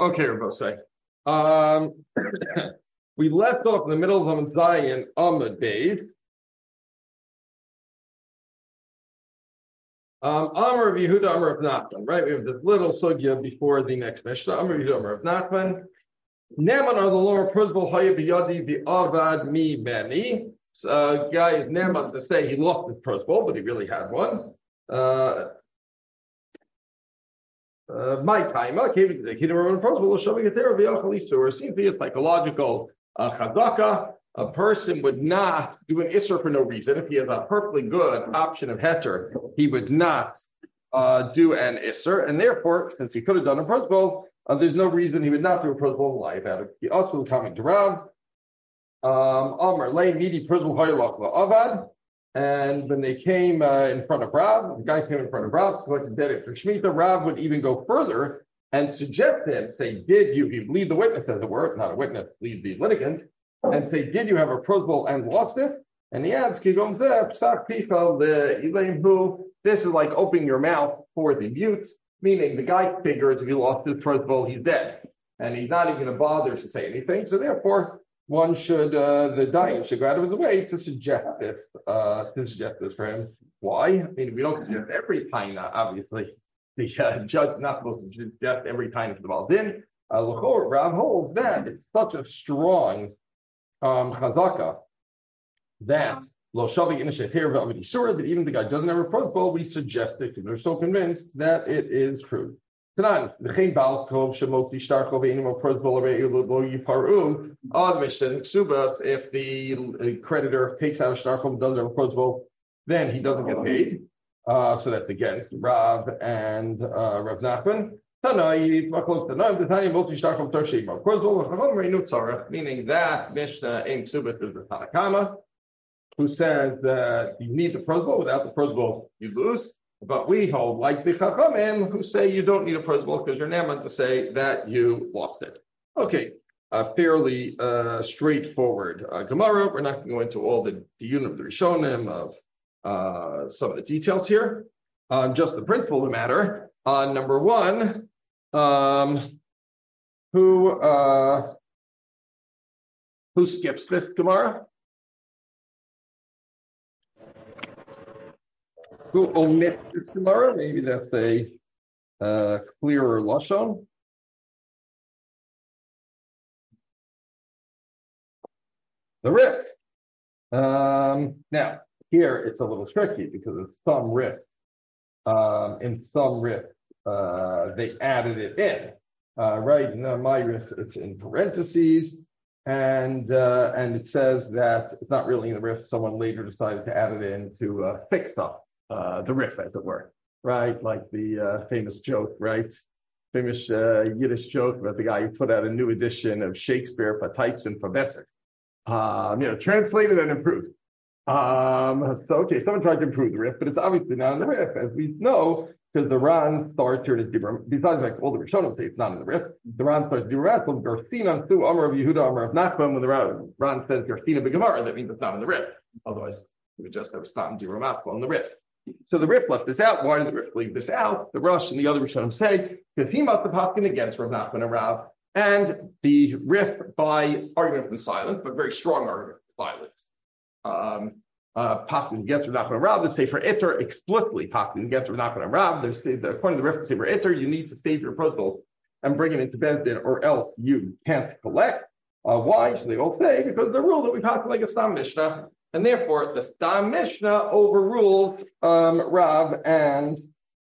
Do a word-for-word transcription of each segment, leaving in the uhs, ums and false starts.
Okay, Rabosai. Um, we left off in the middle of Amud Zayin, Amud Beis. Um, Amar of Yehuda, Amar of Nachman, right? We have this little sugya before the next Mishnah. Amar of Yehuda, Amar of Nachman. Neman are the lower principal, Haya biyadi the Avad mi meni. Uh, guy is Neman to say he lost his principal, but he really had one. Uh, Uh, my time, okay, the kid of principle showing it there. Or seems to be a psychological uh, chazaka. A person would not do an isser for no reason. If he has a perfectly good option of heter, he would not uh, do an isser, and therefore, since he could have done a principle, uh, there's no reason he would not do a principle live out of. He also coming to Rav. Amar lay midi principle hayalach avad. And when they came uh, in front of Rav, the guy came in front of Rav, collected debt after Shemitah. Rav would even go further and suggest to him, say, did you, you lead the witness as it were, not a witness, lead the litigant, and say, did you have a principal and lost it? And he adds, this is like opening your mouth for the mute, meaning the guy figures if he lost his principal, he's dead. And he's not even going to bother to say anything. So therefore, one should, uh, the dayan should go out of his way to suggest this, uh, to suggest this for him. Why? I mean, we don't suggest every time, obviously. The uh, judge is not supposed to suggest every time for the Baldin. Uh, Rav holds that it's such a strong um, chazaka that lo shavi inasheter v'avidisura that even the guy doesn't have a principle, we suggest it because we're so convinced that it is true. Tanan, the Chain Balkov Shemoti Shtarkov Animal Principal Lo Yiparu, odd mission, Subas, if the creditor takes out a Shtarkov and doesn't have a principal, then he doesn't get paid. Uh, so that's against Rav and uh, Rav Nachman. Tanai, Maklos Tanai, the Tanya Multi Shtarkov Toshima. Principal, meaning that Mishnah in Subas is the Tanakama, who says that you need the principal, without the principal, you lose. But we hold like the Chachamim who say you don't need a principal because you're neman to say that you lost it. Okay, uh, fairly uh, straightforward uh, Gemara. We're not going to go into all the diyun of the Rishonim of uh, some of the details here. Uh, just the principle of the matter. Uh, number one, um, who uh, who skips this Gemara? Who omits this Gemara? Maybe that's a uh, clearer lashon. The Rif. Um, now, here it's a little tricky because of some Rif. Um, in some Rif, uh, they added it in. Uh, right? In my Rif, it's in parentheses. And uh, and it says that it's not really in the Rif. Someone later decided to add it in to uh, fix up. Uh, the riff, as it were, right? Like the uh, famous joke, right? Famous uh, Yiddish joke about the guy who put out a new edition of Shakespeare for types and for Besser. Um, you know, translated and improved. Um, so, okay, someone tried to improve the riff, but it's obviously not in the riff, as we know, because the Ran starts here to Dibra. Besides, like all the Rishonim say it's not in the riff. The Ran starts to Dibra. So, Garcina, Su, Amar of Yehuda, Amar of Nachman. When the Ran, Ran says Garcina B'Gemara, that means it's not in the riff. Otherwise, we would just have Stam Dibra on the riff. So the Rif left this out. Why did the Rif leave this out? The Rosh and the other Rishonim say, because he must have happened against Rav Nachman and Rav, and the Rif by argument from silence, but very strong argument from silence. Um, uh, passing against Rav Nachman and Rav, they say for Iter explicitly passing against Rav Nachman and Rav. They're, according to the Rif, they say for Iter, you need to save your principal and bring it into Bezdin, or else you can't collect. Uh, why? So they all say, because the rule that we passed like a Stam Mishnah. And therefore, the Stam Mishnah overrules um, Rav and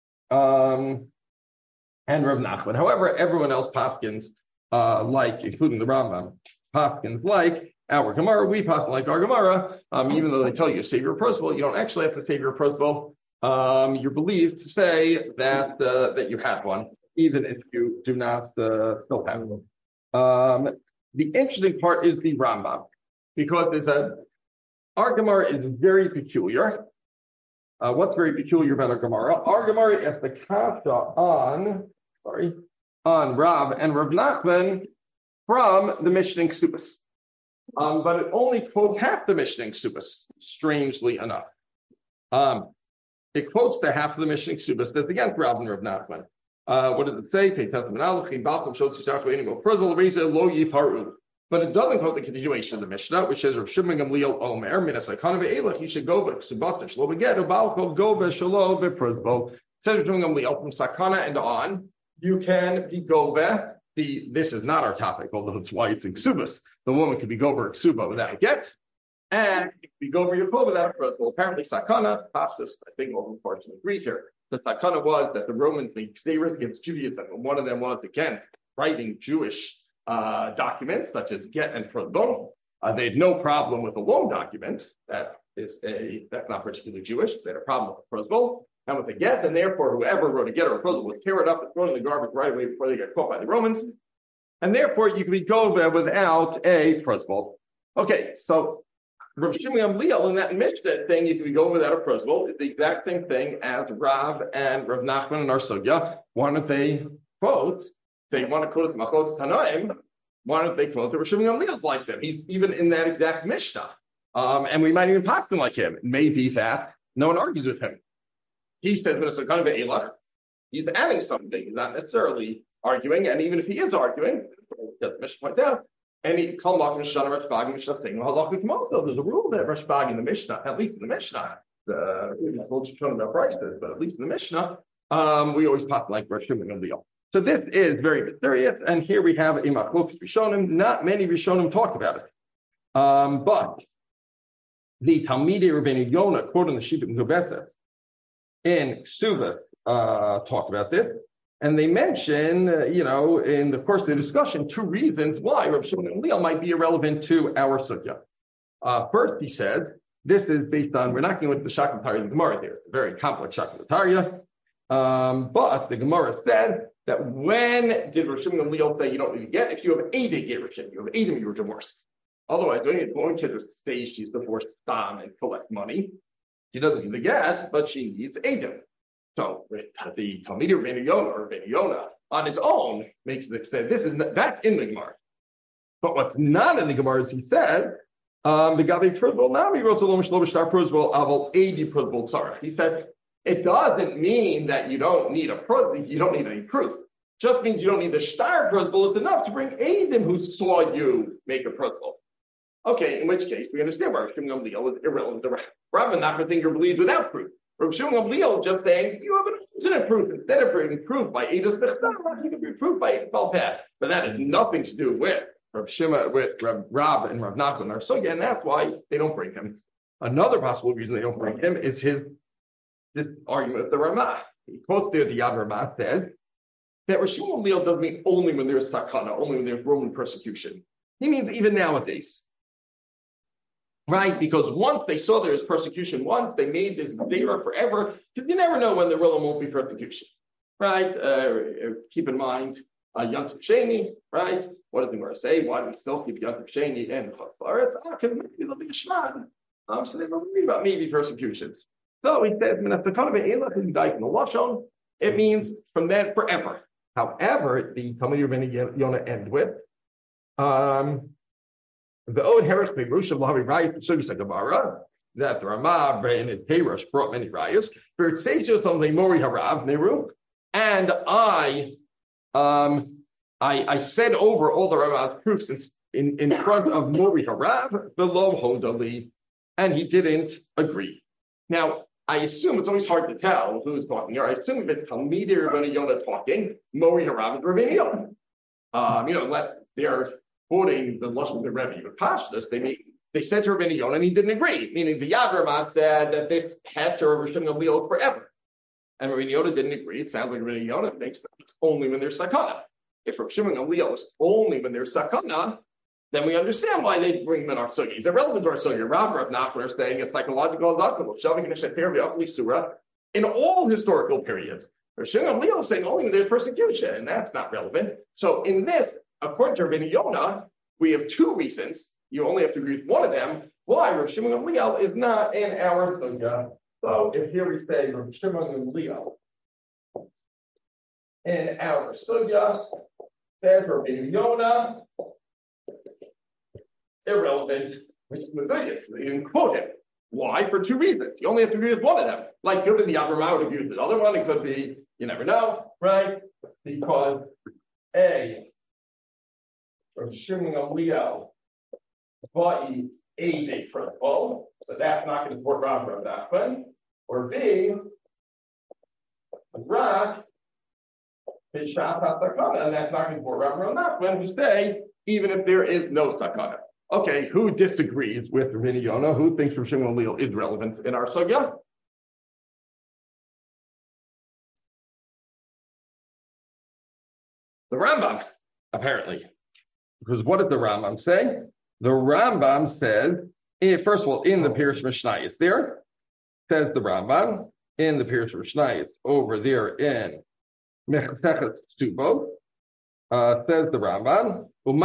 um, and Rav Nachman. However, everyone else paskins uh, like, including the Rambam, paskins like our Gemara. We paskin like our Gemara. Um, even though they tell you to save your principal, you don't actually have to save your principal. Um, you're believed to say that uh, that you have one, even if you do not uh, still have one. Um, the interesting part is the Rambam, because there's a Our Gemara is very peculiar. Uh, what's very peculiar about our Gemara? Our Gemara is the kasha on, sorry, on Rav and Rav Nachman from the Mishnah in Ksubas. Um, but it only quotes half the Mishnah in Ksubas, strangely enough. Um, it quotes the half of the Mishnah in Ksubas that's against Rav and Rav Nachman. Uh, what does it say? But it doesn't quote the continuation of the Mishnah, which says, Rav Shimon Gamliel Omer, Minasakana Ve'elach, he should go back to Subasta, Shlo Beget, Balko, go Beshalo, Beprozbo. Says Rav Shimon Gamliel from Sakana and on, you can be Gove. The, this is not our topic, although that's why it's in Ksubas. The woman could be Gober Ksuba without a get, and it could be Gober Yukov without a Prozbo. Apparently, Sakana, Pashtus, I think all the parts agree here. The Sakana was that the Romans made statements against Judaism, and one of them was, again, writing Jewish Uh, documents such as get and prozbon. Uh, they had no problem with a loan document that is a that's not particularly Jewish. They had a problem with prozbon and with a get, and therefore whoever wrote a get or a prozbon was tear it up and thrown in the garbage right away before they get caught by the Romans. And therefore you can be gova without a prozbon. Okay, so Rav Shimon Gamliel in that Mishnah thing, you can be gova without a prozbon. It's the exact same thing as Rav and Rav Nachman and our Sugya. Why don't they quote? They want to quote Machot Tanaim. Why don't they quote the Rav Shimon Gamliel's like them? He's even in that exact Mishnah. Um, and we might even pass him like him. It may be that no one argues with him. He says, he's adding something. He's not necessarily arguing. And even if he is arguing, as the Mishnah points out, and he called Malach and Shana Rashbag, Mishnah saying, well, there's a rule that Rashbag in the Mishnah, at least in the Mishnah, the about prices, but at least in the Mishnah, um, we always pass like Rav Shimon Gamliel. So this is very mysterious, and here we have a Machlokes Rishonim. Not many Rishonim talk about it, um, but the Talmidei Rabbeinu Yonah, quoting the Shita Mekubetzet in Ksubah, uh, talk about this, and they mention, uh, you know, in the course of the discussion, two reasons why Rav Shimon Gamliel might be irrelevant to our sugya. Uh, first, he says this is based on we're not going with the Shaklatariya of the Gemara here. It's a very complex Shaklatariya, um, but the Gemara said that when did Rav Shimon Gamliel say you don't need to get? If you have a day gerushin, you have Adam, you're divorced. Otherwise, when you're going to the stage, she's divorced Stam and collect money. She doesn't need the get, but she needs Adam. So the Talmidei Rabbeinu Yonah or Rabbeinu Yonah on his own makes the say this is that's in the Gemara. But what's not in the Gemara is he said um, the Gabi Prozbol Nami Rosalom Shlomo Shtar Prozbol Aval Adi Prozbol Tzara. He says it doesn't mean that you don't need a pro, you don't need any proof. It just means you don't need the shtar prozbol. It's enough to bring Adam who saw you make a prozbol. Okay, in which case we understand why Rav Shimon Gamliel is irrelevant. Rav and Nachman think you're believed without proof. Rav Shimon Gamliel is just saying you have an alternate proof. Instead of bringing proof by Eidos Bechtam, you can bring proof by Eidos Balpad. But that has nothing to do with Rav Shimon, with Rav, Rav and Rav Nachman or so again. That's why they don't bring him. Another possible reason they don't bring him is his this argument with the Ramah. He quotes there the Yad Ramah said that Rav Shimon Gamliel doesn't mean only when there's sakana, only when there's Roman persecution. He means even nowadays. Right? Because once they saw there was persecution, once they made this data forever, because you never know when there will or won't be persecution. Right? Uh, keep in mind, uh, Yantiv Sheni, right? What does the Gemara say? Why do we still keep Yantiv Sheni and Chassaret? Because maybe there'll be a Shman. Um, so they don't worry about maybe persecutions. So he says, it means from then forever. However, the Talmidei Rabbeinu Yonah end with um, the Od Heres Merush of Lahavi Rayas Sugis Gemara that the Ramah in his Perush brought many rayas. For it says just on the Mori Harav Neru, and I, um, I, I said over all the Ramah's proofs in, in, in front of Mori Harav below Hodali, and he didn't agree. Now, I assume it's always hard to tell who's talking here. I assume if it's Talmidei Rabbeinu Yonah talking, Mori Harav and Rabbeinu Yonah. Um, you know, unless they're quoting the Lashon of the Rebbe with Pashtus, they mean they said to Rabbeinu Yonah and he didn't agree. Meaning the Yad Ramah said that this had to Rav Shimon Gamliel forever, and Rabbeinu Yonah didn't agree. It sounds like Rabbeinu Yonah thinks that it's only when there's sakana. If Rav Shimon Gamliel is only when there's sakana, then we understand why they bring him in our sugi. It's irrelevant to our sugi. Rav Rav Nachman are saying it's psychological surah in all historical periods. Rav Shimon Gamliel is saying only when there's persecution, and that's not relevant. So in this, according to Rabbeinu Yonah, we have two reasons. You only have to agree with one of them. Why Rav Shimon Gamliel is not in our sugya. So if here we say Rav Shimon Gamliel in our sugya says Rabbeinu Yonah, irrelevant, which is Medulik. They didn't quote him. Why? For two reasons. You only have to agree with one of them. Like could be the Yad Ramah would agree with the other one. It could be, you never know, right? because A, Rav Shimon Gamliel, Va'i a a principle, so that's not going to support Rav Rav Nachman. Or B, Rak, Hishat HaSakana, and that's not going to support Rav Rav Nachman, who say, even if there is no Sakana. Okay, who disagrees with Ravina Yonah? Who thinks Rav Shimon Gamliel is relevant in our sugya? The Rambam, apparently. Because what did the Rambam say? The Rambam says, eh, first of all, in the Pirush Mishnayos there, says the Rambam, in the Pirush Mishnayos over there in Mechasechet Subot, uh, says the Rambam,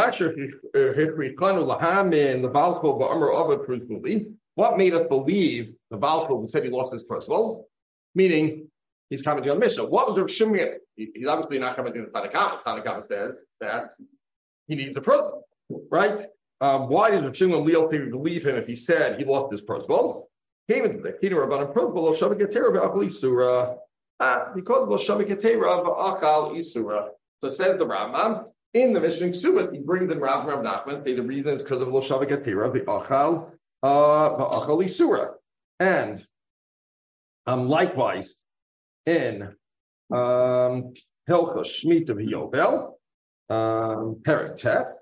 what made us believe the Baal who said he lost his principle? Meaning, he's commenting on Mishnah. What was Rav Shimon? He's obviously not commenting on the Tanakama. Tanakama says that he needs a principle, right? Um, why did Rav Shimon Gamliel believe him if he said he lost his principle? Came into the Kiddush Rabbanan principle of Shavik Ketera v'Achal Isura. Ah, because of Shavik Ketera v'Achal Isura. So says the Rambam in the Mishnah Ksubas, he brings in Rav Rav Nachman. Say the reason is because of Shavik Ketera v'Achal v'Achal Isura, and um, likewise in um, Hilchos Shmita v'Yovel, um, Perek Tes.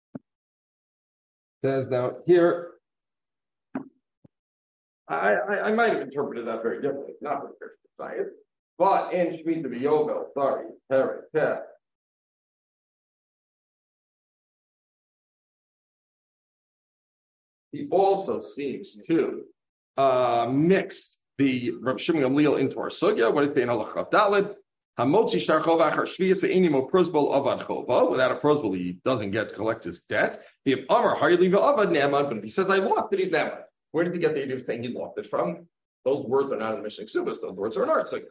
Says now here, I, I, I might have interpreted that very differently, not for Christian science, but in Shemitah B'Yovel, sorry, Perek Tes, he also seems to uh, mix the Rav Shimon Gamliel into our sugya. What is the Halacha Daled? Hamotzi shtar chova achar shvius ve'inimo prosbol avad chova. Without a prosbol, he doesn't get to collect his debt. If Amar Harli ve'avad ne'aman, but if he says I lost it, he's ne'aman. Where did he get the idea of saying he lost it from? Those words are not in the Mishnah Ksubas. Those words are in our sugya.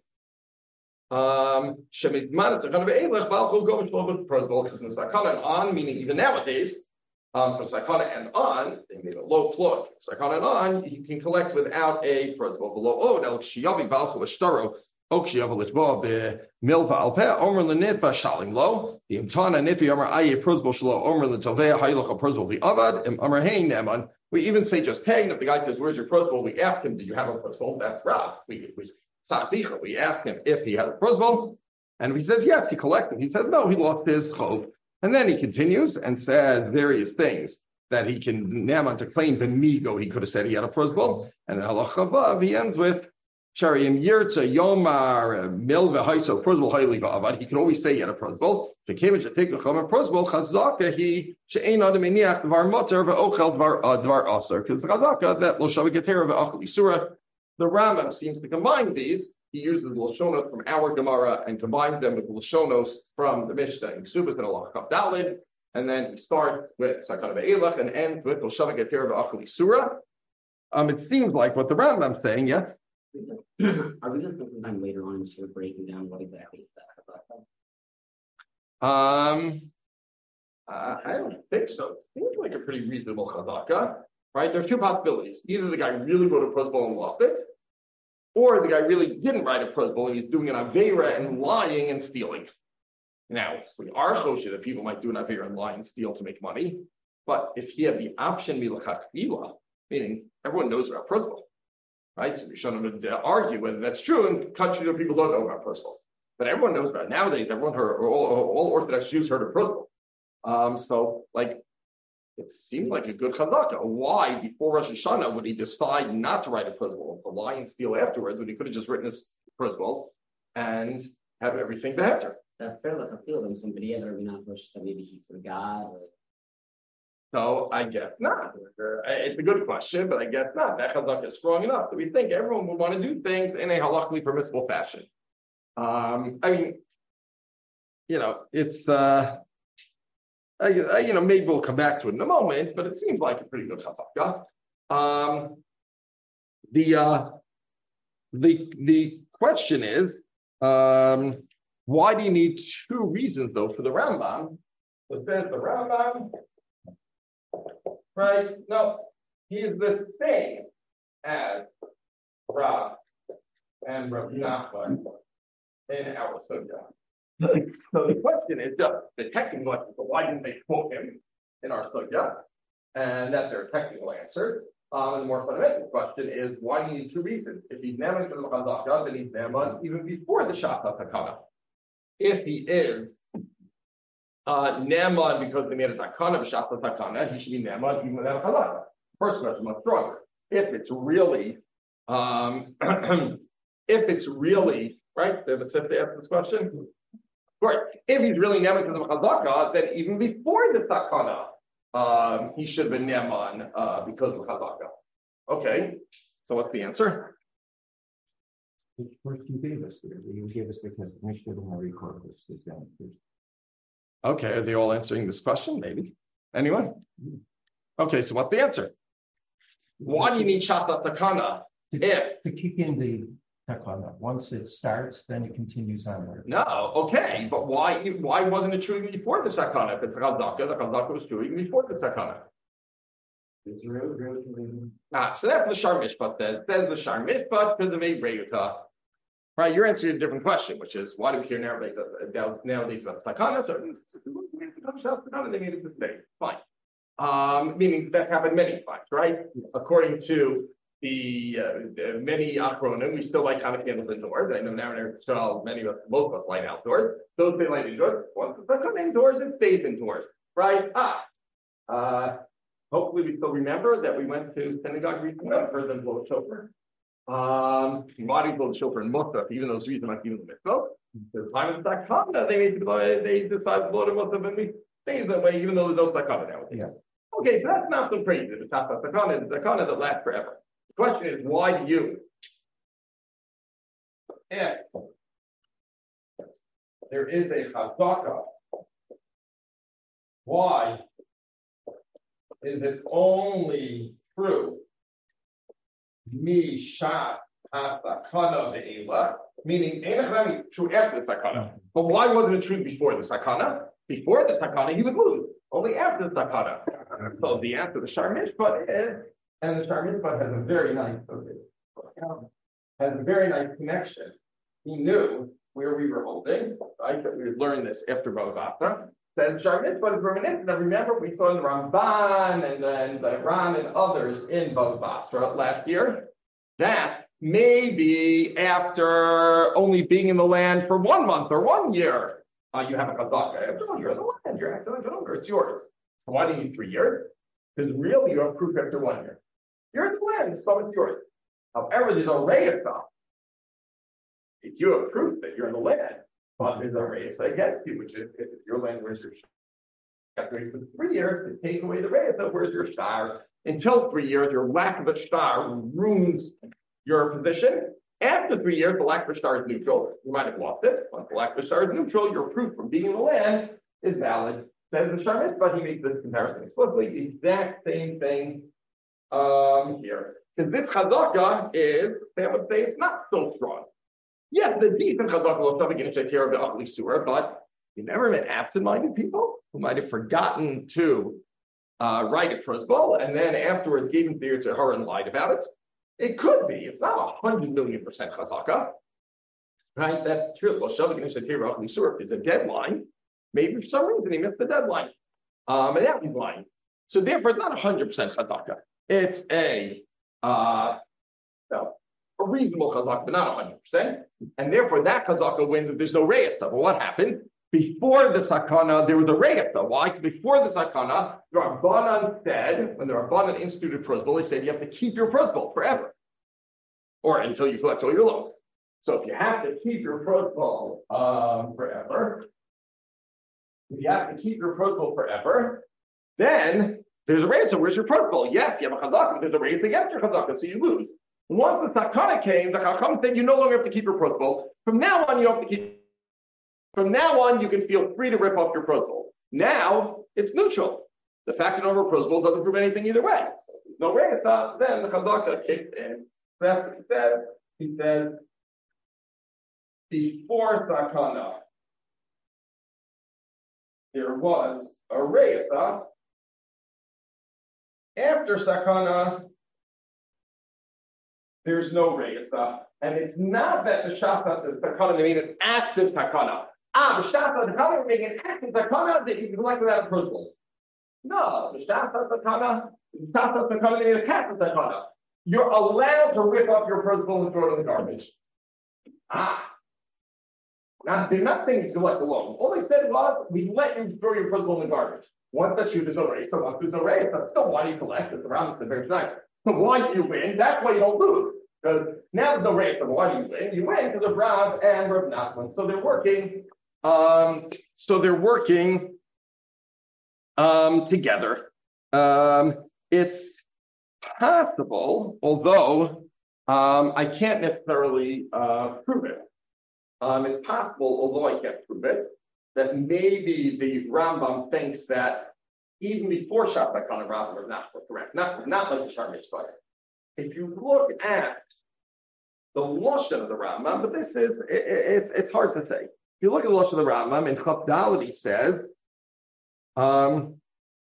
Um, Shemiz manat tzachana ve'elech balchol go v'shvol prosbol from sakana and on, meaning even nowadays, um, from sakana and on, they made a low floor. Sakana and on, you can collect without a prosbol. Below oh, el kshiyavi balchol v'shtaro. Milva alpeh omer lenitba shalim lo the imtana nitbi omer aye prosbol shlo omer letoveh haylocha prosbol v'avad im omer hein neman. We even say just paying. If the guy says, "Where's your prosbol?" we ask him, "Did you have a prosbol?" That's Rav. We we sadicha. We ask him if he had a prosbol, and if he says yes, he collected. He says no, he lost his chov, and then he continues and says various things that he can neman to claim b'migo. He could have said he had a prosbol, and in halacha vav he ends with. Shariim Yirtza Yomar Milva Haiso Prosbol Haili Va'avad. He can always say he had a prosbol. If he came to take the Chomer prosbol Chazaka, he she'ein adam iniach dvar motor ve'ochel dvar dvar aser. Because the Chazaka that lo shavik ketera ve'achal isura. The Rambam seems to combine these. He uses Lashonos from our Gemara and combines them with Lashonos from the Mishnah in Ksubas and Allah Kaf Dalid. And then he starts with Sakana ve'elach and ends with lo shavik ketera ve'achal isura. Um, it seems like what the Rambam's saying, yes. Are we just some time later on sort of breaking down what exactly is that? Um, uh, I don't think so. It seems like a pretty reasonable chazaka, right? There are two possibilities. Either the guy really wrote a prosbol and lost it, or the guy really didn't write a prosbol and he's doing an aveira and lying and stealing. Now, we are choshev that people might do an aveira and lie and steal to make money, but if he had the option milachachila, meaning everyone knows about prosbol. Right, so Rishonim would uh, argue whether that's true. In countries where people don't know about prosbol, but everyone knows about it. Nowadays. Everyone heard, all, all Orthodox Jews heard of prosbol. Um, so, like, it seems like a good chazaka. Why, before Rosh Hashanah, would he decide not to write a prosbol, to lie and steal afterwards, when he could have just written his prosbol and have everything better? That's fair. Like I feel them somebody ever not Rosh Hashanah, maybe he forgot. Or... So I guess not. It's a good question, but I guess not. That chazaka is strong enough that we think everyone would want to do things in a halachically permissible fashion. Um, I mean, you know, it's, uh, I, I, you know, maybe we'll come back to it in a moment, but it seems like a pretty good chazaka. Um, the, uh, the, the question is, um, why do you need two reasons, though, for the Rambam? So says the Rambam. Right? No, he is the same as Rav and Rav Nachman in our sugya. So the question is just the technical question. So why didn't they quote him in our sugya? And that there are technical answers. Um, and the more fundamental question is why do you need two reasons? If he's Naaman for the Chazaka, then he's Naaman even before the Shata Takana. If he is uh, Naaman because they made a Takana of Shata Takana, he should be Naaman even without a Chazaka. First question, much stronger. If it's really, um, if it's really, right, they have a set to ask this question. Right. If he's really Naaman because of Chazaka, then even before the Takana, um, he should have been Naaman uh, because of Chazaka. Okay, so what's the answer? Which first you gave us here? You gave us the Mishnah and Hari Corpus. Okay, are they all answering this question? Maybe. Anyone? Okay, so what's the answer? Why do you need Shata Takana? If to kick in the Takana. Once it starts, then it continues onward. No, okay, but why why wasn't it true even before the Sakana? If it's Chazaka, the Chazaka was true even before the Sakana. Ah, so that's the Shar Mishpat says. Says the Shar Mishpat because of a Reuta. Right, you're answering a different question, which is why do we hear nowadays nowadays about Sakana? So they made it this day. Fine. Um, meaning that happened many times, right? According to The, uh, the many Achronim, we still light Hanukkah candles indoors. I know now in Israel, many of us, most of us light outdoors. Those they light indoors. Once they come indoors, it stays indoors, right? Ah, uh, hopefully we still remember that we went to synagogue recently. I've heard them blow a shofar. Um, Madi blow the shofar in Musaf, even though it's reason like even the mitzvah. The time of Sakana, they made they decided to blow the Musaf and we stay that way, even though there's no Sakana nowadays. Yeah. Okay, so that's not so crazy. The Sakana is the Sakana that lasts forever. The question is, why do you? If there is a chazaka, why is it only true? Mi shat ha-sakana ve'ela, meaning ain't true after the sakana. But why wasn't it true before the sakana? Before the sakana, he would lose. Only after the sakana. So the answer to the Shar Mishpat is. And the Shar Mishpat has a very nice, has a very nice connection. He knew where we were holding, right? That we would learn this after Bava Basra. Says Shar Mishpat is reminiscent. Now remember, we saw in the Ramban and then the Ran and others in Bava Basra last year that maybe after only being in the land for one month or one year, uh, you have a chazaka. After you're in the land, you're acting like an owner. It's yours. So why do you need three years? Because really, you have proof after one year. You're in the land, so it's yours. However, there's a reyesa. If you have proof that you're in the land, but there's a reyesa against you, which is if it's your land, where's your shtar? After for three years to take away the reyesa, where's your shtar? Until three years, your lack of a shtar ruins your position. After three years, the lack of a shtar is neutral. You might have lost it. Once the lack of a shtar is neutral, your proof from being in the land is valid. Says the Shar Mishpat, but he makes this comparison explicitly. The exact same thing um, here. Because this chazaka is, they would say, it's not so strong. Yes, the decent chazaka will start against Shakir of the Achli Surah, but you never met absent-minded people who might have forgotten to uh, write a prosbol and then afterwards gave him theory to her and lied about it. It could be. It's not a hundred million percent chazaka. Right? That's true. Well, Shav against Shakir of Achli Surah is a deadline. Maybe for some reason he missed the deadline. Um, and that he's lying. So therefore, it's not one hundred percent chazaka. It's a, uh, no, a reasonable chazaka, but not one hundred percent. And therefore, that chazaka wins if there's no reyesa. But what happened? Before the sakana, there was a reyesa. Why? Because before the sakana, the Rabbanan said, when the Rabbanan instituted prosbol, they said you have to keep your prosbol forever. Or until you collect all your loans. So if you have to keep your prosbol um, forever, if you have to keep your prosbol forever, then there's a raise. So where's your prosbol? Yes, you have a chazaka. There's a raise against your chazaka, so you lose. Once the sakana came, the chacham said you no longer have to keep your prosbol. From now on, you don't have to keep. From now on, you can feel free to rip off your prosbol. Now it's neutral. The fact that you don't have a prosbol doesn't prove anything either way. No raise. Then the chazaka kicked in. That's what he says. He says before sakana, there was a reyesa. After sakana, there's no reyesa. And it's not that the shafat is sakana, they made an active sakana. Ah, the Shasta, the Kana, you're making an active Takana that you can collect without a principle. No, the Shasta, the Kana, the Shasta, the Kana, you're a active Takana. You're allowed to rip up your principle and throw it in the garbage. Ah. Now, they're not saying you can collect alone. All they said was, we let you throw your principle in the garbage. Once that's you, there's no race. So once there's no race, but still, why do you collect? It's around the very night. So why do you win? That's why you don't lose. Because now there's no race. So why do you win? You win because of Rav and Rav Nachman. So they're working. Um, so they're working um, together. Um, it's possible, although um, I can't necessarily uh, prove it. Um, it's possible, although I can't prove it, that maybe the Rambam thinks that even before Shabbat kind of Rambam is not correct, not, not like the Shar Mitzvah. If you look at the Lashon of the Rambam, but this is, it, it's it's hard to say. If you look at the Lashon of the Rambam, in Chaf Dalet he says, um,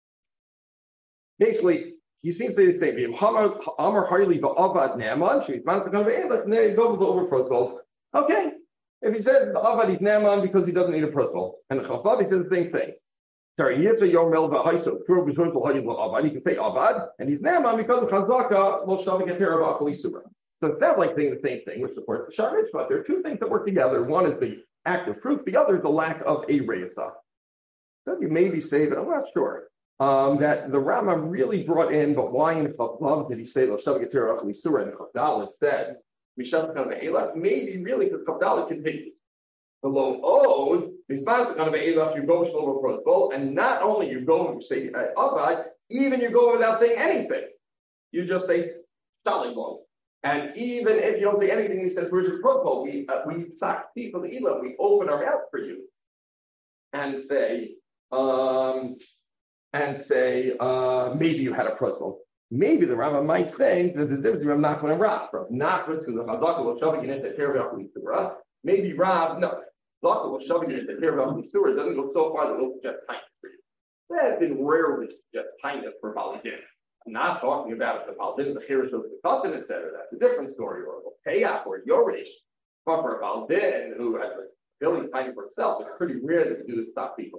basically, he seems to say, Amar Harli v'Avad Ne'aman, she's man to come and there you go with the over okay. If he says the Avad is Naaman because he doesn't need a principle, and the Chafab he says the same thing. Sorry, Yitza Yom Mel V'Haiso, True B'Shul V'Hayim L'Avad. You can say Avad, and he's Naaman because of Chazaka Lo Shavik Eter of Achli Surah. So it's not like saying the same thing, which supports the Shar Mitzvah. There are two things that work together. One is the act of fruit. The other is the lack of a reisa. So you maybe say, but I'm not sure. Um, that the Rambam really brought in, but why in the Chafab did he say Lo Shavik Eter of Achli Surah and the Chafdal instead? Maybe really because Chavdalit continues. The low owed, response to kind of Eilach, you go over protocol, and not only you go and say Avad, even you go without saying anything. You just say Stalin low. And even if you don't say anything, he says, where's your protocol? We uh, we sack people the Elah, we open our mouth for you. And say, um, and say, uh, maybe you had a protocol. Maybe the Rambam might think that there's a difference between Rav Nachman and Rav. Rav Nachman, because the Chazaka was shoving it into Kerevach Surah. Maybe Rav, no, Chazaka was shoving it into Kerevach Surah. It doesn't go so far that it'll suggest kindness for you. That has rarely suggest kindness for Balidin. I'm not talking about if the Balidin is a Chirish of the Katan, et cetera. That's a different story, or a Payach, or a Yoresh. But for a Balidin who has a ability to kindness for himself, it's pretty rare that you do to stop people.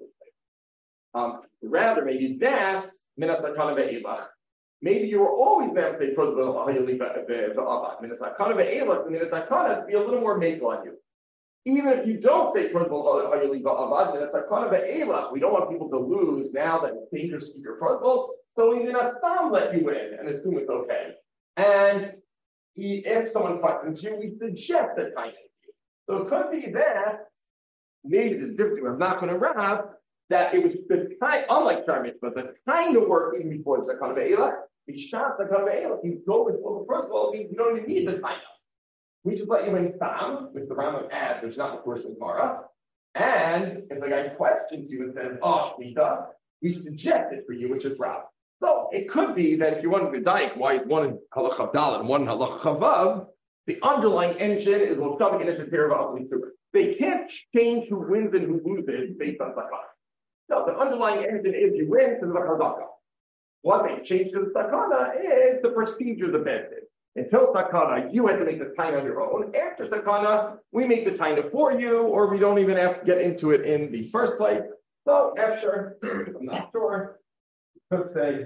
Um, rather, maybe that's Minat Takana Ve'ilach. Maybe you were always meant to say protocol of Hayali Avad. Minasakana Ve'elach, and Minasakana to be a little more makel on you. Even if you don't say protocol of Hayali Avad, Minasakana Ve'elach, we don't want people to lose now that it's dangerous to keep your protocol, so we Minasam let you in and assume it's okay. And he, if someone questions you, we suggest that kind of you. So it could be that maybe the difference I'm not going to Rav, that it was the kind, unlike Shar Mitzvah, the kind of work even before the Zakon of Eilah, the shot the Zakon of Eilah, you go with the first of all, it means you don't even need the time. We just let you in Stam, which the Rambam adds, which is not the course of Gemara. And if the guy questions you and says, oh, Shmita, we suggest it for you, which is Rav. So it could be that if you want to be Daik, why is one in Halach Chavdal and one in Halach Chavav, the underlying engine is what's coming in into Teravav. They can't change who wins and who loses based on Zakon. No, the underlying engine is you win because of the Chazaka. What they change to the Sakana is the procedure of the benefit. Until Sakana, you had to make the taina on your own. After Sakana, we make the taina for you, or we don't even ask to get into it in the first place. So, yeah, sure, I'm not sure. You could say,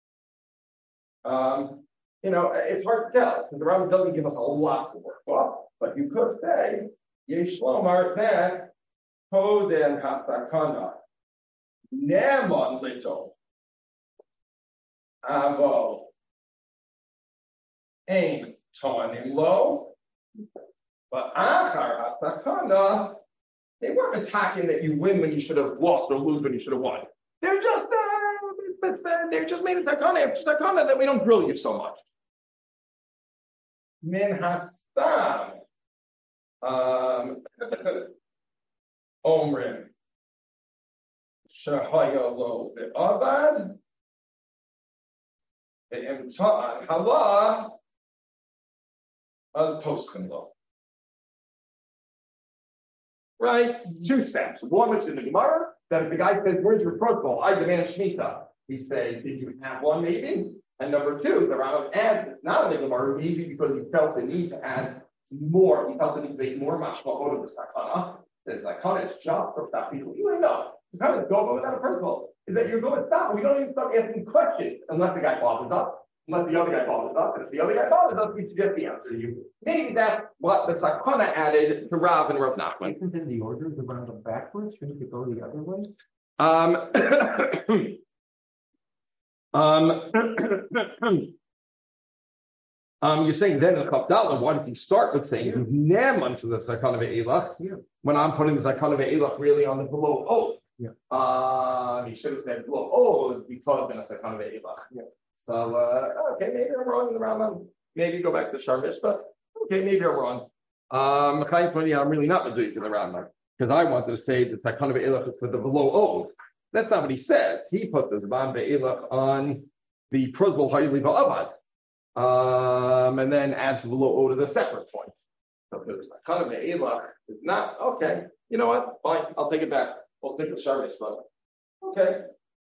um, you know, it's hard to tell because the Rambam doesn't give us a lot to work off. But you could say, Yesh Lomar that Kodem Hasakana. Ne'aman little avo ain tonim lo, but achar hasakana, they weren't attacking that you win when you should have lost or lose when you should have won. They're just uh, they're just made a takana after takana that we don't grill you so much. Min hastam um omrim. Shahaya lo be'avad be'imta'an hala as poskim lo. Right? Two steps. One which is in the Gemara, that if the guy says, where's your protocol? I demand Shemitah. He says, did you have one maybe? And number two, the Rambam adds, it's not in the Gemara, maybe because he felt the need to add more, he felt the need to make more mashma'ot of the sakana. It's like Hana's job for stop people. You don't know. You kind of go over that principle is that you're going to stop. We don't even start asking questions unless the guy follows up, unless the other guy follows up. And if the other guy follows up, we suggest the answer to you. Maybe that's what the Sakana added to Rav and Rav Nachman. Isn't in the order the round up backwards? Shouldn't it go the other way? Um, um, um, you're saying then in Chavdalah, why did he start with saying Neman to the Sakana ve'elach? Yeah. When I'm putting the Sakana ve'elach really on the below oath. Yeah. Uh, he should have said below oath because then a Sakana ve'elach. Yeah. So, uh, okay, maybe I'm wrong in the Rambam. Maybe go back to Sharmish, but okay, maybe I'm wrong. Um, I'm really not going to do it to the Rambam because I wanted to say the Sakana ve'elach is for the below oath. That's not what he says. He put the Zman ve'elach on the Prozbal Hayli Ba'avad. Um, and then adds the below oath as a separate point. So there's Sakana ve'elach is not, okay, you know what? Fine, I'll take it back. We'll stick with Sharmish, but okay.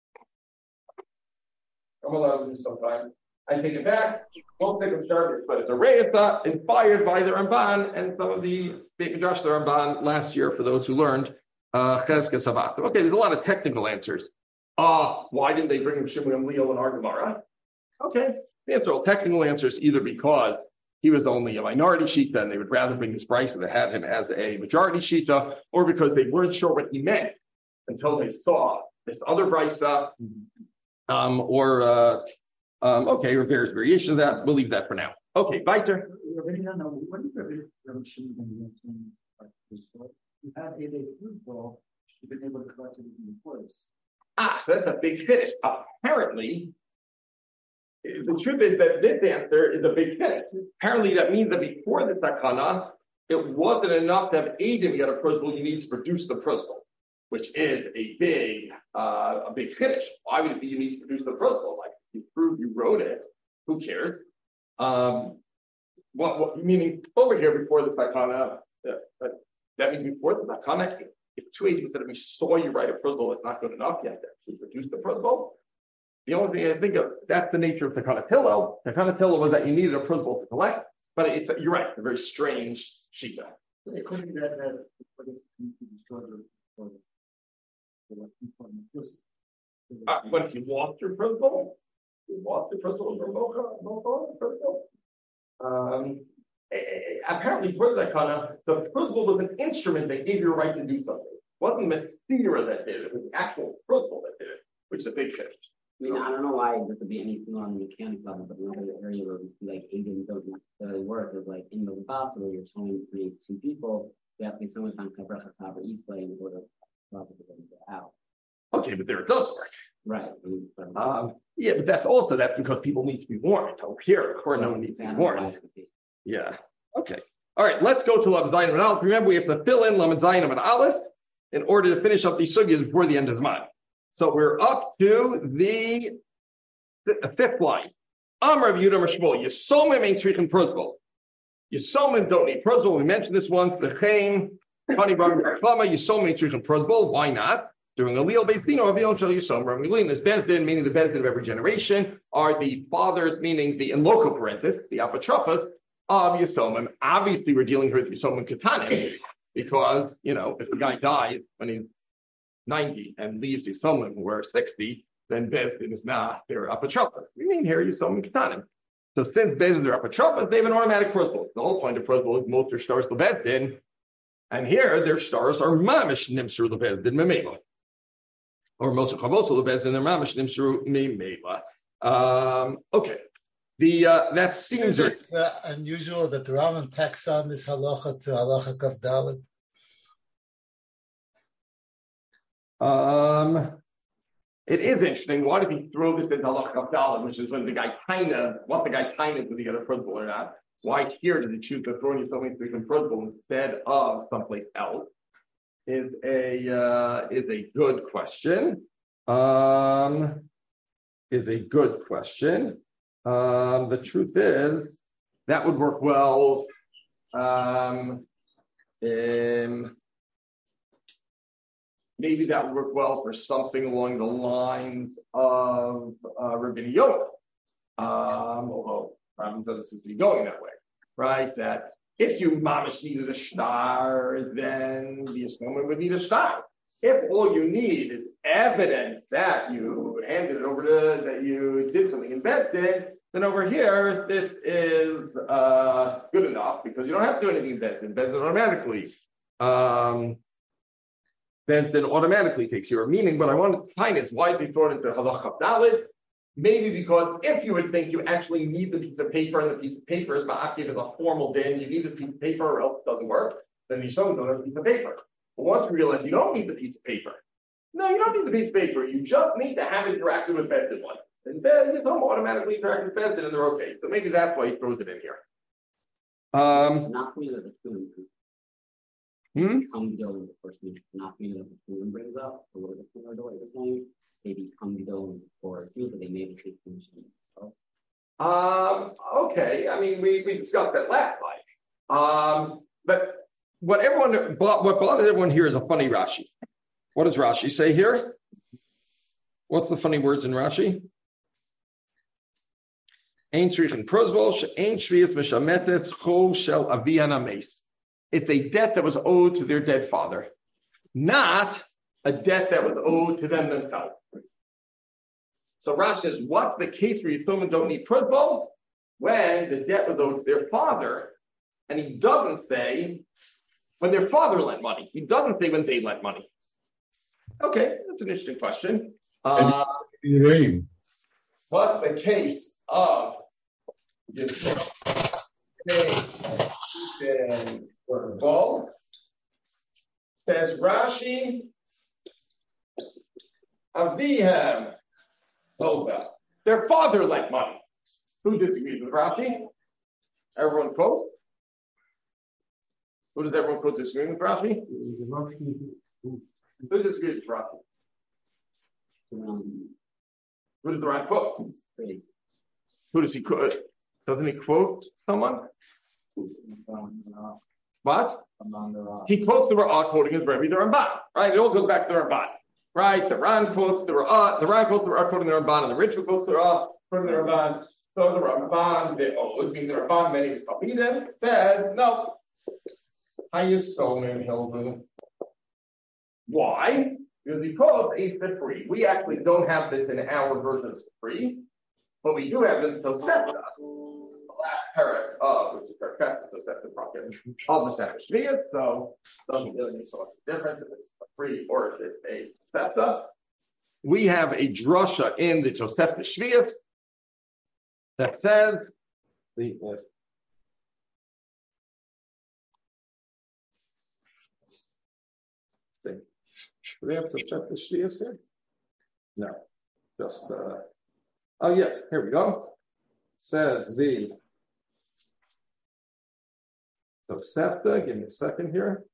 I'm allowed to do sometime. I take it back. We'll stick with Sharmish, but it's a Re'etha inspired by the Ramban and some of the Beit Midrash the Ramban last year for those who learned uh, Chezkes Savat. Okay, there's a lot of technical answers. Uh, why didn't they bring him Shimon and Leo and our Gemara? Okay, the answer, all technical answers, either because he was only a minority Shita and they would rather bring this Bryce that had him as a majority Shita, or because they weren't sure what he meant until they saw this other Bryce, um, or, uh, um, okay, or various variations of that. We'll leave that for now. Okay, Biter. Ah, so that's a big finish. Apparently, the truth is that this answer is a big finish. Apparently, that means that before the Sakana, it wasn't enough to have Adam get a principle. You need to produce the principle, which is a big, uh, a big finish. Why would it be you need to produce the principle? Like you proved you wrote it. Who cares? Um, what, what meaning over here before the Sakana? Uh, uh, that means before the Sakana, if two agents said we saw you write a principle, it's not good enough yet to actually produce the principle. The only thing I think of, that's the nature of Takanas Hillel. Takanas Hillel was that you needed a principle to collect, but it's, you're right, it's a very strange Shita. Uh, but if you lost your principle, you lost your principle from Mocha, principle. Um, apparently, for Zakana, the principle was an instrument that gave you a right to do something. It wasn't Messira that did it, it was the actual principle that did it, which is a big finish. I mean, I don't know why this would be anything on the mechanic level, but another area where we see like agents don't necessarily work is like in the Levata where you're trying to create two people, you have to be someone on Kabra Chatab or East Play in order to get out. Okay, but there it does work. Right. Um, yeah, but that's also that's because people need to be warned. Over here, of course, no one needs to be warned. Yeah. Okay. All right. Let's go to Lamed Zayin and Aleph. Remember, we have to fill in Lamed Zayin and Aleph in order to finish up these sugyas before the end of Zman. So we're up to the, the fifth line. Amar Yehuda Mishmol. Yisomim ain't tzrichen prosbol. Yisomim don't need prosbol. We mentioned this once. The chaim, Kani Bar Klama. Yisomim ain't tzrichen prosbol. Why not? During a Leo Bezdino, Avion Shel Yisomim. Ramilin is Bezdin, meaning the Bezdin of every generation, are the fathers, meaning the in loco parentis, the apotropos of Yisomim. Obviously, we're dealing here with Yisomim Ketanim because, you know, if the guy dies when he's ninety and leaves Yisomim who are sixty, then Bezdin is not their apotropos. We mean here Yisomim Ketanim. So since Bezdin are apotropos, they have an automatic prosbol. The whole point of prosbol is most their stars to Bezdin, and here their stars are mamish nimsur lebezdin memela. Or most of Chavotzel lebezdin their mamish nimsur memela. Um, okay. The uh, that seems Isn't it uh, unusual that the Rambam tacks on this halacha to halacha kaf daled? Um, it is interesting. Why did he throw this into halacha kaf daled, which is when the guy kind of what the guy kind of did he get a principle or not? Why here did he choose to throw in something to a principle instead of someplace else? Is a uh, is a good question. Um, is a good question. Um, the truth is that would work well. Um, in, maybe that would work well for something along the lines of uh, Rabbi Yonah. Um, although Rambam doesn't seem to be going that way, right? That If you mamish needed a star, then the Yisomim would need a star. If all you need is evidence that you handed it over to, that you did something invested, then over here, this is uh, good enough because you don't have to do anything invested. Invested automatically. Um, Then automatically takes your meaning. But I want to find is why they throw it into halacha daled. Maybe because if you would think you actually need the piece of paper and the piece of paper is ma'akiv is a formal din, you need this piece of paper or else it doesn't work, then you don't have a piece of paper. But once you realize you don't need the piece of paper, no, you don't need the piece of paper. You just need to have it interacted with vested one. And then you don't automatically interact with vested and they're okay. So maybe that's why he throws it in here. Um, Not me that the student. Hmm? Come go in the first meeting, not meaning that the student brings up, or what the student or this name, maybe come go or things that they made a treat themselves. Um, okay, I mean, we, we discussed that last night. Um, but what everyone, what bothers everyone here is a funny Rashi. What does Rashi say here? What's the funny words in Rashi? Ein tzrichin prosvol she'ein shvius mishametes chov shel avihan hameis. It's a debt that was owed to their dead father, not a debt that was owed to them themselves. So Rashi says, what's the case where Yisomim don't need prosvol? When the debt was owed to their father, and he doesn't say when their father lent money. He doesn't say when they lent money. Okay, that's an interesting question. Uh, what's the case of Yisomim? Says Rashi, Avihem Tova. Their father lent money. Who disagrees with Rashi? Everyone quote? Who does everyone quote disagree with Rashi? Who disagrees with Rashi? Um, Who does the right quote? pretty. Who does he quote? Doesn't he quote someone? What? He quotes the Ra'ah quoting his Rebbe, the Ramban, right? It all goes back to the Ramban, right? The Ran quotes the Ra'ah, the Ran quotes the Ra'ah quoting the Ramban, and the Ritual quotes the Ra'ah quoting the Ramban. So the Ramban, the Od, being the Ramban, many of his Talmidim, says, no. Hayisomim Hildu. Why? Because because it's for free. We actually don't have this in our version for free, but we do have it in Tosefta. Last parak of which is parak Pesach, so that's the bracket of the Sefer Shvius. So doesn't really make so much difference if it's a free or if it's a Tosefta. We have a drasha in the Tosefta Shvius that says the uh, do we have Tosefta Shvius here? No, just uh, oh yeah, here we go. Says the Tosefta, give me a second here.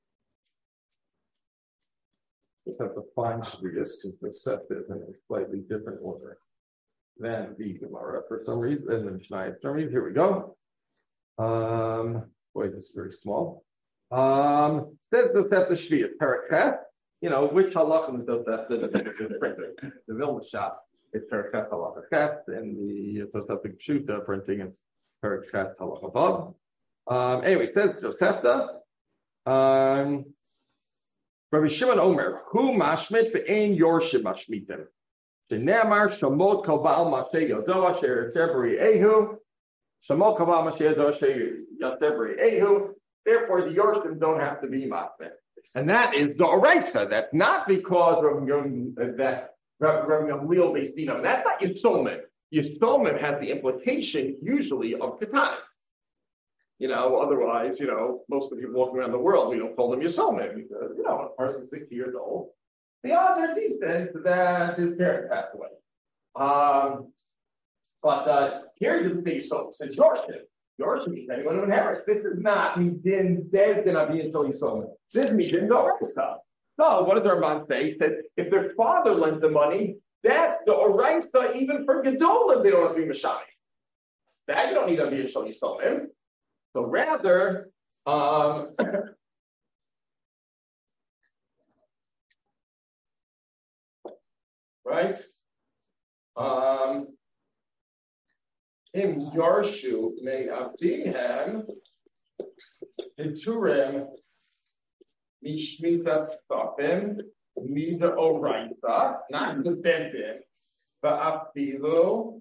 Just have to find Shvius because Tosefta is in a slightly different order than the Gemara for some reason, and the Mishnah for some reason. Here we go. Um, boy, this is very small. Um, says Tosefta Shvius, Parakhet. You know, which halacha is Tosefta? The Vilna shop is Parakhet halacha chet, and the Tosefta Pshuta printing is Parakhet halacha vav. Um, anyway, it says Tosefta. Um, Rabbi Shimon Omer, who mashmit ve'ein yorshim mashmitim. Shenemar shamot kol maseh yodoa sher tebri ehu. Shamot kol maseh yodoa sher tebri ehu. Therefore, the yorshim don't have to be mashmit, and that is the oraisa. That's not because Rabbi that Rabbi Gamliel Beistinam. That's not Yisomim. Yisomim has the implication usually of ketanim. You know, otherwise, you know, most of the people walking around the world, we don't call them Yisomim because, you know, when a person's sixty years old, the odds are decent that his parents passed away. Um, but uh, here he doesn't say Yisomim, it says Yorshim. Yorshim means anyone who inherits. This is not Midin Bezdin Avi until Yisomim. This is Midin Doraisa. So, what does the Ramban say? He said, if their father lent the money, that's the Oraisa even for Gedolim, they don't have to be Mashai. That you don't need to be until Yisomim. So rather, um, right? Um, in Yarshu may Avihem Iturim Mishmita Stofim Mida Oraita, not the Bezdin, but Afilu,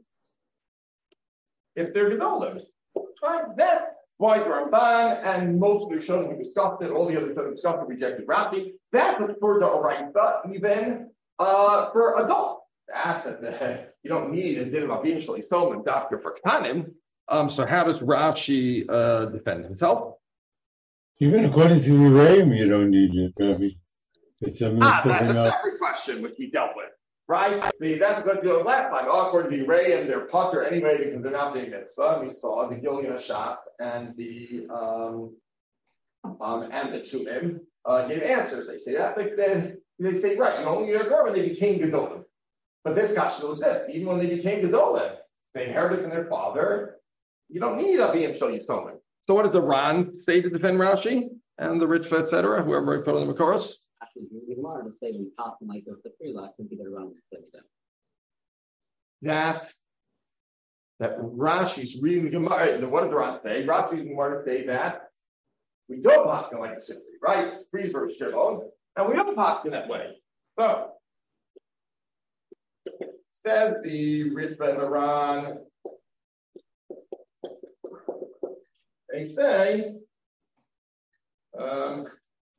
if they're Gedolim. Right? That's why the Ramban and most of the Rishonim we discussed it, all the other Rishonim discussed it, rejected Rashi. That's for the Oraita, even uh, for adults. That's the, you don't need a din of Avim Shali Som and doctor for Kanim. Um, so how does Rashi uh, defend himself? Even according to the Reim, you don't need it, Rabbi. It's a ah, that's a separate question which he dealt with, right? The, that's what we did last time. Oh, according to the Reim, they're putter anyway because they're not being mitzvah. We saw the Gilyon Shach and the um, um, and the Tumim uh, gave answers. They say that's like they, they say right. You only need a girl when they became Gedolim, but this guy still exists even when they became Gedolim. They inherited from their father. You don't need a Avim Shal Yisomim. So what does the Ran say to defend Rashi and the Ritva, et cetera, whoever I put on the Makoros? Actually, the Gemara to say we taught them like the three last and be the Ran study them. That that Rashi's reading the Gemara. What does the Ran say? Rashi's reading the Gemara say that we don't pass like a Sifri, right? It's three verse Shimon, and we don't pass in that way. So says the Ritva and the Ran. They say, um,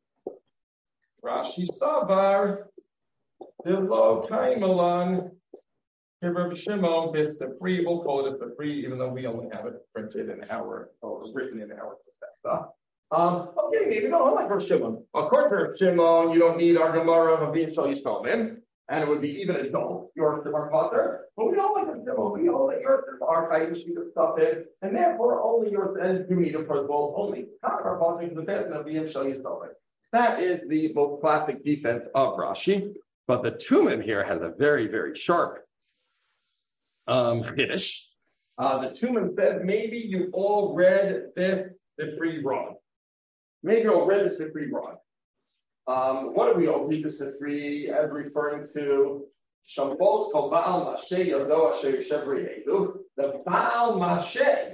Rashi Savar, the low Kaimalan, Rabbi Shimon, this the free, we'll call it the free, even though we only have it printed in our, or written in our stuff. Um, okay, maybe don't like Rabbi Shimon. According to Rabbi Shimon, you don't need our Gemara of Avim Shal Yisomim, and it would be even adult, yours to our father. But we don't like Rabbi Shimon. We know that yours is our fighting sheet of stuff in, and therefore only yours and you need it for the bowl only. Not our father to the best of Avim Shal Yisomim. That is the most classic defense of Rashi. But the Tumim here has a very, very sharp um, Hiddish. Uh, the Tumim says maybe you all read this Sifri wrong. Maybe you all read the Sifri wrong. Um, what do we all read the Sifri as referring to? Shambot kol Baal Mashe Yodo Asher Shevri Edu. The Baal Mashe,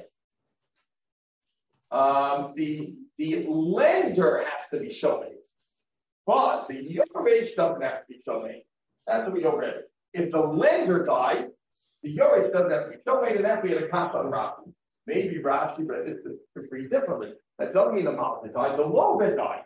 um, the the lender has to be shown, but the Yoresh doesn't have to be shown. That's what we already. If the lender dies, the Yoresh doesn't have to be shown, and that we had a cop on Rashi. Maybe Rashi read this Sifri differently. That doesn't mean the Malka died. The Lovet died.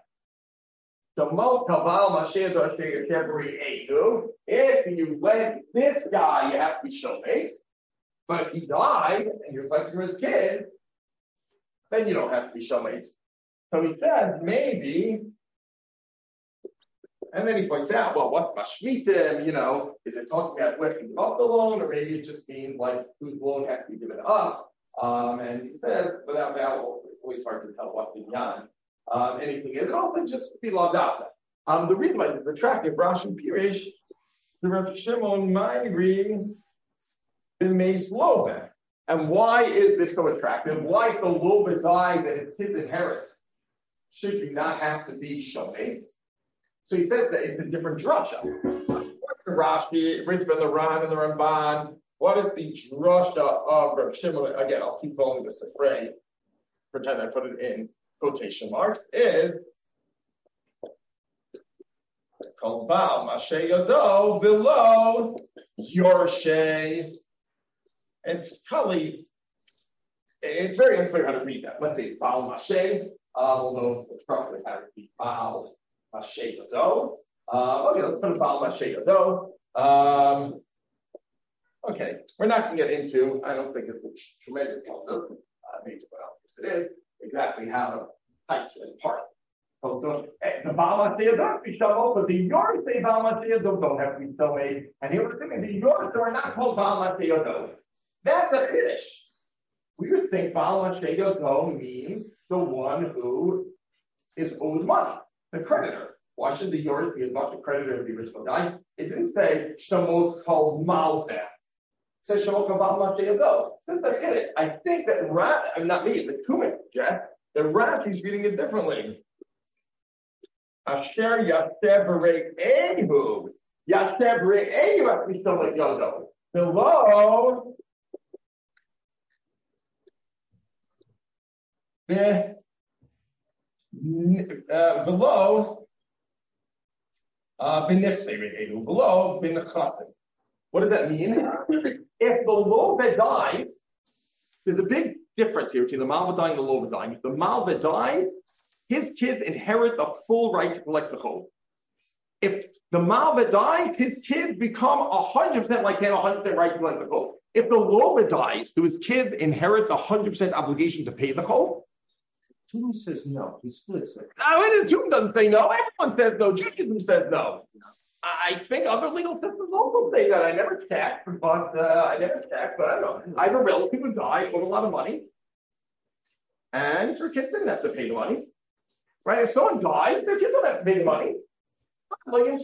If you let this guy, you have to be shomate. But if he died and you're collecting his kid, then you don't have to be shomate. So he says maybe, and then he points out, well, what's mashmitim? You know, is it talking about where to give up the loan, or maybe it just means like whose loan has to be given up? Um, and he says, without that, well, it's always hard to tell what the beyond. Um, anything is, it also just be loved out. Um, the reason why it's attractive, Rashi Pirish, the Rav Shimon Ma'iri, the Meis Loven. And why is this so attractive? Why, if the Loven died that his kids inherit, should you not have to be Shomet? So he says that it's a different drasha. What's the Rashi, Ritva, the Ran, and the Ramban? What is the drasha of Rav Shimon? Again, I'll keep going this afraid. Pretend I put it in quotation marks, is called Baal Mashe Yodo below Yorshe. It's probably, it's very unclear how to read that. Let's say it's Baal Mashe, uh, although it's probably how to be Baal Mashe Yodo. Uh, okay, let's put it Baal Mashe Yodo. Um, okay, we're not going to get into, I don't think it's a tremendous help, uh, maybe what else it is. Exactly how to type and part. So the Baal Mashiach don't be shovel, but the yours say Baal Mashiach don't have to be so made. And here we're saying the yours are not called Baal Mashiach. That's a Kiddush. We would think Baal Mashiach means the one who is owed money, the creditor. Why should the yours be as much a creditor as the original guy? It didn't say Shemot called Malveh. It says Shemot called Baal Mashiach. This is the Kiddush. I think that Rav, I'm not me, the Kumit, Jeff, the Rav is reading it differently. Asher Yaseb Re'ehu. Yaseb Re'ehu has to be shown like Yodo. Below, uh, below uh, below b'nechasim. What does that mean? If the lovet dies, there's a big difference here between the malva dying and the lovet dying. If the malva dies, his kids inherit the full right to collect the chol. If the malva dies, his kids become one hundred percent like him, one hundred percent right to collect the chol. If the lovet dies, do his kids inherit the one hundred percent obligation to pay the chol? Tulum says no. He splits it. No, Judaism doesn't say no. Everyone says no. Judaism says no. I think other legal systems also say that. I never checked, but uh, I never checked, but I don't know. I have a relative who died, owed a lot of money, and her kids didn't have to pay the money. Right? If someone dies, their kids don't have to pay the money. Right? If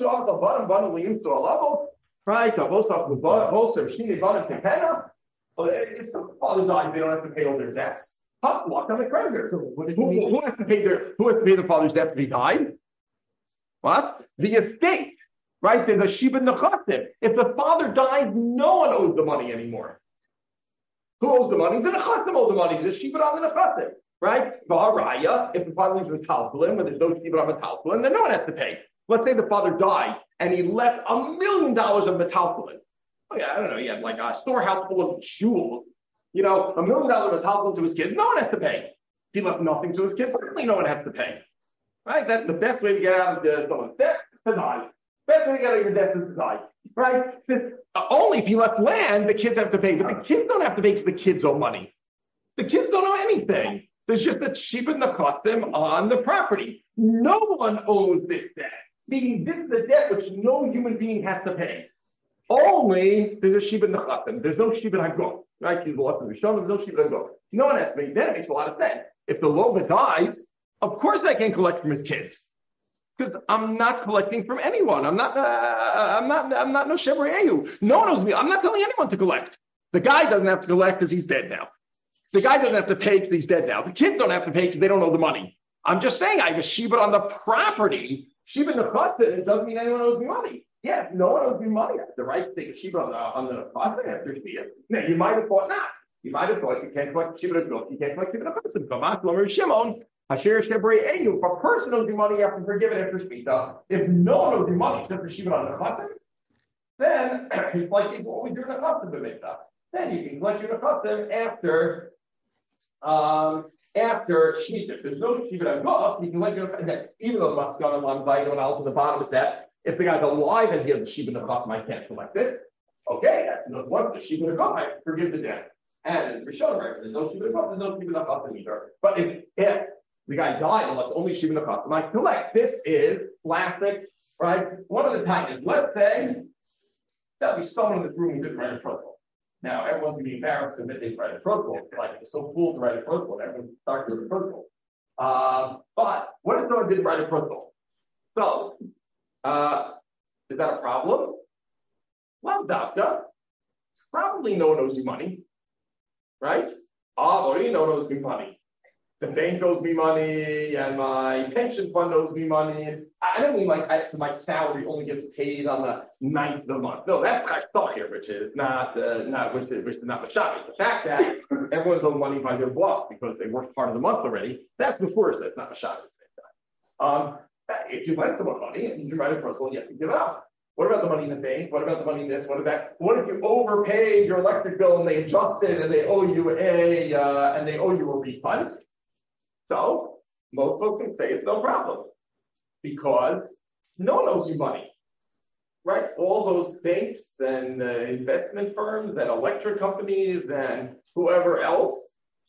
the father dies, they don't have to pay all their debts. Locked on the creditors. Who, who has to pay their who has to pay the father's debt if he died? What? The estate. Right? There's a Shiba Nechasim. If the father dies, no one owes the money anymore. Who owes the money? The Nechasim owe the money. The Shiba on the Nechasim. Right? V'haraya, if the father leaves Metaltalin, when there's no Shiba on Metaltalin, then no one has to pay. Let's say the father died and he left a million dollars of Metaltalin. Oh yeah, I don't know, he had like a storehouse full of jewels. You know, a million dollars of Metaltalin to his kids, no one has to pay. If he left nothing to his kids, certainly no one has to pay. Right? That's the best way to get out of the someone's debt, to die. Best way to get out of your debt is to die. Right? Uh, only if you left land, the kids have to pay. But the kids don't have to pay because the kids owe money. The kids don't owe anything. There's just a Shiba Nechasim on the property. No one owes this debt. Meaning this is a debt which no human being has to pay. Only there's a Shiba Nechasim. There's no Shiba Hagok. Right? There's no Shiba Hagok. No one has to pay. Then it makes a lot of sense. If the lovet dies, of course I can collect from his kids. Because I'm not collecting from anyone. I'm not, uh, I'm not, I'm not no Shebreu. No one knows me. I'm not telling anyone to collect. The guy doesn't have to collect because he's dead now. The guy doesn't have to pay because he's dead now. The kids don't have to pay because they don't owe the money. I'm just saying I have a Shiba on the property. Shiba Nechasim, it doesn't mean anyone owes me money. Yeah, if no one owes me money, I have the right to take a Shiba on the, on the Nechasim after Shia. Now, you might have thought not. You might have thought you can't collect Shiba Nechasim. You can't collect Shiba Nechasim. Come on, Lomer Shimon. Hasher Shebreu. If a person owes you money, you have to forgive it after Shmita. If no one owes you money except for Shiva on the Nechasim, then it's like what we do in a custom b'mikdash. Then you can collect your Nechasim after um, after Shmita. If there's no Shiva on Goff, you can let your Nechasim. Even though the Matzkan on Vayim out to the bottom is that if the guy's alive and he has a Shiva Nechasim, I can't collect it. Okay, that's no one. The Shiva Nechasim, I forgive the debt. And in Rishon, right, there's no Shiva Nechasim, there's no Shiva Nechasim either. But if if the guy died and left only Shiva Nechasim, I collect. This is classic, right? One of the titans. Let's say there'll be someone in this room who didn't write a protocol. Now, everyone's going to be embarrassed to admit they write a protocol. Like, it's so cool to write a protocol. Everyone starts with a protocol. Um, but what if someone didn't write a protocol? So, uh, is that a problem? Well, Dafka, probably no one owes you money, right? Ah, oh, no one owes me money. The bank owes me money, and my pension fund owes me money. I don't mean like I, my salary only gets paid on the ninth of the month. No, that's not here, which is not uh, not which is which is not Mashabbos. The fact that everyone's owed money by their boss because they worked part of the month already, that's before us. That's not Mashabbos. Um, if you lend someone money and you write a protocol, you have to give it up. What about the money in the bank? What about the money in this? What about that? What if you overpaid your electric bill and they adjusted and they owe you a uh, and they owe you a refund? So, most folks can say it's no problem because no one owes you money, right? All those banks and uh, investment firms and electric companies and whoever else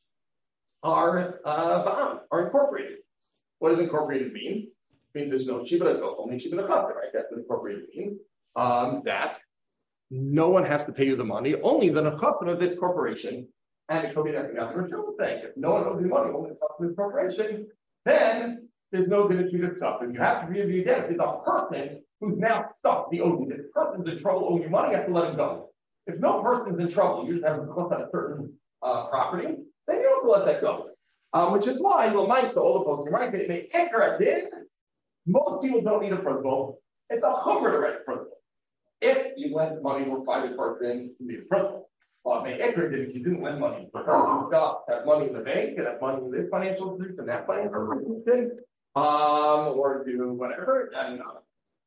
are uh, bound, are incorporated. What does incorporated mean? It means there's no Shiba Nechasim, only Shiba Nechasim, right? That's what incorporated means. Um, that no one has to pay you the money, only the Nechasim of this corporation. And it could be that's another Rishon thing. If no one owes you money, only the corporation, then there's no limit to this stuff. If you have to review debt, if it's a person who's now stuck, the owing. This person's in trouble owing you money, you have to let him go. If no person's in trouble, you just have to cost on a certain uh, property, then you have to let that go. Um, which is why, well, nice, all the folks, right? They, they anchor it in. Most people don't need a principal. It's a hummer to write a principal. If you lend money to a private person, you need a principal. Well, they anchored it if you didn't lend money. Because you've got that money in the bank and that money in this financial institution and that financial institution. um, or do whatever, and uh,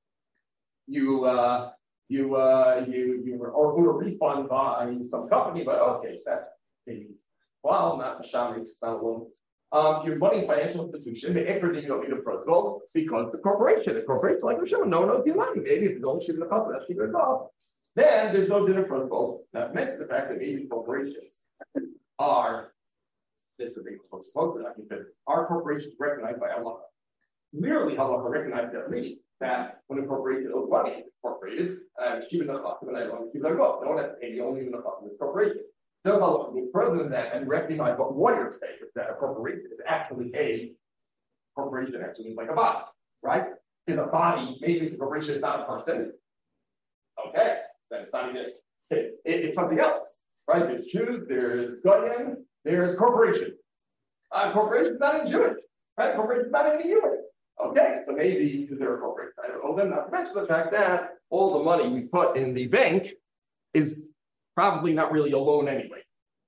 you, uh, you, uh, you, you, or who a refund by some company, but okay, that's maybe, well, not Mashami, it's not a little. Um, your money financial institution, the equity you don't need a protocol because the corporation, the corporation, like Hashem, no one knows your money. Maybe if it's only shooting the company, that's shooting it off. Then there's no dinner protocol. That makes the fact that maybe corporations are, this is what's spoken, I think that our corporations recognized by Allah. Clearly, Allah recognized at least that when a corporation owes money, it's incorporated, and even the cost of an item, you let go. No one has to pay the only even the cost of the corporation. Does Allah go further than that and recognize what lawyers say is that a corporation is actually a corporation, actually is like a body, right? Is a body, maybe the corporation is not a person. Okay, then it's not even it, it, it's something else, right? There's Jews, there's Goyim, there's corporation. Uh, corporation is not in Jewish, right? Corporation is not in the human. Okay, so maybe because they're a corporation, I don't know them, not to mention the fact that all the money we put in the bank is probably not really a loan anyway.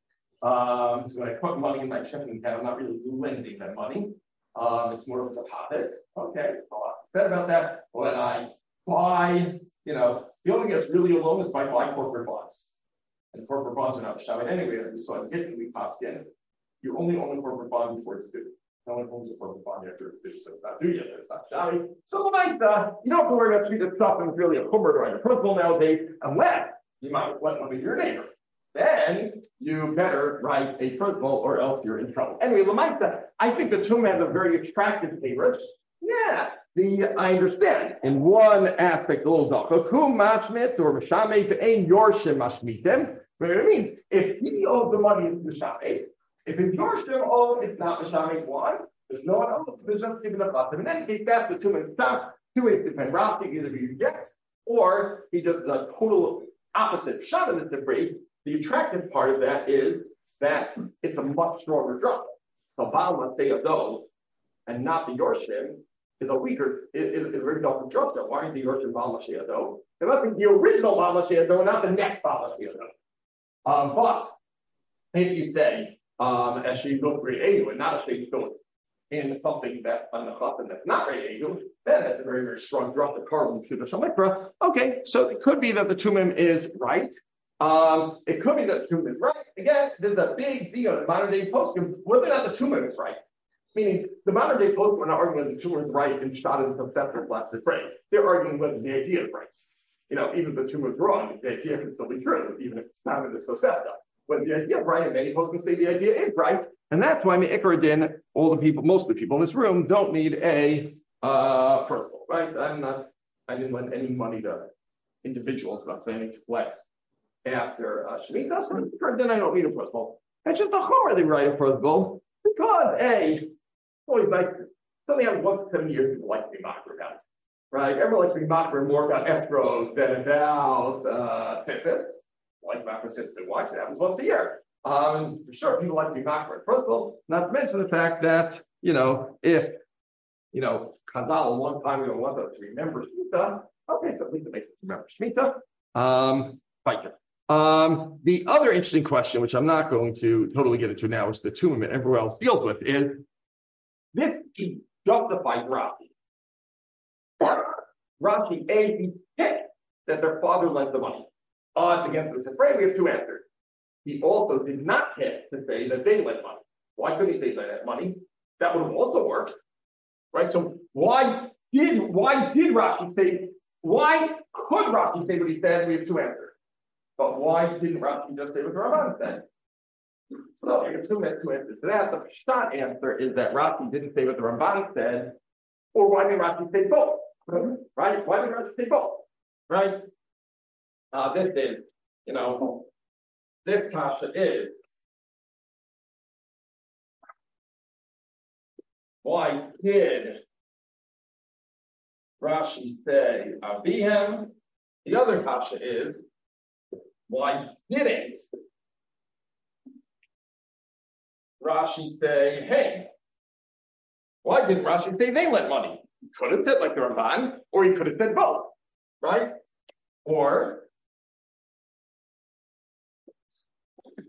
Um, so when I put money in my checking account, I'm not really lending that money. Um, it's more of a deposit. Okay, a lot said about that. When I buy, you know, the only thing that's really a loan is if I buy corporate bonds. And corporate bonds are not showing anyway, as we saw in Gittin, we passed in. You only own a corporate bond before it's due. No one owns a corporate bond after it's due, so it's not due yet, it's not showing. So nice, uh, you don't have to worry about treating this stuff and really a kummer or a principal nowadays, unless you might want one of your neighbor. Then you better write a principal or else you're in trouble. Anyway, Lamaita, I think the tomb has a very attractive favorite. Yeah, the I understand. In one aspect, a little dark. Kum mashmit or mashamet ein yorshim mashmitem. What it means, if he owes the money, it's mashamet. If it's yorshim, oh, it's not mashamet one. There's no one else. There's just given a chasim. In any case, that's the tomb and stuff. Two ways to depend. Rashi either he rejects or he just the total opposite shot of the debris. The attractive part of that is that it's a much stronger drop. The Baal Maseyado and not the Yorshim is a weaker, is, is a very different drop. Why aren't the Yorshim Baal Maseyado? It must be the original Baal Maseyado, not the next Baal Maseyado. Um, but if you say, um, as she goes great Egu and not a Sheikh goes in something that's on the Chatan that's not great Egu, then that's a very, very strong drop. The carbon should have. Okay, so it could be that the Tumim is right. Um, it could be that the Tumim is right. Again, there's a big deal in modern day poskim whether or not the Tumim is right. Meaning, the modern day poskim are not arguing whether the Tumim is right and shot in some scepter flaps to pray. They're arguing whether the idea is right. You know, even if the Tumim is wrong, the idea can still be true, even if it's not in this scepter. When the idea is right, and many poskim say the idea is right, and that's why Me'ikar Din, all the people, most of the people in this room don't need a uh, principal, right? I'm not, I didn't lend any money to individuals that I'm planning to collect after uh, Shemitah, so then I don't need a principal. It's just a horror they write a principal because A, it's always nice. It's only happens once in seven years people like to be mocked about it, right? Everyone likes to be mocked more about escrow than about uh, census. Like mocked for census and watch, it happens once a year. Um, for sure, people like to be mocked for a principal, not to mention the fact that, you know, if, you know, Chazal a long time ago wanted us to remember Shemitah, okay, so at least it makes us remember Shemitah. Um, Thank you. Um, the other interesting question, which I'm not going to totally get into now, which the Tumim and everyone else deals with, is this justified Rashi. Rashi, A, he picked that their father lent the money. Oh, it's against the Sifrei. We have two answers. He also did not pick to say that they lent money. Why couldn't he say they lent money? That would have also worked, right? So why did why did Rashi say? Why could Rashi say what he said? We have two answers. But why didn't Rashi just say what the Ramban said? So I have two, two answers to that. The short answer is that Rashi didn't say what the Ramban said, or why didn't Rashi say both? Right? Why didn't Rashi say both? Right? Uh, this is, you know, this kasha is why did Rashi say Avihem? The other kasha is why didn't Rashi say, hey, why didn't Rashi say they lent money? He could have said like the Ramban, or he could have said both, right? Or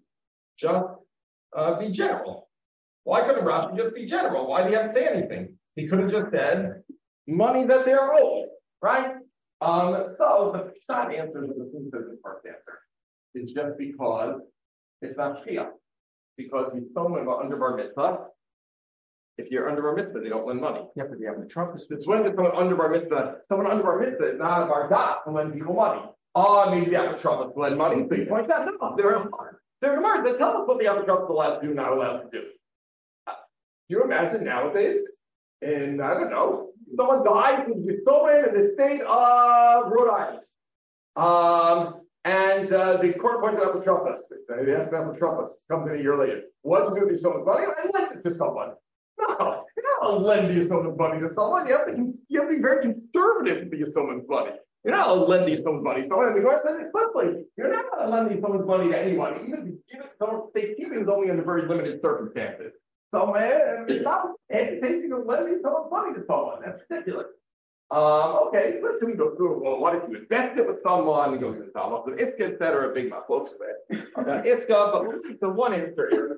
just uh, be general. Why couldn't Rashi just be general? Why do you have to say anything? He could have just said money that they're owed, right? Um, so the short answer to the first answer is just because it's not Shia. Because you someone under bar mitzvah, if you're under bar mitzvah, they don't lend money. You have to be having a trust. It's when someone under bar mitzvah, someone under bar mitzvah is not a bar dot to lend people money. Oh, maybe they have a trouble to lend money. So he points out, no, they're they're Gemara that tell us what the other trust is allowed to do, not allowed to do. Uh, do you imagine nowadays? And I don't know, someone dies in Yisomim in the state of Rhode Island. Um, and uh, the court points out the trust. They have to have a trust. Comes in a year later. What to do with someone's money? I lent it to someone. No, you're not lending someone's money to someone. You have to, you have to be very conservative to give someone's money. You're not lending someone's money to someone. And the Gemara says explicitly, you're not lending someone's money to anyone. Even if you give it to someone, safekeeping is only under very limited circumstances. So, man, it's not taking or lending someone's money to someone. That's ridiculous. Um, okay, let's we go through. Well, what if you invest it with someone? He goes into Talmud, the Iska, et cetera, big mouth, folks. About Iska, but we'll take the one answer here.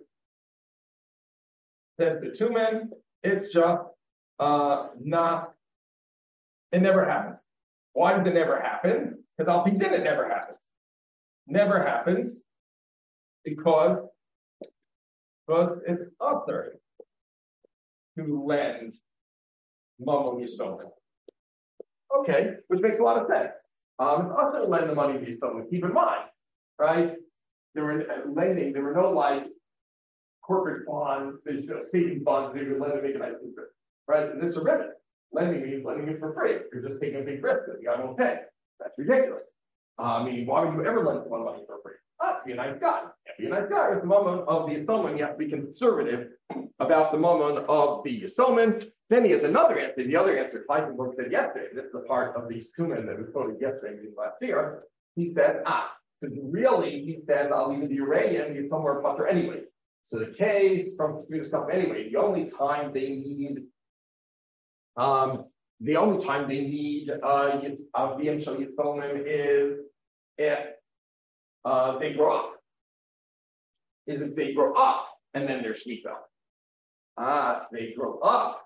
Says the two men, it's just uh, not, it never happens. Why does it never happen? Because I'll begin it never happens. Never happens because, because it's author to lend Mamon Yisomim. Okay, which makes a lot of sense. Um, it's also to lend the money to Yisomim. Keep in mind, right? There were uh, lending, there were no like corporate bonds, you know, savings bonds, they would lend to make a nice interest, right? And this is a remedy. Lending means lending it for free. You're just taking a big risk that the guy won't pay. That's ridiculous. Uh, I mean, why would you ever lend someone money for free? Oh, to be a nice guy. You be a nice guy. With the moment of the Yisomim, you have to be conservative about the moment of the Yisomim. Then he has another answer. The other answer, Heisenberg said yesterday, this is the part of the Suman that we quoted yesterday last year. He said, ah, because really, he said, I'll leave the Uranian, he's somewhere putter anyway. So the case from the stuff anyway, the only time they need, um, the only time they need uh, Avim Shel Yisomim is if uh, they grow up. Is if they grow up and then they're Shmita. Ah, they grow up.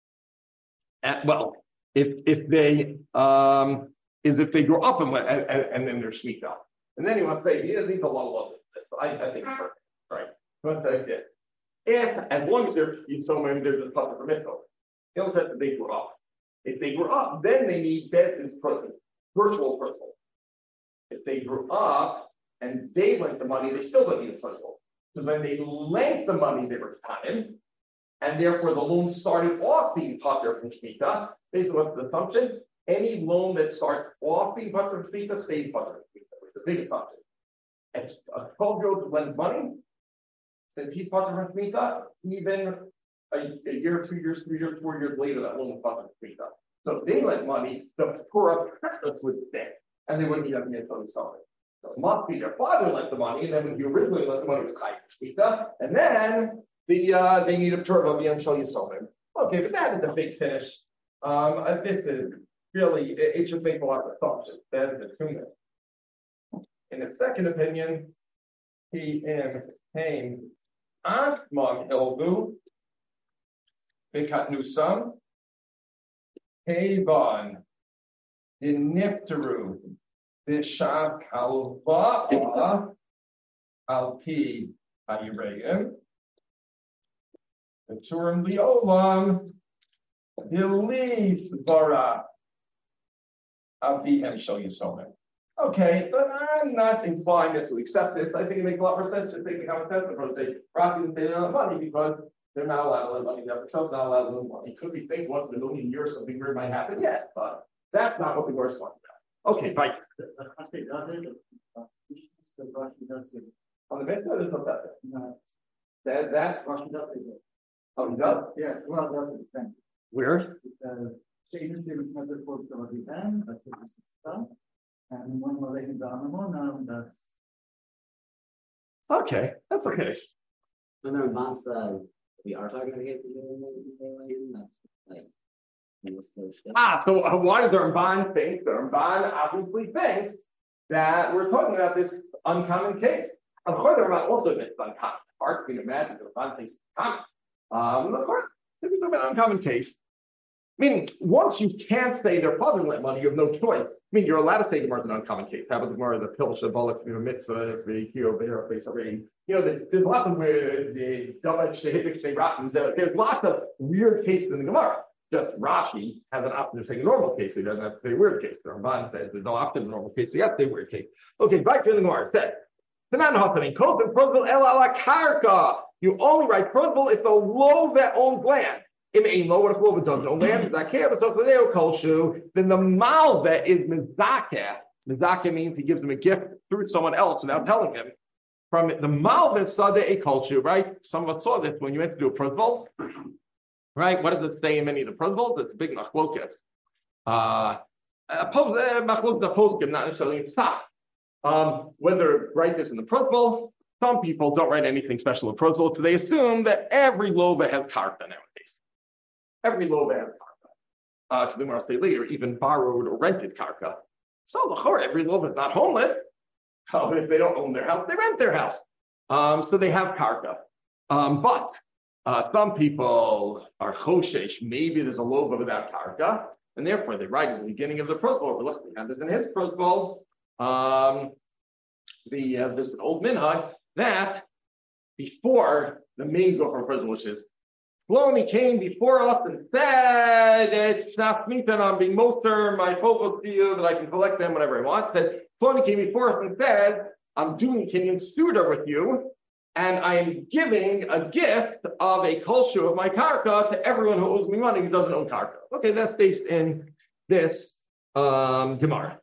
And, well, if if they um, is if they grow up and and, and then they're Shmita. And then he wants to say he doesn't need to level up this. I, I think it's perfect, right? He wants to say this. If as long as they're Yisomim, there's a public mitzvah. He only says that they grow up. If they grew up, then they need Besdin's virtual principle. If they grew up and they lent the money, they still don't need a principle. Because when they lent the money, they were Tanim, and therefore the loan started off being Pater from Shemitah. Basically, what's the assumption? Any loan that starts off being Pater from Shemitah stays Pater from Shemitah, which is the big assumption. And a twelve-year-old who lends money, since he's Pater from Shemitah, even A, a year, two years, three years, four years later, that loan was fucking paid up. So if they lent money, the poor apprentice would stay, and they wouldn't be having it on something. So it must be their father lent the money, and then when he originally lent the money, it was Chayiv Shmita, and then the uh, they need a Torah of Yom Shel Yisomim. Okay, but that is a big finish. Um, uh, this is really it, it should make a lot of assumptions. That is the two In his second opinion, he came Ansmon Hilgu. Bekatnusam, Avon, the Niftaru, the Shas Halva, Alpi Ayirayim, the Turim Liolam, the Lis Bara, Abihem Shel Yisomim. Okay, but I'm not inclined to accept this. I think it makes a lot more sense to think how it says the say Rashi and say money because they're not allowed to lend money. They're not allowed to lend money. Could be think once in a million years something weird might happen. Yes, but that's not what the Gemara is talking about. Okay, bye. On the mitzvah, there's no that. No. That that Rashi does it. Oh, he does? Yeah, well, that's the thing. Where? And one more lady down that's okay. That's okay. When the Ramban says we are talking about the case of that's like ah. So uh, why does the Ramban think? The Ramban obviously thinks that we're talking about this uncommon case. Of course, the Ramban also admits it's uncommon. Hard to imagine the Ramban thinks it's common. Um, of course, if we're talking about an uncommon case, Meaning, once you can't say their father lent money, you have no choice. I mean, you're allowed to say Gemara is an uncommon case. How about the Gemara, the Pilsha, Balak, Mitzvah, you know, there's lots of weird, the Damach, the Hibik, the Ratans, there's lots of weird cases in the Gemara. Just Rashi has an option of saying a normal case, so he doesn't have to say a weird case. The Ramban says there's no option of a normal case, so you have to say a weird case. Okay, back to the Gemara. It says, you only write prosbul if the lova owns land. If ain't low, what if lova doesn't own land? Then the malva is mizakeh. Mizakeh means he gives him a gift through someone else without telling him. From the malva sada a kulshu, right? Some of us saw this when you went to do a prosbul. Right? What does it say in many of the prosbuls? It's a big machloket. Uh, machloket the poskim, not necessarily in psak. Um, whether write this in the prosbul, some people don't write anything special in prosbul, so they assume that every lova has karka nowadays. Every lova has karka. Uh, to the Gemara say later, even borrowed or rented karka. So l'chor, every lova is not homeless. Oh, if they don't own their house, they rent their house. Um, so they have karka. Um, but uh, some people are choshesh. Maybe there's a lova without karka, and therefore they write in the beginning of the prosbul. We're looking at this in his prosbul. Um, the uh, there's an old minhag that before the main go from prison, which is Ploni came before us and said, it's Shafmitan, I'm being moster, my focus to you that I can collect them whenever I want. Said Ploni came before us and said, I'm doing Kenyan Suda with you, and I am giving a gift of a kulshu of my karka to everyone who owes me money who doesn't own karka. Okay, that's based in this um, Gemara.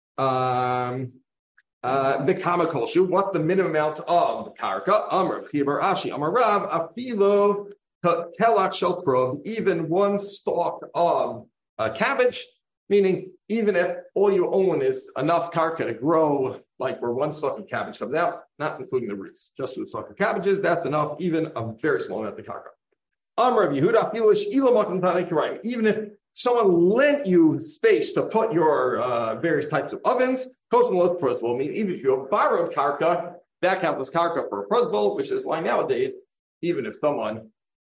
Um, uh, the kama kolshu, what's the minimum amount of the karka? Amr, Chibar Ashi, Amar Rav, Afilo, Telak Shel Krov, even one stalk of uh, cabbage, meaning even if all you own is enough karka to grow, like where one stalk of cabbage comes out, not including the roots, just with stalk of cabbages, that's enough, even a very small amount of karka. Amr of Yehuda, Afilo, Sh'ila Matan Tanei Kiraim, even if someone lent you space to put your uh, various types of ovens, Kosmos prosbul, means even if you have borrowed karka, that counts as karka for a prosbul, which is why nowadays, even if someone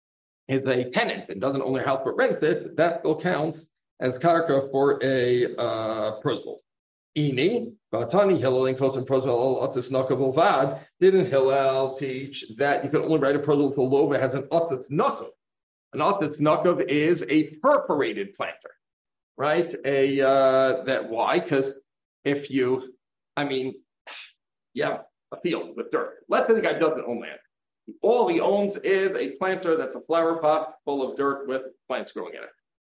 is a tenant and doesn't own their house but rents it, that still counts as karka for a uh, prosbul. Ini, Vatani Hillel and Kosim prosbul otis nakav vad. Didn't Hillel teach that you can only write a prosbul if the lova has an otis nakav? An otis nakav is a perforated planter, right? A uh, that why? Because if you, I mean, you have a field with dirt. Let's say the guy doesn't own land. All he owns is a planter that's a flower pot full of dirt with plants growing in it.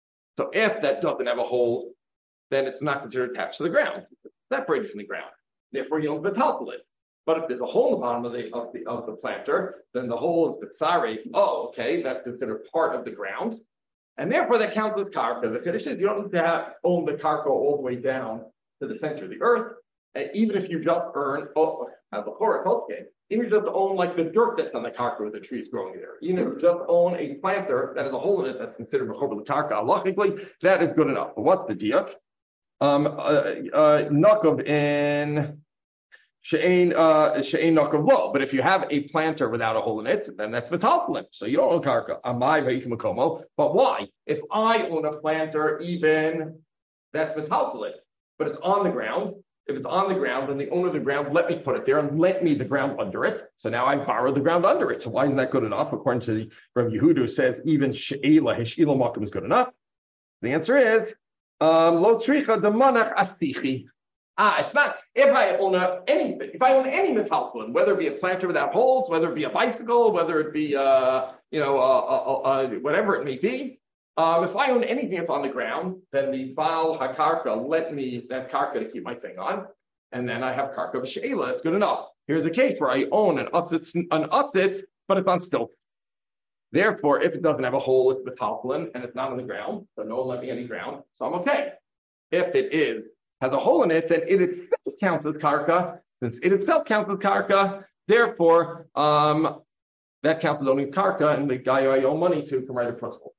So if that doesn't have a hole, then it's not considered attached to the ground. It's separated from the ground. Therefore, you own metaltalid. But if there's a hole in the bottom of the of the of the planter, then the hole is bitsare. Oh, okay, that's considered part of the ground, and therefore that counts as karka. The Kiddush is you don't need to have, own the karka all the way down to the center of the earth. And even if you just earn, oh, as a chorus, okay, even if you just own like the dirt that's on the karka where the trees growing there, even if you just own a planter that has a hole in it that's considered mechober l'karka halachically, that is good enough. But what's the diuk? Um, uh, uh, nakav in. She'ain uh she'ain nakav lo. But if you have a planter without a hole in it, then that's metaltalin. So you don't own karka. Amai ve'ikim makomo. But why? If I own a planter, even that's metaltalin, but it's on the ground. If it's on the ground, then the owner of the ground let me put it there and let me the ground under it. So now I borrowed the ground under it. So why isn't that good enough? According to the Rav Yehuda, who says even she'ela hish'ila makom is good enough. The answer is um, lo tzricha demanach astichi. Ah, it's not. If I own a, anything, if I own any metaltalin, whether it be a planter without holes, whether it be a bicycle, whether it be uh, you know uh, uh, uh, whatever it may be, um, if I own anything that's on the ground, then the Baal HaKarka let me that karka to keep my thing on, and then I have karka v'she'ela. That's good enough. Here's a case where I own an utzit, an utzit, but it's on stilts. Therefore, if it doesn't have a hole, it's metaltalin, and it's not on the ground, so no one let me any ground, so I'm okay. If it is has a hole in it, then it itself counts as karka. Since it itself counts as karka, therefore, um, that counts as owning karka, and the guy I owe money to can write a prosbul.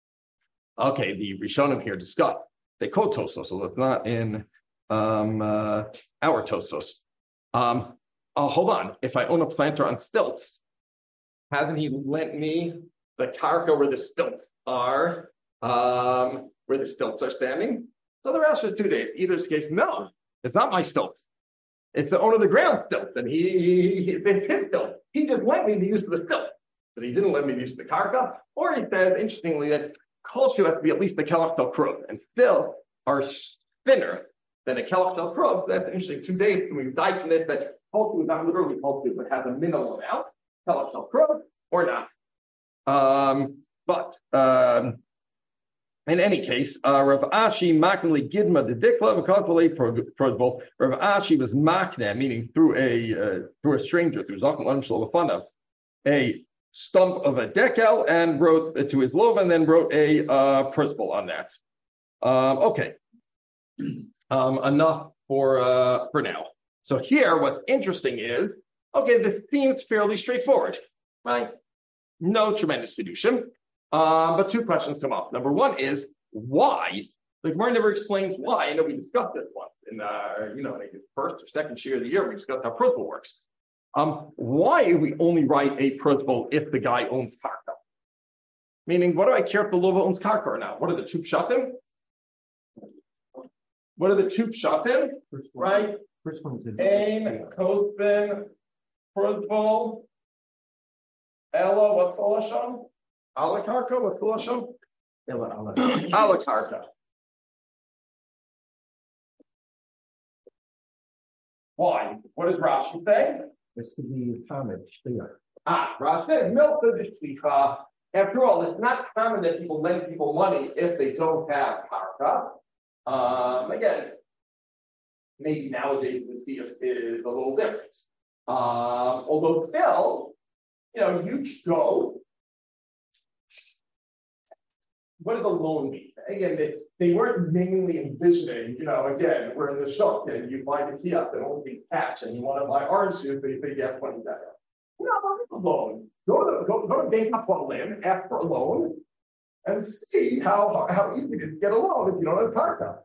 Okay, the Rishonim here discuss. They quote Tosfos, so it's not in um, uh, our Tosfos. Um, oh, hold on. If I own a planter on stilts, hasn't he lent me the karka where the stilts are? um, where the stilts are standing. So the Rashi is two days. Either case, no, it's not my stilt. It's the owner of the ground stilt, and he, he it's his stilt. He just let me the use of the stilt, but he didn't let me use the karka. Or he says, interestingly, that culture has to be at least the kelach tel krov, and still are thinner than a kelach tel krov. So that's interesting. Two days, and we've died from this that culture is not literally culture, but has a minimal amount, kelach tel krov or not. Um, but um, in any case, uh, Rav Ashi makneli gidma the dikla v'kalkulei prozbol. Rav Ashi was makna, meaning through a uh, through a stranger, through Zakon Adam Shalafana, a stump of a decal, and wrote uh, to his love, and then wrote a uh, prozbol on that. Um, okay, um, enough for uh, for now. So here, what's interesting is, okay, this seems fairly straightforward, right? No tremendous fiducium. Um, but two questions come up. Number one is why? The Gemara never explains why. I know we discussed this once in uh, you know, in the first or second year of the year, we discussed how prozbol works. Um, why do we only write a prozbol if the guy owns karka? Meaning, what do I care if the lova owns karka or not? What are the two pshatim? What are the two pshatim? Right? First one's a Ain, Kosbin, prozbol, Ella, what's the lashon? Ala karka, what's the lashon? Ala karka. Why? What does Rashi say? This could be Talmud Shliach. Ah, Rashi said, milta d'shlicha. After all, it's not common that people lend people money if they don't have karka. Um, again, maybe nowadays the theist is a little different. Um, although still, you know, you go. What does a loan mean? Again, they, they weren't mainly envisioning, you know, again, we're in the shop and you find a kiosk that only be cash and you want to buy orange juice, but you think you have twenty dollars. No, not a loan. Go to the, go, go to Bank Hapolim, ask for a loan, and see how how easy it is to get a loan if you don't have karka.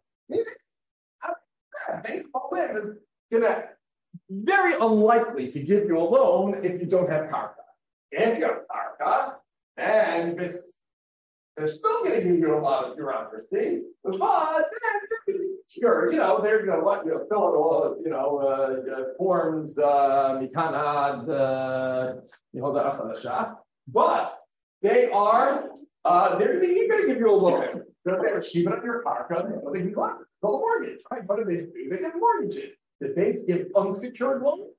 Bank Hapolim is gonna very unlikely to give you a loan if you don't have karka. If you have karka, and this they're still going to give you a lot of bureaucracy, but sure, you know, they're going to let you fill out all, you know, uh, uh, forms, uh, mikanad, uh, you know, the shop. But they are, uh, they're going to give you a loan. They're going to achieve it up your karka. They can collect it. Go mortgage, right? What do they do? They give mortgages. The banks give unsecured loans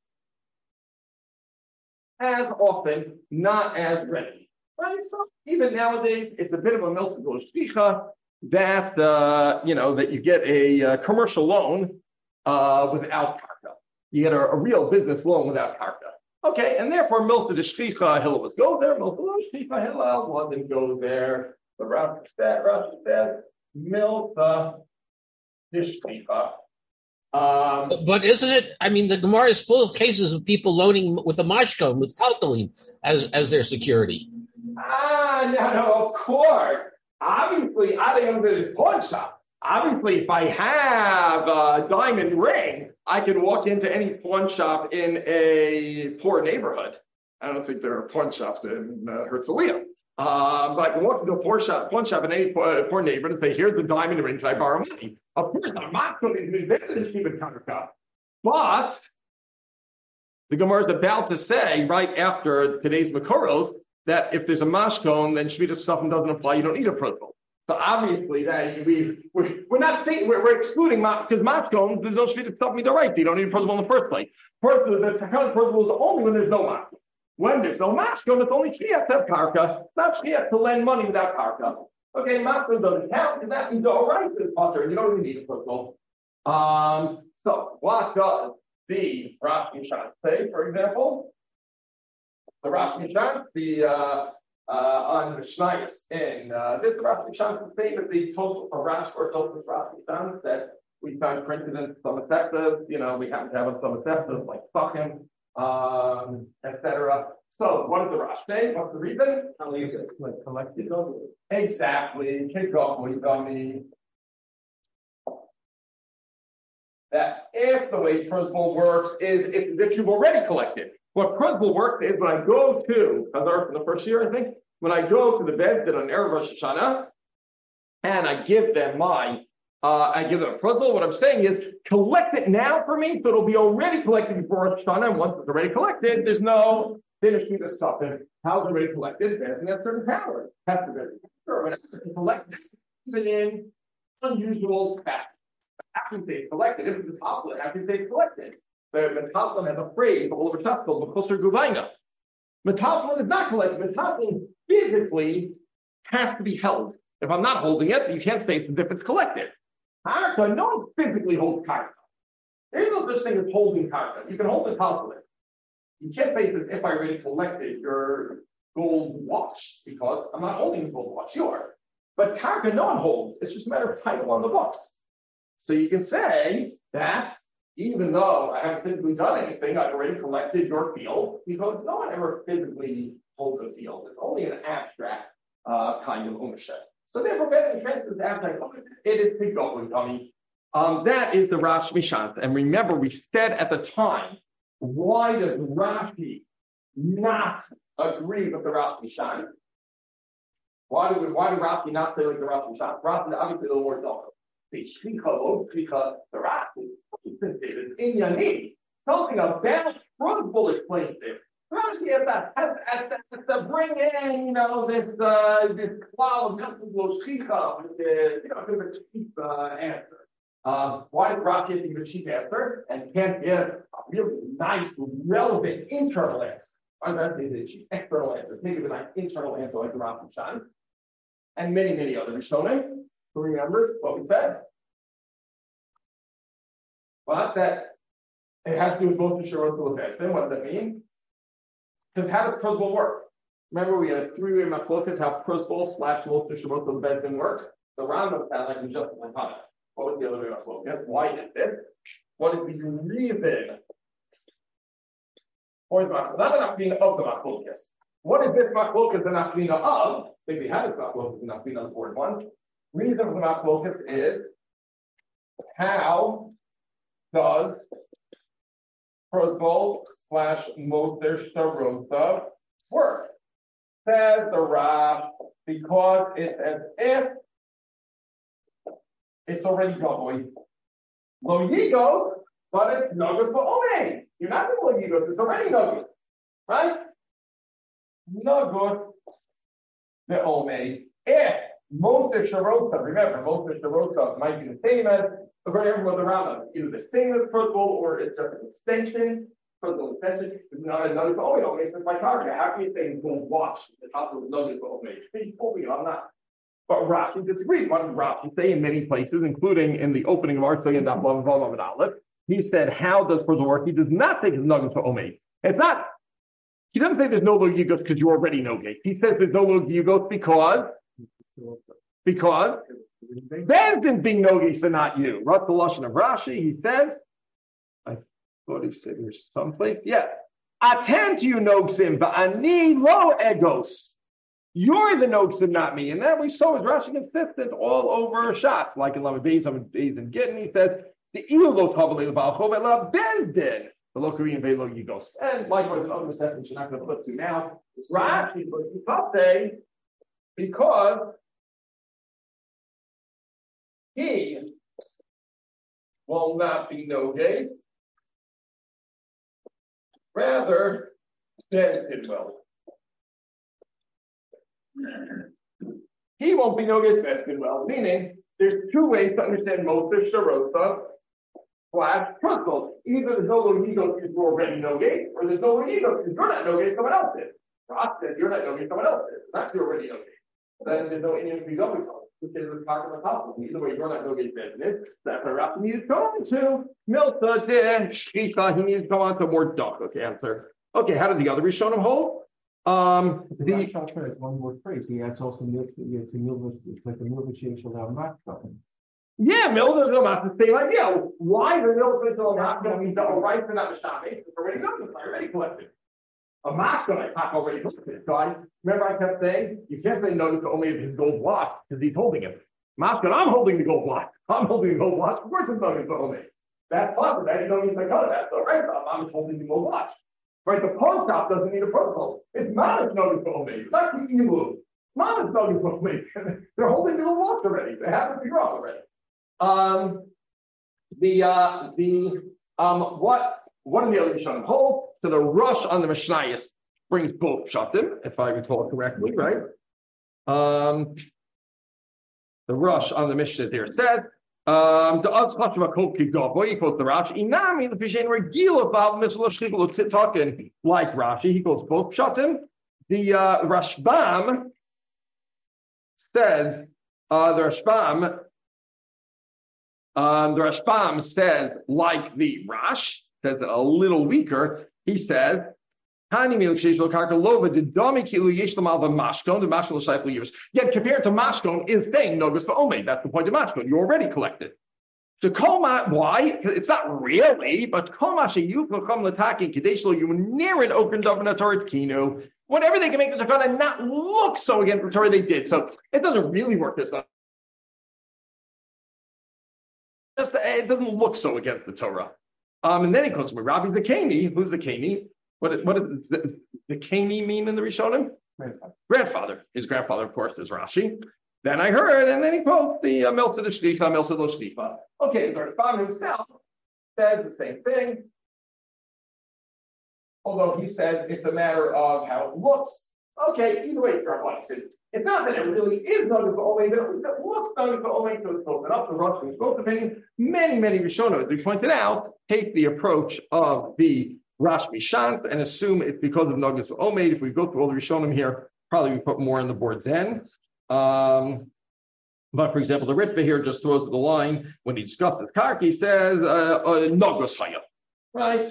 as often, not as ready. Right, so even nowadays, it's a bit of a milsa shlicha that uh, you know that you get a, uh commercial loan uh, without karka. You get a, a real business loan without karka. Okay, and therefore milsa shlicha Hillel was go there. Milsa shlicha Hillel wasn't go there. But Rashi said, Rashi said milsa shlicha. Um, but, but isn't it? I mean, the Gemara is full of cases of people loaning with a mashkon, with taltalim as as their security. Ah, no, no, of course. Obviously, I don't go to the pawn shop. Obviously, if I have a diamond ring, I can walk into any pawn shop in a poor neighborhood. I don't think there are pawn shops in uh, Herzliya. Uh, but I can walk into a pawn shop, pawn shop in any poor, poor neighborhood and say, here's the diamond ring, can I borrow money? Of course, I'm not going to be visited to keep karka. But the Gemara is about to say, right after today's Makoros, that if there's a mashkon, then Shemitah Sufim doesn't apply. You don't need a protocol. So obviously, that we we're, we're not saying we're, we're excluding because mashkon. There's no Shemitah Sufim either right. You don't need a protocol in the first place. First, the Takana protocol is only when there's no mashkon. When there's no mashkon, it's only shliach to have karka. It's not shliach to lend money without karka. Okay, mashkon doesn't count because that means all right to the putter. You don't even need a protocol. Um. So what does the Rashi Mishnah say, for example? The Rashi Mishnah, the uh, uh, on Mishnayos, and uh, this Rashi Mishnah is the same as the total for Rashi or total Rashi Mishnah that we found printed in some effective. You know, we happen to have some effective like Sachim, um, et cetera. So, what is the Rashi say? What's the reason? How do you get like collected? Exactly. Kick off with dummy. That if the way prozbol works is if, if you've already collected. What prozbol works is when I go to, Chazar from the first year, I think, when I go to the Bezdin on Erev Rosh Hashanah, and I give them my, uh, I give them a protocol. What I'm saying is, collect it now for me, so it'll be already collected before Rosh Hashanah. And once it's already collected, there's no finishing this stuff. And how it's already collected, it has certain power. Has to be sure, but it's collected even in unusual fashion. I can say it's collected. If it's a topplet, I can say it's collected. The Metalton has a phrase all over top called Mekoser Guvaina. Metalton is not collected. Metalton physically has to be held. If I'm not holding it, you can't say it's as if it's collected. Karka, no one physically holds karka. There is no such thing as holding karka. You can hold the top of it. You can't say it's as if I already collected your gold watch, because I'm not holding the gold watch. You are. But karka, no one holds. It's just a matter of title on the books. So you can say that even though I haven't physically done anything, I've already collected your field, because no one ever physically holds a field. It's only an abstract uh, kind of ownership. So therefore, when it transfers to abstract ownership, it is Pigoin Tommy. Um, that is the Rashi Mishant. And remember, we said at the time, why does Rashi not agree with the Rashi Mishant? Why do we, why do Rashi not say like the Rashi Mishant? Rashi obviously a little more dull. The Shricha, Shricha, the Rashi, in Yani, something about truthful explains this. Rashi has to, has, has, has to bring in, you know, this uh, this cloud of Shricha, with the, you know, give a cheap uh, answer. Uh, why does Rashi have to give a cheap answer and can't give a really nice, relevant internal answer? Why does Rashi give a cheap external answer? Maybe a nice internal answer like the Rashi Shan and many, many other Rishonim. Who remembers what we said? What? That it has to do with most of Shirot Lefestim. What does that mean? Because how does Prosbol work? Remember, we had a three-way machlokas how Prosbol slash most of Shirot Lefestim work. The Rambam found like in just one time. What was the other way machlokas? Why is this? What is the reason? Or the machlokas? Not the nafina of the machlokas. What is this machlokas the nafina of? If we had this machlokas the nafina of the fourth one. Reason for the machlokas is how does Prosbol slash Moser Sharota work? Says the Rav, because it's as if it's already going. Lo Yigos, but it's Nogos Ba'omei. You're not doing Lo Yigos, it's already Nogos. Right? Nogos Ba'omei. If Moser Sharota, remember, Moser Sharota might be the same as, according to everyone around us, either the same as Prosbol or it's just an extension. Prosbol extension is not another Ba'omei. Oh, it's my target. How can you say you don't watch the top of the Nogos Ba'omei? He's hoping I'm not. But Rashi disagreed. What did Rashi say in many places, including in the opening of Artsoy and Davav and Aleph? He said, how does Prosbol work? He does not say it's Nogos Ba'omei. It's not. He doesn't say there's no Lo Yigos because you already know gate. He says there's no Lo Yigos because Because Bezdin's being nogis and not you. What's the lashon of Rashi? He says, I thought he said here someplace. Yeah. Attend to you nogsim, but ani lo egos. You're the nogsim, not me. And that we saw is Rashi consistent all over Shas, like in Lamed Beis, Lamed Beis and Gittin. He says, the ilu lo tavalei lebalchov ela Bezdin. The lokarim velo yigos. And likewise in other sections, you're not going to flip to now. Rashi, but you can't say, because he will not be no gaze. Rather, Bezdin will. He won't be no gaze, Bezdin will. Meaning, there's two ways to understand Moser Sharota slash Prosbol. Either there's no Lo Yigos because you're already no gaze, or there's no Lo Yigos because you're not no gaze, someone else is. Ross says you're not no gaze, someone else is. That's you're already no gaze. Then there's no Indian to be going on. Because we're talking about either way, you're not going to get business. That's why Rashi needs to go into Milta de Shricha. He needs to go on to more dark answer. Okay, how did the other Rishonim hold? Um, the the Rashi is one more phrase. He adds also it's a milva. It's like a milva change without match. yeah, Milta is not the same idea. Why the Milta is not going to be double rights and not the Shabbos? It's already done. It's already collected. A mashkon I talk already collected. So I remember I kept saying you can't say no to only if his gold watch because he's holding it. Mashkon, I'm holding the gold watch. I'm holding the gold watch. Of course, it's not to only. That's possible. That you don't need to go to that. So right, I'm holding the gold watch. Right, the pawn shop doesn't need a protocol. It's not as notice to only. It's not the ilu. Mom is going to me. They're holding their watch already. They have to figure out already. Um, the uh, the um, what what are the other Rishonim hold? So the rush on the Mishnayos brings both pshatim, if I recall correctly, right? Um, the rush on the Mishnah there says. Um, the us Hashma Kolki Gavoy, he quotes the Rashi. Inami the Pishain Regila Val Mislosh Chikul talking like Rashi. He quotes both pshatim. The uh, Rashbam says uh, the Rashbam um, the Rashbam says like the Rash says it a little weaker. He says. Yet compared to Mashkon is saying Nogus Ba'omei. That's the point of Mashkon. You already collected. So Koma, why? It's not really, but Koma you come attacking Kadeshlo, you near an Okran Dovna Torah Kino. Whatever they can make the Torah and not look so against the Torah they did. So it doesn't really work this way. It doesn't look so against the Torah. Um, and then he quotes me, Rabbi Zakani. Who's Zakani? What, is, what does the, the Kani mean in the Rishonim? Grandfather. Grandfather. His grandfather, of course, is Rashi. Then I heard, and then he quotes the uh, Milsa de Shlifa, Milsa lo Shlifa. Okay, the Rashbam himself says the same thing. Although he says it's a matter of how it looks. Okay, either way, Rashbam says it's not that it really is Nogus Ba'omei, but it looks Nogus Ba'omei, so it's open up the Rosh and both opinions. Many, many Rishonim, as we pointed out, take the approach of the Rash Mishant and assume it's because of Nogus Ba'omei. If we go through all the Rishonim here, probably we put more on the board then. Um, but for example, the Ritva here just throws the line when he discusses Karka, he says uh, uh, Nogus Chaya, right?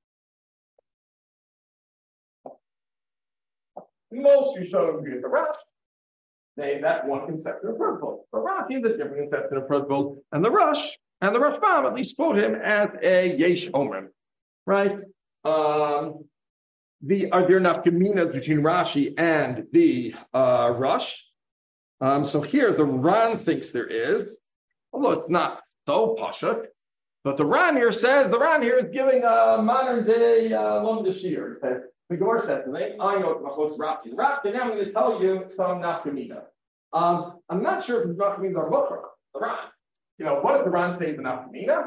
Most Rishonim agree with the Rash. They that one conception of principle. The Rash is a different conception of principle, and the Rush and the Rashbam at least quote him as a Yesh Omer, right? Um, the are there nafkaminas between Rashi and the uh, Rush? Um, so here the Ran thinks there is, although it's not so pashut. But the Ran here says the Ran here is giving a modern day uh, Lom Deshir. The Gemara says, I know it's Machos Rashi. Rashi, now I'm going to tell you some nafkamina. Um, I'm not sure if the nafkaminas are Mokra, the Ran. You know, what does the Ran say is the nafkamina?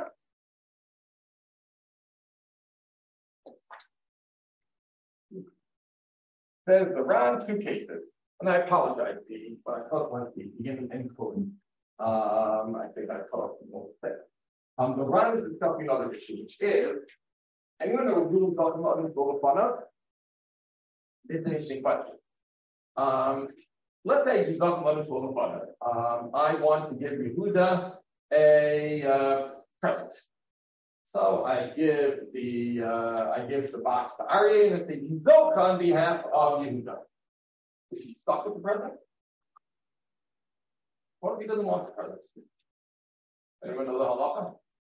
Says the Ran, two cases. And I apologize, Pete, but I caught one of these, beginning and quoting. Um, I think I caught the whole thing. Um, the Ran is discussing another issue, which is, anyone know what Rule's talking about in Golafana? It's an interesting question. Um, let's say you talk about Golafana. Um, I want to give Yehuda a uh, present. So I give the uh, I give the box to Aryeh and I say Yizoka on behalf of Yehuda. Is he stuck with the present? What if he doesn't want the present? Anyone know the halacha?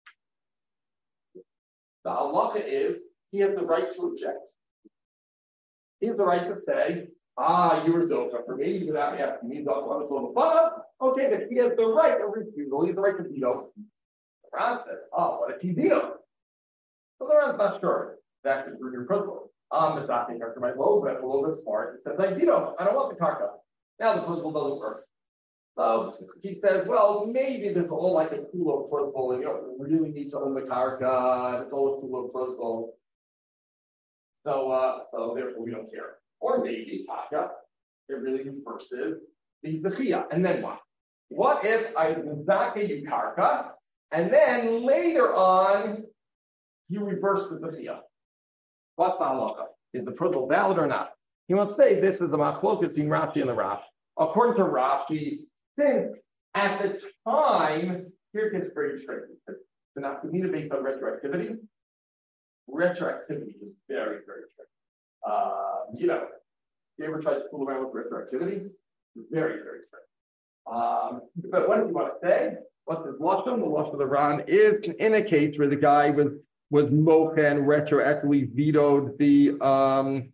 The halacha is he has the right to object. He has the right to say, ah, you were Zoka for me, without me asking me, okay, but he has the right of refusal, he has the right to veto. The Ran says, oh, what if he vetoes? So the Ran's not sure. That could prove your principle. I'm Misaki Karka, my low bit, a little bit smart. It says, I veto, I don't want the Karka. Now the principle doesn't work. So he says, well, maybe this is all like a Kulo principle, and you don't really need to own the Karka, and it's all a Kulo principle. So, uh, so therefore we don't care. Or maybe Taka, it really reverses the Zechia. And then what? What if I Zaka you Karka, and then later on you reverse the Zechia? What's the halacha? Is the principle valid or not? You want to say this is a machlokas between Rashi and the Rash. According to Rashi, since at the time, here it gets very tricky. The nafkamina based on retroactivity. Retroactivity is very, very tricky. Uh, you know, you ever tried to fool around with retroactivity? Very, very tricky. Um, but what does he want to say? What's his lashon? The lashon of the Ran is in a case where the guy was was mocha and retroactively vetoed the um,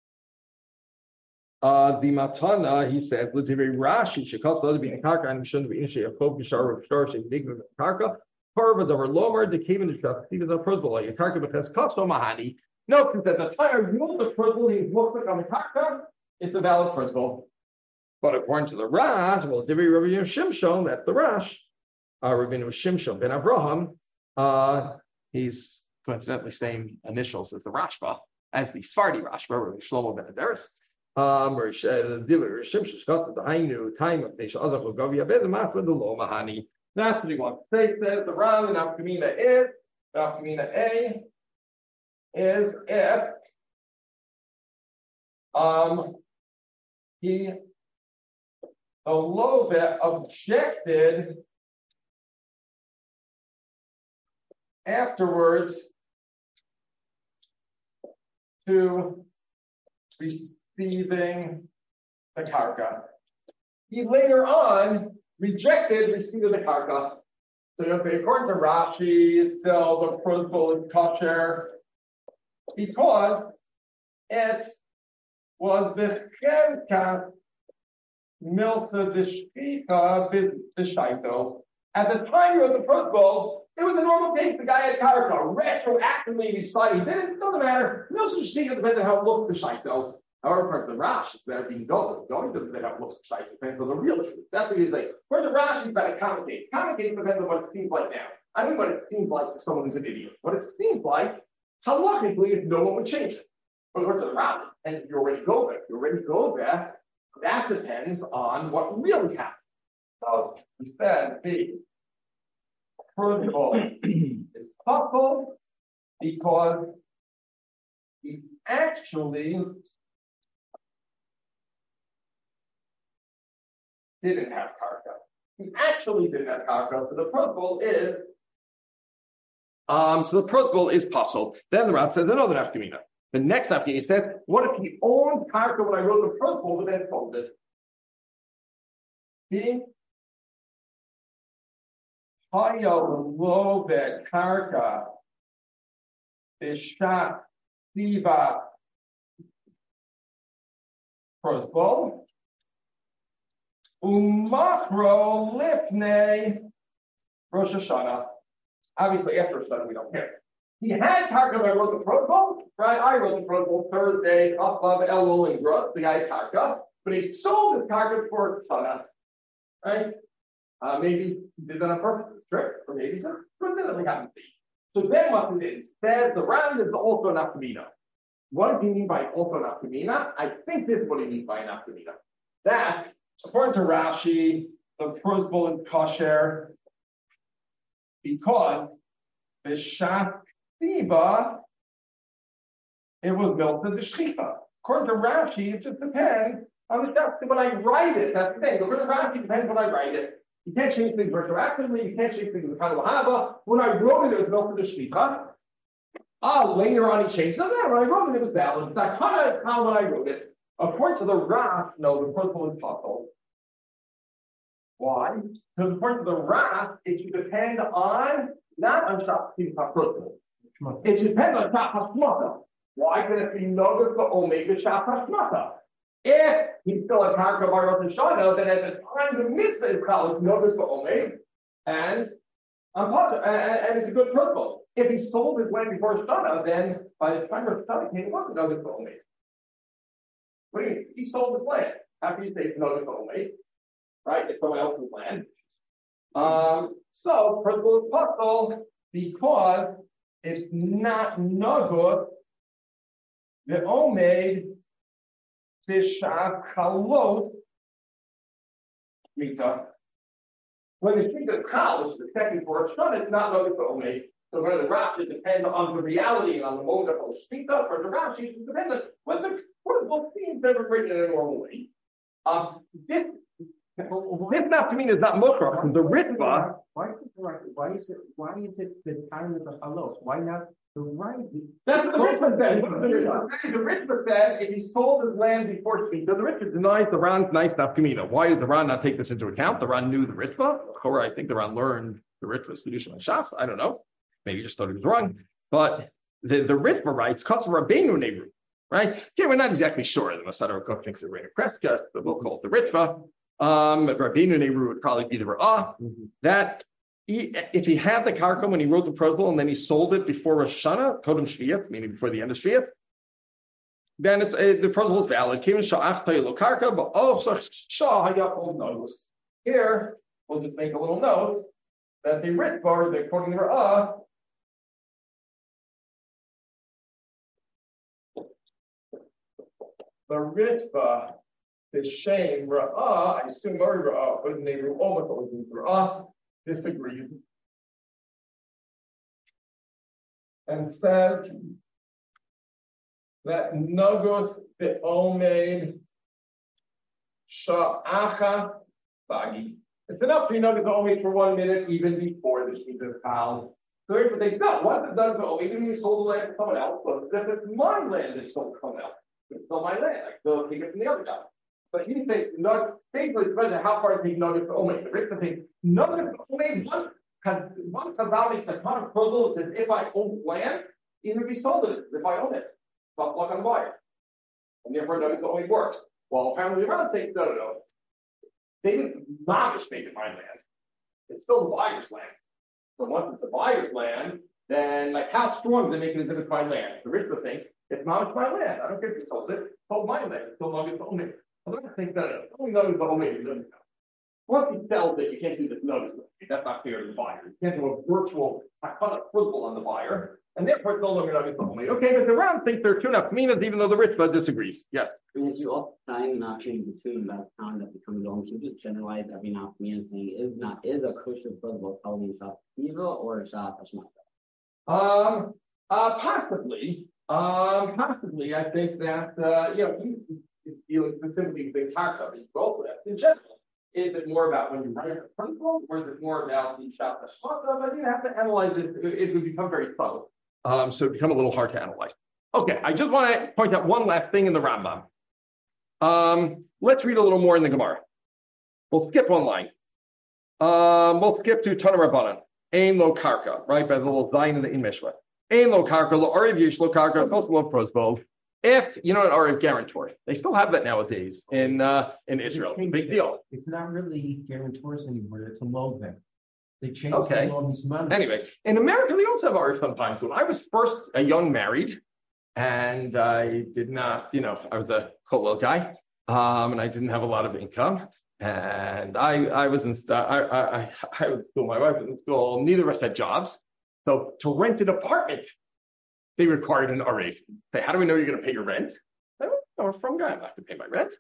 uh, the matana. He says, "Let's very Rashi shekal to be in karka and shouldn't be in sheyakov b'shar of shtar sheydigma karka." Parva davar lomer the cave in the shas even the principle like a karka because kaso mahani. No, since at the time you know the principle he's mocha on the karka, it's a valid principle. But according to the Rash, well, Divi Rabbi Shimshon, that's the Rash, uh, Rabbi Shimshon ben Avraham, uh, he's coincidentally same initials as the Rashba, as the Sephardi Rashba, Rabbi Shlomo ben Adaris. Um, or Divi Shimshon got the Hainu time of Nesha Azach Govia Bezemat with the Lo Mahani. That's what he wants to say. Says the Ram in Afkamina is Afkamina A is if um he the Loveh objected afterwards to receiving the karka. He later on rejected receipt of the karka. So you'll say, according to Rashi, it's still the principle is kosher because it was v'chemkas milsa v'shchita v'shaito. At the time of the principle, it was a normal case. The guy had karka retroactively decided. It didn't, it doesn't matter. Milsa v'shchita depends on how it looks v'shaito. However, for the Rash, it's better being going. Going doesn't matter how it looks v'shaito. Depends on the real truth. That's what he's like. Where the Rashi is better commentate. Commentate depends on what it seems like now. I mean, what it seems like to someone who's an idiot. What it seems like, halachically, if no one would change it. But according to the Rashi, and if you already go there, if you already go there, that depends on what really happened. So instead, the principle is possible because he actually didn't have karka. He actually didn't have karka. So the principle is, um, so the principle is possible. Then the Rav says another nafkamina. The next nafkamina says, what if he owned karka when I wrote the principle, but then sold it? He Hayo Loveh karka bishat siva principle. Umachro lifnei Rosh Hashanah. Obviously, after Rosh Hashanah, we don't care. He had karka when I wrote the protocol, right? I wrote the protocol Thursday, Chav Elul and Grut. The guy had karka, but he sold his karka for Hashanah, right? Uh, maybe he did that on purpose, trick, or maybe just coincidentally happened to be. So then, what he did says the Ram is also an nafkamina. What does he mean by also an nafkamina? I think this is what he means by an nafkamina. That, according to Rashi, the principle is kosher because b'shat siba it was built as a shchicha. According to Rashi, it just depends on the shat. When I write it, that's the thing. According to Rashi, it depends when I write it. You can't change things retroactively. You can't change things with kind of lahava. When I wrote it, it was built as a shchicha. Ah, later on, he changed it. No, when I wrote it, it was valid. That kind of is how when I wrote it. According to the Rash, no, the principle is possible. Why? Because according to the Rash, it should depend on, not on Shat principle. It should depend on Shat Hashmata. Why can it be noticed for Omega Shat Hashmata? If he's still a Karka by Rosh Hashanah, then at the time the mitzvah is called, it's noticed for Omega, and, and, and it's a good principle. If he sold his land before Hashanah, then by the time Rosh Hashanah came, it wasn't noticed for Omega. What do you mean? He sold his land after he stayed noticed for Omega. Right? It's someone else's land. Um, so, principle is possible because it's not nagut the omed b'shat chalot mita. When the shmita is chal, which is the second for a shon, it's not nagut the omed. So, whether the Rashi depends on the reality and on the mode of the shmita, or the Rashi is dependent when the principle seems never written in a normal way. Um, this This nafkamina is not mokra from the Ritva. Why is it right? Why is it? Why is it the time of the halos? Why not the right? That's what the Ritva said. The Ritva said if he sold his land before Shmita, the Ritva denies the Ran's nice nafkamina. Why did the Ran not take this into account? The Ran knew the Ritva. Or I think the Ran learned the Ritva's Kedusha and Shas. I don't know. Maybe he just thought he was wrong. But the, the Ritva writes, Kotz Rabbeinu Nehru. Right? Here we're not exactly sure. The Masada Cook thinks it's Reina Kreska, but we'll call it the Ritva. Um, Rabbeinu Nehru would probably be the Ra'ah. Mm-hmm. That he, if he had the karka when he wrote the protocol and then he sold it before Rosh Hashanah, Kodem Shviyat, meaning before the end of Shviyat, then it's a, the principle is valid. Here, we'll just make a little note that the Ritva, according to Ra'ah, the Ritva, the shame Ra'ah, I assume Mari Ra'ah, but they were all with Ra'ah, disagreed and says that Nogos Be'omed Sha'acha Bagi. It's enough for Nogos Be'omed for one minute, even before the Shemitah is found. So here's what they stop. Once it's done Be'omed, even if we sold the land to someone else, but if it's my land that's sold to someone else, it's still my land. I still take it from the other guy. But he thinks, basically, it depends on how far it takes Nogos Be'omed. The Rishon thinks, Nogos Be'omed, once One Chazal makes a ton of puzzles as if I own land, even if he sold it, if I own it. But luck on buyer. And therefore, Nogos Be'omed works. Well, apparently, the Ram thinks, no, no, no. They didn't not make it my land. It's still the buyer's land. So once it's the buyer's land, then like how strong do they make it as if it's my land? The Rishon thinks it's not my land. I don't care if you sold it. It's still my land. It's still Nogos Be'omed. The Ram thinks, no, no, no. Only Nogos Be'omed doesn't count. Once he sells it, you can't do this notice. That's not fair to the buyer. You can't do a virtual, I cut a principle on the buyer, and therefore it's no longer not going to Okay, but the Ram thinks there are two nafminas, even though the Ritva disagrees. Yes. And if you also time not changing between that time that becomes long, can you just generalize every nafmina saying is not is a kosher principle telling shot evil or shot hashmata? Um, uh, possibly, um, possibly. I think that uh, you know, you dealing specifically with the karka, you go for that in general. Is it more about when you write a principle, or is it more about the shot hashmata? But you have to analyze it. It would become very subtle. Um, so it become a little hard to analyze. Okay, I just want to point out one last thing in the Rambam. Um, let's read a little more in the Gemara. We'll skip one line. Um, we'll skip to Tana Rabbanan. Ein lo karka, right? By the little zayin in the in Mishra. Ein lo karka, lo ariv yish lo karka, kos lo prosbo. If you know an ariv guarantor, they still have that nowadays in uh, in Israel. Big deal. It's not really guarantors anymore. It's a loan. They changed okay. all these money. Anyway, in America, they also have ariv sometimes. When I was first a young married, and I did not, you know, I was a kollel guy, um, and I didn't have a lot of income. And I, I was in, I, I, I was in school. My wife was in school. Neither of us had jobs. So to rent an apartment, they required an ariv. Say, how do we know you're going to pay your rent? I said, oh, I'm from guy. I'm not going to pay my rent.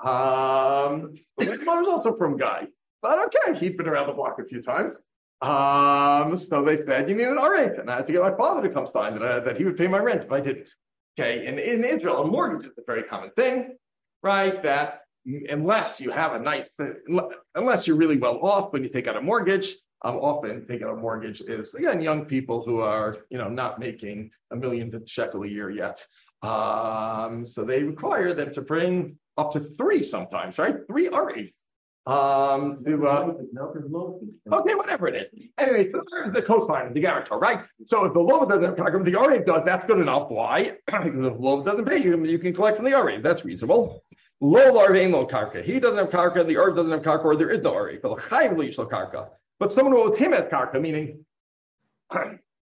Um, but my mother's also from guy. But okay, he'd been around the block a few times. Um, so they said, you need an ariv. And I had to get my father to come sign that, I, that he would pay my rent if I didn't. Okay, and in Israel, a mortgage is a very common thing, right? That unless you have a nice, unless you're really well off when you take out a mortgage, um, often taking out a mortgage is, again, young people who are, you know, not making a million shekel a year yet. Um, so they require them to bring up to three sometimes, right? Three arivs. Um, to, uh, okay, whatever it is. Anyway, so there's the cosigner, the guarantor, right? So if the loan doesn't have karka, the ariv does, that's good enough. Why? Because if the loan doesn't pay you, you can collect from the ariv. That's reasonable. Lo larv ain't lo karka. He doesn't have karka, the ariv doesn't have karka, or there is no ariv. But chayiv lo karka. But someone who owes him has karka, meaning uh,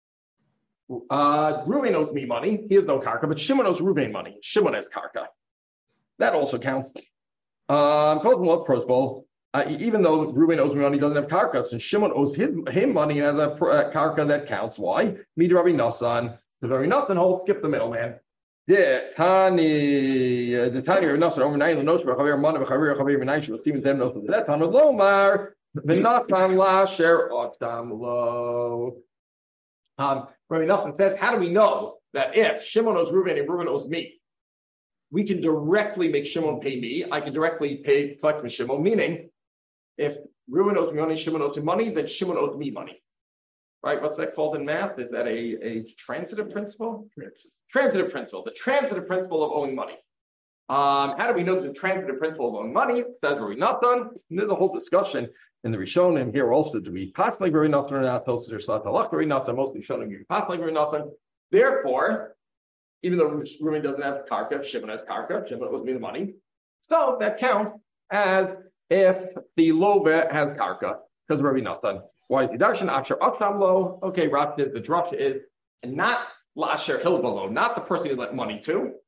Reuven owes me money. He has no karka, but Shimon owes Reuven money. Shimon has karka. That also counts. Um, uh, even though Reuven owes me money, he doesn't have karka. Since Shimon owes him, him money and has a uh, karka, that counts. Why? Meet Rabbi Nassan. The Rabbi Nassan holds, skip the middleman. Yeah, Tani, the Tani Rabbi Nassan overnight the notes for Chaver Mana, Chaver Chaver Menaish, will Stephen them notes that Tana Lomar, the Nassan La Sher Otam Lo. Um, Rabbi Nassan says, how do we know that if Shimon owes Reuven and Reuven owes me, we can directly make Shimon pay me. I can directly pay, collect from Shimon, meaning if Reuven owes me money, Shimon owes me money, then Shimon owes me money. Right? What's that called in math? Is that a, a transitive principle? Transitive principle. The transitive principle of owing money. Um, how do we know the transitive principle of owing money? Says Rabbi Nathan. And there's a whole discussion in the Rishonim here also. Do we pass like Rabbi Nathan or not? Told there's not halach Rabbi Nathan. Mostly Rishonim you pass like Rabbi Nathan. Therefore, even though Reuven doesn't have karka, Shimon has karka. Shimon owes me the money. So that counts as if the lova has karka, because Rabbi Nathan. Why is he darshan? Asher Aksam lo. Okay, Rav, the drush is, and not Lasher Hilbalo, not the person you lent money to.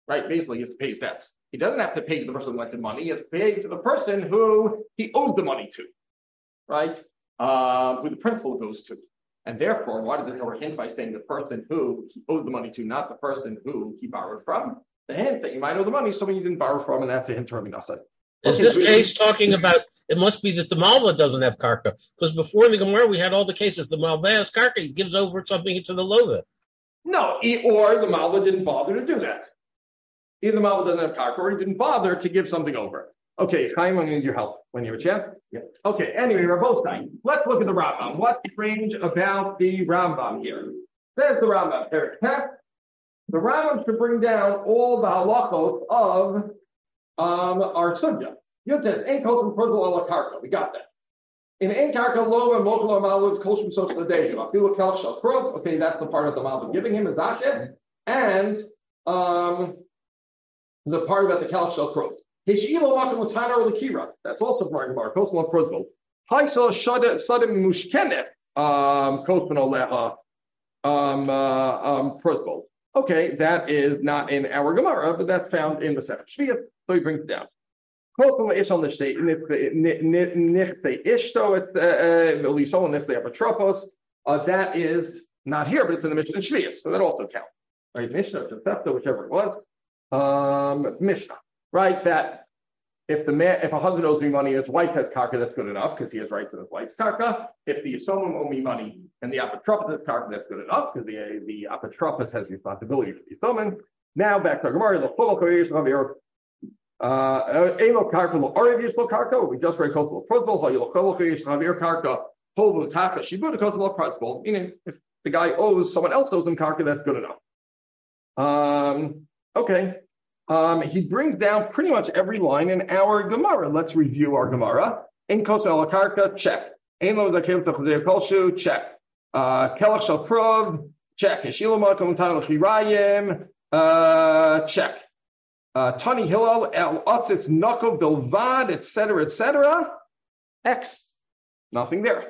right? Basically, he has to pay his debts. He doesn't have to pay to the person who lent him money. He has to pay to the person who he owes the money to, right? Uh, who the principal goes to. And therefore, why does the Torah hint by saying the person who he owes the money to, not the person who he borrowed from? The hint that you might owe the money, someone you didn't borrow from, and that's a hint to Rabbi Nasa. Is Okay, this so we- case talking about, it must be that the Malva doesn't have karka, because before in the Gemara we had all the cases, the Malva has karka, he gives over something to the Lova. No, he, or the Malva didn't bother to do that. Either the Malva doesn't have karka, or he didn't bother to give something over. Okay, Chaim, I'm going to need your help when you have a chance. Yeah. Okay, anyway, Rabosai, let's look at the Rambam. What's strange about the Rambam here? Says the Rambam, Eric Peck, the Rambam should bring down all the halachos of um, our sugya. Yutes, ain't kosher from ala karka. We got that. In ain't karka lo and local malus kosher social deju. Afilu kel shel krov. Okay, that's the part of the Malva giving him is that, and um, the part about the kel shel krov. That's also from our Gemara. Kosman Prozvol. Haisa Shada Sadim Mushkenet. Um, Kosman Oleha. Um, uh, um, Prozvol. Okay, that is not in our Gemara, but that's found in the Sefer Shvius. So he brings it down. Kosman Ish on the state. Nichte Ishto. It's Elisho and Nichte Apotropos. That is not here, but it's in the Mishnah in Shvius, so that also counts. Right, Mishnah, Joseph, whichever it was. Um, Mishnah. Right, that if the man, if a husband owes me money, his wife has karka, that's good enough because he has rights to his wife's karka. If the yisomim owe me money and the apotropos has karka, that's good enough because the the apotropos has responsibility for the yisomim. Now back to our Gemara, the full careers of your elo karka lo arev yishlo karka. We just read kosel prosbol hayilo kol careers of your karka holu tacha shibu kosel prosbol. Meaning, if the guy owes someone else owes him karka, that's good enough. Um. Okay. Um, he brings down pretty much every line in our Gemara. Let's review our Gemara. Ein kosher ala karka, check. Ein lo zakev tachzeh kolshu, check. Uh, kelach shel krov, check. Yeshilo makom tana l'chirayim, uh, check. Uh, Tani Hillel, el otzitz nakov bilvad, et cetera, et cetera. X. Nothing there.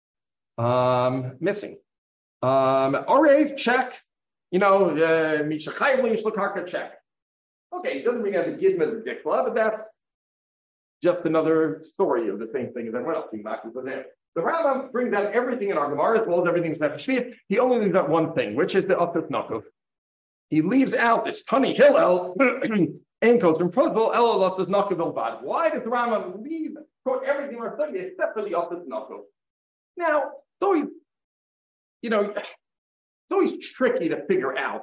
Um, missing. Um, Arev, check. You know, uh, Mishachayim l'yishlo karka, check. Okay, it doesn't bring out the gizmo of the dikla, but that's just another story of the same thing as everyone else. The Rambam brings out everything in our Gemara as well as everything in Sefer Shvius. He only leaves out one thing, which is the Afis Nakov. He leaves out this Tani Hillel, Enkos from Prozvol, El Afis Nakov Elvad. Why does the Rambam leave quote everything in our study except for the Afis Nakov? Now, it's always, you know, it's always tricky to figure out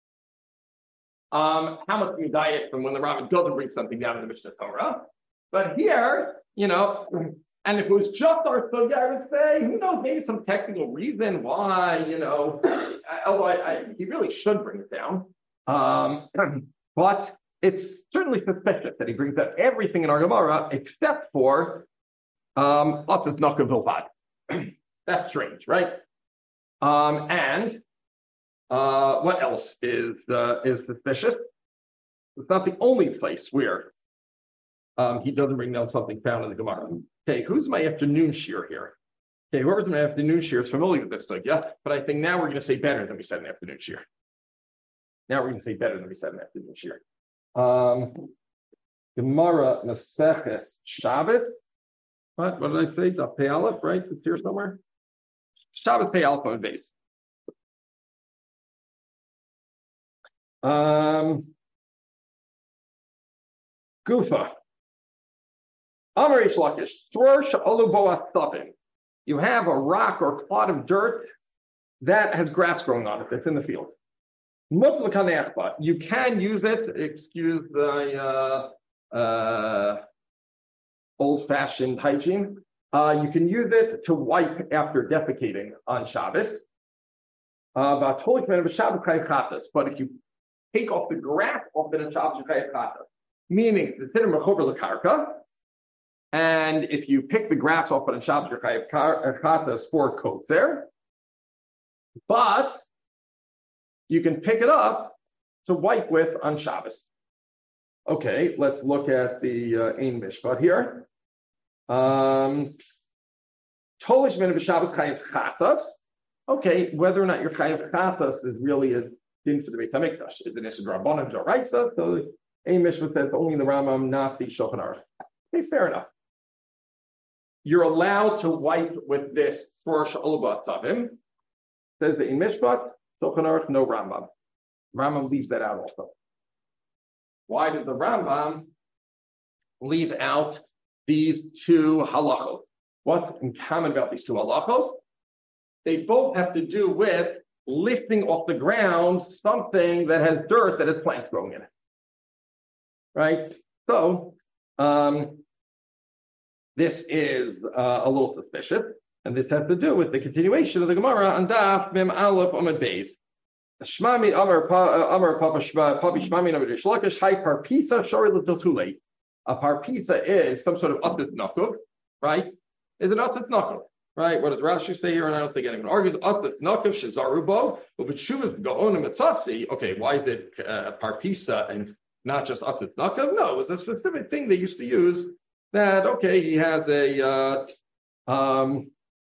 Um, how much you diet from when the Rambam doesn't bring something down in the Mishnah Torah. But here, you know, and if it was just our sugya, I would say, who knows, maybe some technical reason why, you know, although I, I, he really should bring it down. Um, but it's certainly suspicious that he brings up everything in our Gemara except for um, Atzis Nakav Vilvad. That's strange, right? Um, and Uh, what else is uh, is suspicious? It's not the only place where um, he doesn't bring down something found in the Gemara. Okay, who's my afternoon shear here? Okay, whoever's my afternoon shear is familiar with this thing, yeah. But I think now we're going to say better than we said in afternoon shear. Now we're going to say better than we said in afternoon shear. Um, Gemara Maseches Shabbos. What? What did I say? The Pei Aleph, right? It's here somewhere. Shabbos Pei Aleph on base. Um, Gufa. Amarish Lakish. You have a rock or clod of dirt that has grass growing on it that's in the field. You can use it, excuse the uh, uh, old-fashioned hygiene. Uh, you can use it to wipe after defecating on Shabbos. Uh, but if you take off the grass off the Shabbos Yukayat Chata, meaning the Siddur Mechover L'Karka, and if you pick the grass off on Shabbos Yukayat Chata, there's four coats there, but you can pick it up to wipe with on Shabbos. Okay, let's look at the uh, Ein Mishpat here. Um, Tolish Min B'Shabbos Chayav Chatas. Okay, whether or not your Chayav Chatas is really a din for the Beis Hamikdash. Is an Issa Drabanan Doraisa? So a Mishnah says only the Rambam, not the Shulchan Aruch. Okay, fair enough. You're allowed to wipe with this for Shalba Savim. Says the in Mishpat, Shulchan Aruch, no Rambam. Rambam leaves that out also. Why does the Rambam leave out these two halachos? What's in common about these two halachos? They both have to do with lifting off the ground something that has dirt that has plants growing in it. Right? So, um, this is uh, a little suspicious, and this has to do with the continuation of the Gemara on Daf Mem Aleph Amud Beis. Shmami Amar Amar Papa Papi Shmami Amar Shlakish Hai Parpisa Shari L'Tiltulei. A parpisa is some sort of atzit nakov, right? Is an atzit nakov, right? What does Rashi say here? And I don't think anyone argues. Atzit nakov shezarubo, but b'shuvas gaonim etzasi. Okay, why is it uh, parpisa and not just atzit nakov? No, it was a specific thing they used to use. That okay, he has a uh, um,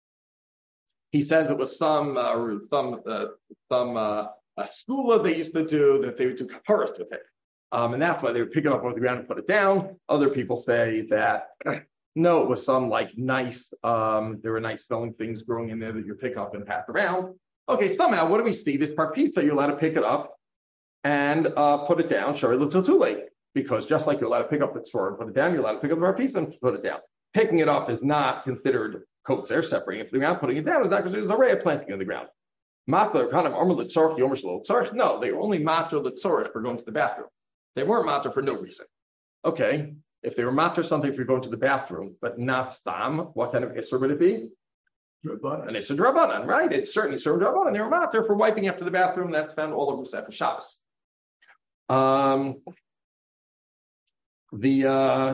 he says it was some uh, some uh, some uh, a skula they used to do that they would do kaparas with it. Um, and that's why they would pick it up off the ground and put it down. Other people say that, no, it was some like nice, um, there were nice smelling things growing in there that you pick up and pass around. Okay, somehow, what do we see? This parpisa, you're allowed to pick it up and uh, put it down, shari l'tiltulei, because just like you're allowed to pick up the tzor and put it down, you're allowed to pick up the parpisa and put it down. Picking it up is not considered kotzer, separating it from the ground. Putting it down is not considered an array of planting in the ground. Master kind of armor l'tzorch, yomer shelo l'tzorch. No, they were only master l'tzorch for going to the bathroom. They weren't matter for no reason. Okay, if they were matter something if you're going to the bathroom, but not stam, what kind of isser would it be? An isser drabanan, right? It's certainly isser drabanan. They were matter for wiping after the bathroom. That's found all over Sefer Shabbos. Um, the uh,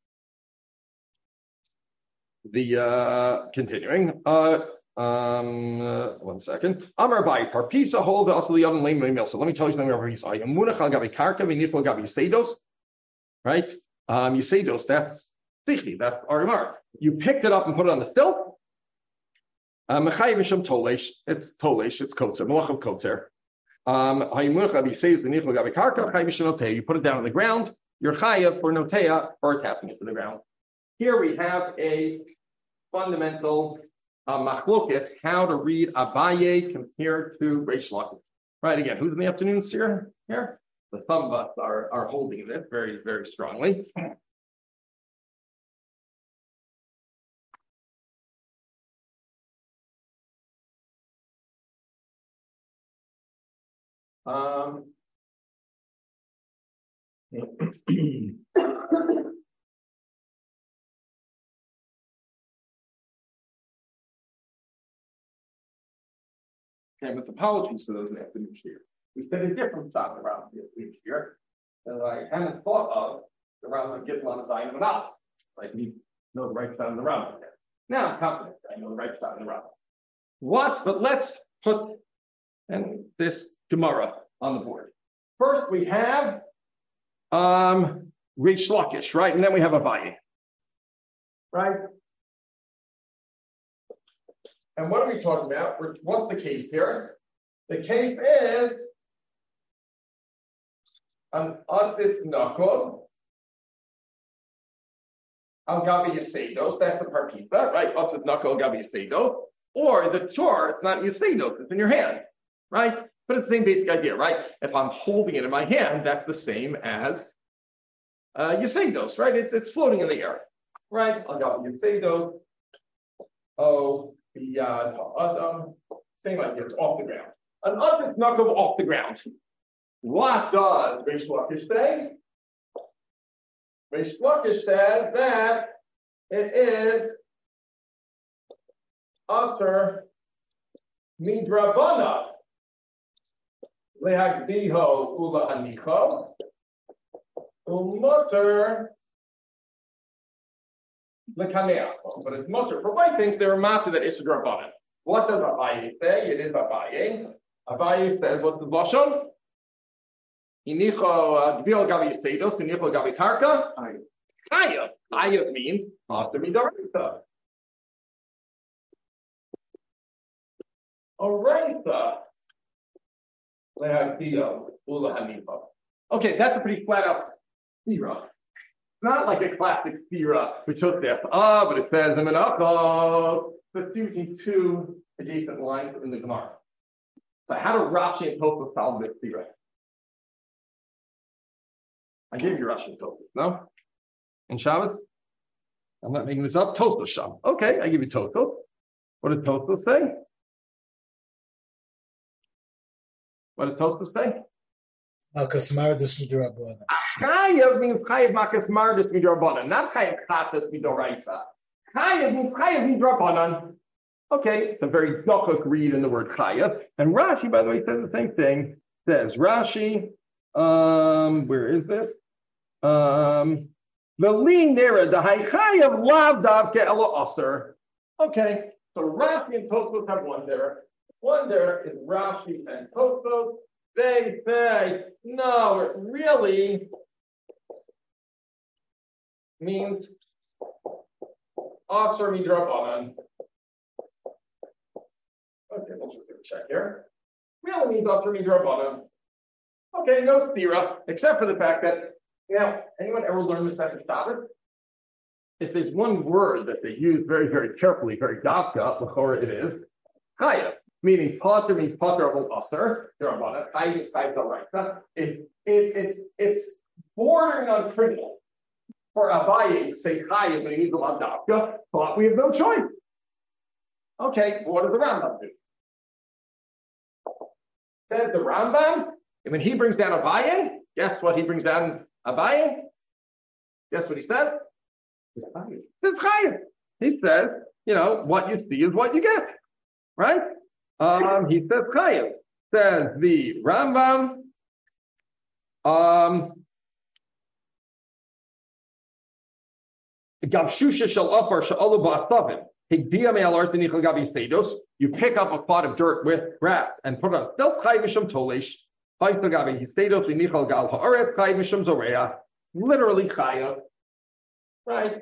the uh, continuing. Uh, Um, uh, one second. Amar Bai, Parpisa, hold also the oven lame meal. So let me tell you something about Parpisa. I am Munachal Gabi Karka, Vinifal Gabi Yusedos, right? Um, Yusedos, that's Tichi, that's our remark. You picked it up and put it on the stilt. Mechayim Misham Tolesh, it's Tolesh, it's Kotzer, Malacham Kotzer. Um, Haymunach Gabi Yusedos, Vinifal Gabi Karka, Chayim Misham Notea. You put it down on the ground, you're Chayav for Notea for tapping it to the ground. Here we have a fundamental Uh, machlokes, how to read Abaye compared to Reish Lakish. Right, again, who's in the afternoon here? Here? The thumb of us are, are holding this very, very strongly. Um, And with apologies to those in the afternoon here. We said a different shot around the afternoon here that I hadn't thought of around the Gitlan Zion of an Aleph. I need to know the right shot in the round. Now I'm confident I know the right shot in the round. What? But let's put and this Gemara on the board. First we have um Reish Lakish, right? And then we have Abaye. Right? And what are we talking about? What's the case here? The case is an Atzitz Nakov Al Gabi Yasedos. That's the Parpisa, right? Atzitz Nakov Al Gabi Yasedos. Or the Tor, it's not Yasedos, it's in your hand, right? But it's the same basic idea, right? If I'm holding it in my hand, that's the same as uh, Yasedos, right? It's, it's floating in the air, right? Al Gabi Yasedos. Oh. The uh, um, same idea, it's off the ground. An Atzitz Nakov off the ground. What does Reish Lakish say? Reish Lakish says that it is Aser Midrabana Lehagbiho Ula Anicho Umutter But it's mutter. For white things, there are matter that is drabanan. What does Abaye say? It is Abaye. Abaye says, what's the lashon? Inicho dvil gabi yisedos, inicho gabi karka. Chayav. Chayav means master midarita. Oraita Okay, that's a pretty flat out stira. Not like a classic stira, which took there. Ah, but it says in Menachos. Let's do two adjacent lines in the Gemara. So how do Rashi and Tosfos solve this stira? I gave you Rashi and Tosfos, no? In Shabbos? I'm not making this up. Tosfos Shabbos. Okay, I give you Tosfos. What does Tosfos say? What does Tosfos say? Makas Mardis Midrabana. Chayav means Chayav Makas Mardis Midrabana, not Chayav Chatas Midoraisa. Chayav means Chayav Midrabana. Okay, it's a very dochuk read in the word Chayav. And Rashi, by the way, says the same thing. Says Rashi, um, where is this? Um, the li nera the Chayav lav davke elo aser. Okay, so Rashi and Tosfos have one there. One there is Rashi and Tosfos. They say, no, it really means Asr Midrabanan. Okay, let's just give a check here. Really means Asr Midrabanan. Okay, no stira, except for the fact that, you know, anyone ever learned the second Shabbos? If there's one word that they use very, very carefully, very dafka, l'chora it is, Chayav. Meaning, pater means pater of aser. Chayav is chayav d'oraisa. It's it, it, it's bordering on trivial for Abaye to say chayav when he needs a lot of dafka, but we have no choice. Okay, what does the Rambam do? Says the Rambam, and when he brings down Abaye, guess what he brings down Abaye? Guess what he says? It's chayav. He says, you know, what you see is what you get, right? Um, he says Chayav. Says the Rambam. Um, Gavshusha shall offer sha'olu ba'asavim. Higdiya me'al artenichel gabi seidos. You pick up a pot of dirt with grass and put on still Chayav mishum tolesh. Chayav gabi seidos v'nichel gal ha'aretz Chayav mishum zoreya. Literally Chayav, right?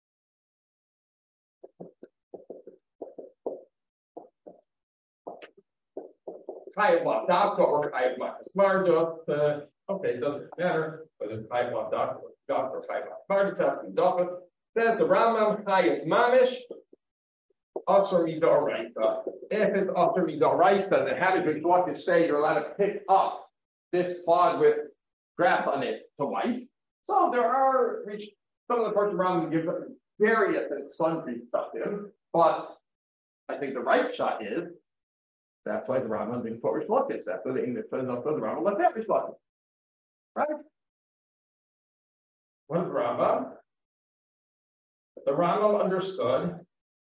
Chayav Ma'adavka or Chayav Ma'asmarda. Uh, okay, it doesn't matter whether it's Chayav Ma'adavka or Chayav Ma'asmarda. Says the Rambam Chayav Mamish Asur Midoraisa. If it's Asur Midoraisa, then how did we want to say you're allowed to pick up this clod with grass on it to wipe? So there are some of the parts of the Rambam give various and sundry stuff in, but I think the right shot is. That's why the Rambam didn't put Rishlokis. That's why the English says, no, the Rambam left out Rishlokis. Right? What's the Rambam? The Rambam understood.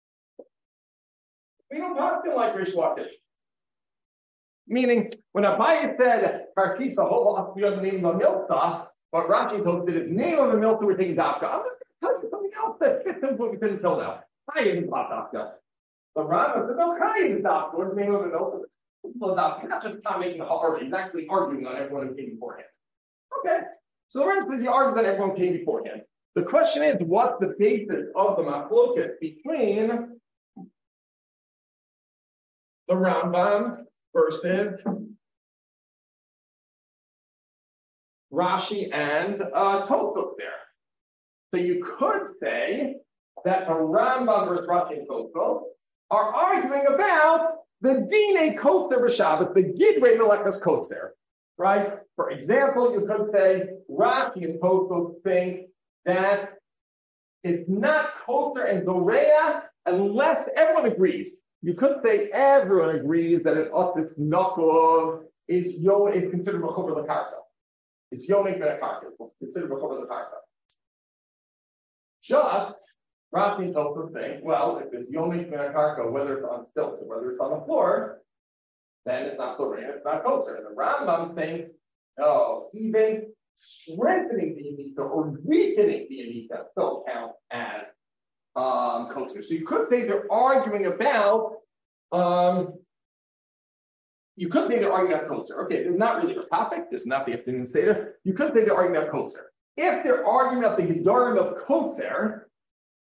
We don't pass him like Rishlokis. Meaning, when Abaye said, Karkisa, Hova, Asbiyah, name of Milta, but Rashi told us that his name of the Milta we're taking Dafka. I'm just going to tell you something else that fits into what we didn't tell now. I didn't pop Dafka. The Rambam said, no, Chayav is Dafka. What's the name of the Milta? He's not just not making a argument, he's actually arguing on everyone who came beforehand. Okay, so the Rambam says he argues on everyone who came beforehand. The question is, what's the basis of the machloket between the Rambam versus Rashi and uh, Tosfos there? So you could say that the Rambam versus Rashi and Tosfos are arguing about the Dine Kotzer B'Shabbos, the Gidrei Melekas Kotzer, right? For example, you could say Rashi and Tosfos think that it's not Kotzer and Zoreya unless everyone agrees. You could say everyone agrees that an Otis Nakov is Yon is considered Mechover L'Karka. It's Yonik Ben Karka, considered Mechover L'Karka. Just Rashi and Tosfos think, well, if it's Yonik Ben Karka, whether it's on stilts or whether it's on the floor, then it's not Zoreya, it's not Kotzer. And the Rambam thinks, no, even strengthening the Yamika or weakening the Yamika still count as um, Kotzer. So you could say they're arguing about, um, you could say they're arguing about Kotzer. Okay, it's not really a topic. This is not the afternoon Seder. You could say they're arguing about Kotzer. If they're arguing about the Gedarim of Kotzer,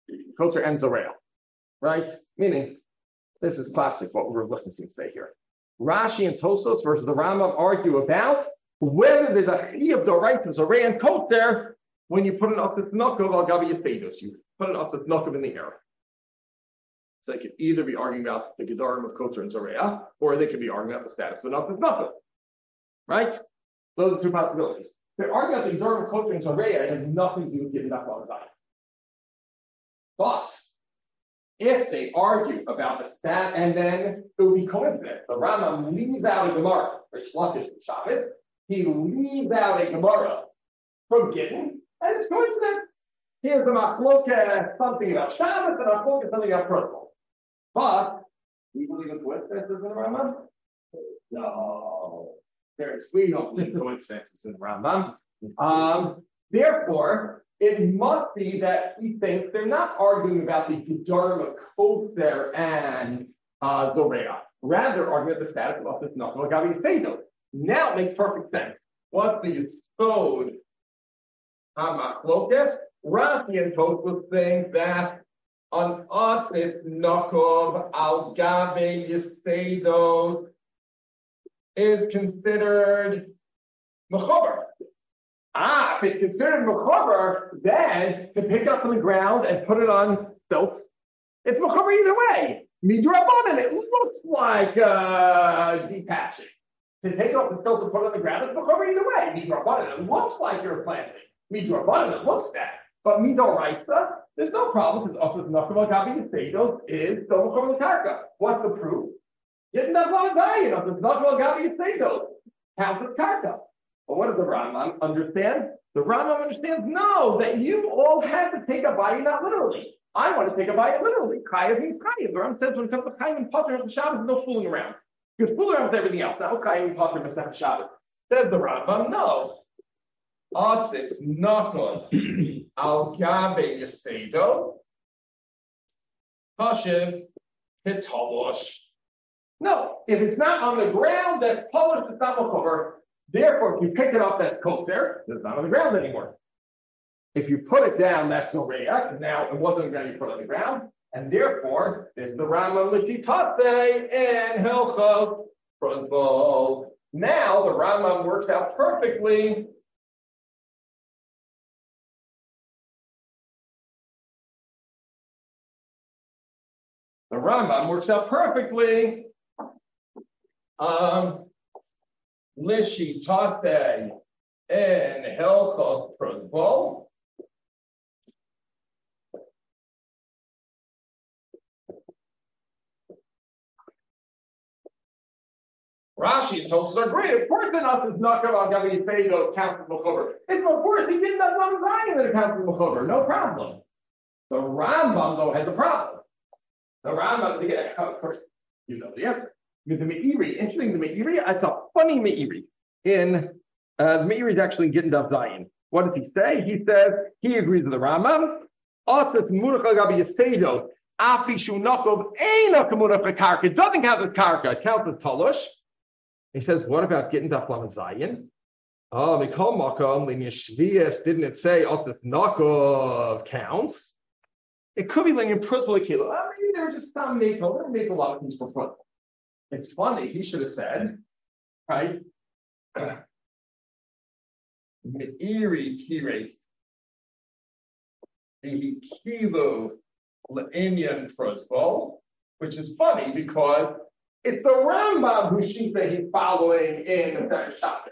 Kotzer and Zoreya, right? Meaning, this is classic what we're looking to say here. Rashi and Tosfos versus the Rambam argue about whether there's a chiyuv d'oraisa zorei and coat there when you put an office nokov al gabi yispeidus. You put an office nokov in the air. So they could either be arguing about the gedarim of kotzer and zoreya, or they could be arguing about the status of an office nokov. Right? Those are two possibilities. They're arguing about the gedarim of kotzer and zoreya. It has nothing to do with getting that on Zion. But if they argue about the stat, and then it would be coincident. The Rambam leaves out a Gemara, Rish Lakish from Shabbos. He leaves out a Gemara from Gittin, and it's coincidence. Here's the Machloka, something about Shabbos, and Machloka, something about protocol. But we believe in coincidences in the Rambam? No. There's, we don't believe in coincidences in the Rambam. Um, therefore, it must be that he thinks they're not arguing about the Gedarim of Kotzer and uh, Zoreya. Rather, arguing about the status of this Nachal Gabi Seido. Now it makes perfect sense. What's the Yisod HaMachlokas? Rashi and Tosfos think that an Atzis Nakov Al Gabi Yiseido is considered Mechober. Ah, if it's considered mechaber, then to pick it up from the ground and put it on stilts, it's mechaber either way. Midrabanan, it looks like uh, detaching. To take it off the stilts and put it on the ground, it's mechaber either way. Midrabanan, it looks like you're planting. Midrabanan, it looks bad. But midoraisa, there's no problem because office nachal gabi yiseidos is still mechaber l'karka. What's the proof? Getting that long zayin office nachal gabi yiseidos counts as karka. But what does the Rambam understand? The Rambam understands, no, that you all had to take a bayit not literally. I want to take a bayit literally. Chayav means chayav. The Rambam says when it comes to chayav and pater of the Shabbos, no fooling around. You can fool around with everything else. Now, chayav and pater of the Shabbos. Says the Rambam, no. Atzitz nakon al gabe yiseido hashiv hitalosh. No, if it's not on the ground that's polished, it's not cover. Therefore, if you pick it up, that's kotzer. It's not on the ground anymore. If you put it down, that's zoreya. Now it wasn't going to be put on the ground, and therefore, there's the Rambam l'shitate and Hilchos Prozbol. Now the Rambam works out perfectly. The Rambam works out perfectly. Um. Lishitate and Hilchos Prozbol. Rashi and Tosfos are great. Of course, the Nas is not going to have Feidos counts as Mechober. It's of course he didn't have one Zion that counts as Mechober. No problem. The Rambam though has a problem. The Rambam, yeah, of course, you know the answer. The Meiri, interesting, the Meiri, it's a funny Meiri. In uh, the Meiri is actually getting Daf Zion. What does he say? He says he agrees with the Rambam. It doesn't count as karka, it counts as tolush. He says, what about getting Daf Lamed Zion? Oh, Mikol Makom, Linya Shvias, didn't it say Otzis Nakov counts? It could be Linya Prusbal Kilo. Oh, maybe they were just found Maple. They don't make a lot of things for fun. It's funny, he should have said, right? Meiri Tirate, the Kilo Le'inyan Prusbal, which is funny because it's the Rambam who Shita he's following in the Sefer Shabbos.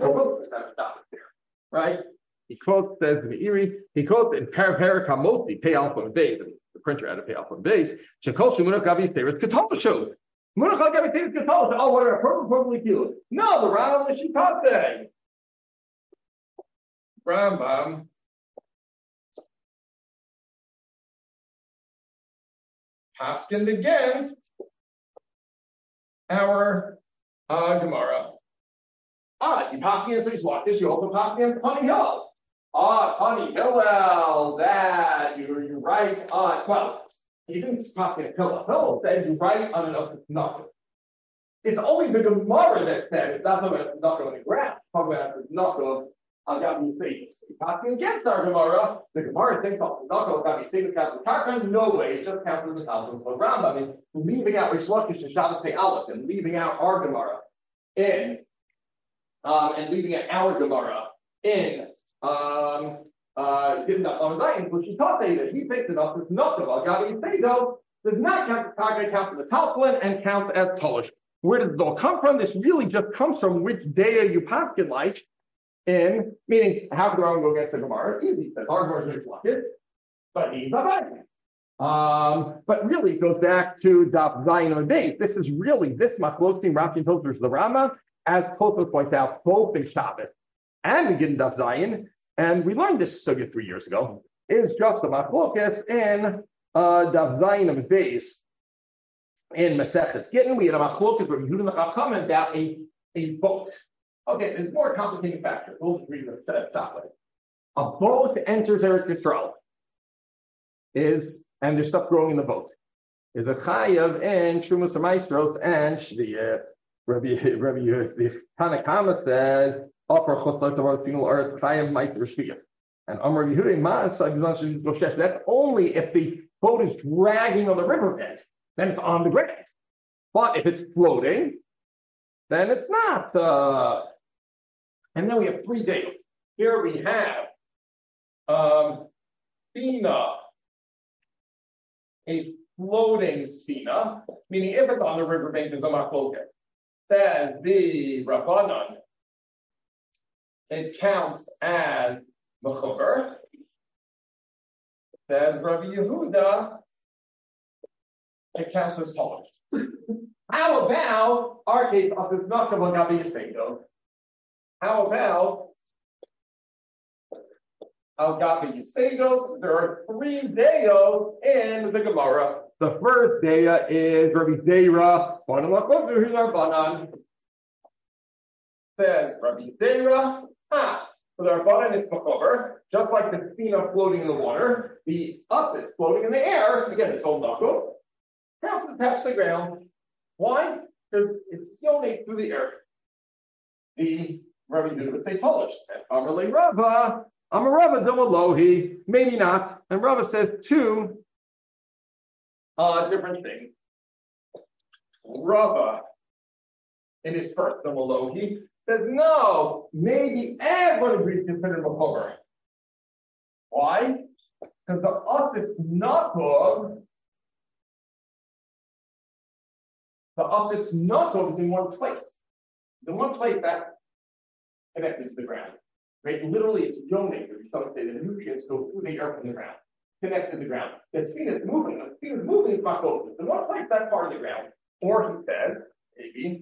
Right? He quotes, says Meiri, he quotes in Paraparak Hamosi, pay alpha and base, the printer had to pay alpha and base, Shekol Shemunah Gavi Seres Katol. Munach Gavi Seres Katol, oh, what are appropriately killed? No, the Rambam the Shita. Rambam paskined against our uh, Gemara. Ah, you passing against these watches, you open passing against Tani Hillel. Ah, Tani Hillel, that you're, you're right on. Well, he didn't pass against Hillel. Hillel said you're right on an knuckle. It's only the Gemara that said it's not talking about the knuckle on the ground, it's talking about the knuckle I'll got me say talking against our Gemara. The Gemara thinks oh, not going to got me say the count the Karka. No way, it just counts as the count of the Rambam. I mean, leaving out Rish Lakish and Shabbos Pei Aleph and leaving out our Gemara in um, and leaving out our Gemara in um uh which he taught that he thinks that us is not about Gabi Seido does not count the Karka, counts as the Talplin and counts as Polish. Where does it all come from? This really just comes from which day you paskin like. In meaning, how could I go against the Gemara? Easy, because our Gemara is Lakish, but he's a Um, but really, it goes back to Daf Zayin on Beis. This is really this Machlokim Rashi and Tosfos versus the Rama, as Tosfos points out, both in Shabbos and we get in Daf Zayin, and we learned this sugya three years ago. Is just the Machlokas in uh, Daf Zayin on Beis in Maseches Gittin. We had a Machlokas where we Yehuda and the Chachamim about a a boat. Okay, there's more complicating factors. We'll just read the top way. A boat enters Eretz Yisrael. Is and there's stuff growing in the boat. Is a chayav and Shumas Maestros and the uh, Rabbi Rabbi the Tanakama says upper chutz of final earth chayav might reshviyah. And Amar Yehuda Ma'as that's only if the boat is dragging on the riverbed, then it's on the ground. But if it's floating, then it's not. Uh, and then we have three days. Here we have um, Bina. A floating stina, meaning if it's on the riverbank, there's a machloket. Says the Rabbanon, it counts as mechuber. Says Rabbi Yehuda, it counts as polished. How about our case of this Nakav Gabi Yispedo? How about Al Gabi Yispedo? There are three deos in the Gemara. The first dea is Rabbi Zera, Banan. Says Rabbi Zera, ah, so the Rabbanan is Mechover, just like the Sina floating in the water, the Us is floating in the air. Again, it's all Nakav. Counts as attached to the ground. Why? Because it's yonate through the air. The Rabbi Yehuda would say Tolish. And Amarle Rava, Amar Rava Domalohi, maybe not. And Rava says two uh, different things. Rava, in his first Domalohi, says no, maybe everyone agrees to consider Mechover. Why? Because the Us is not good. The Us not is in one place. The one place that connected to the ground. Right? Literally, it's yonate. Some say the nutrients go through the earth and the ground, connect to the ground. The spina is moving. The spina is moving is makosis. The one place that part of the ground. Or he says, maybe,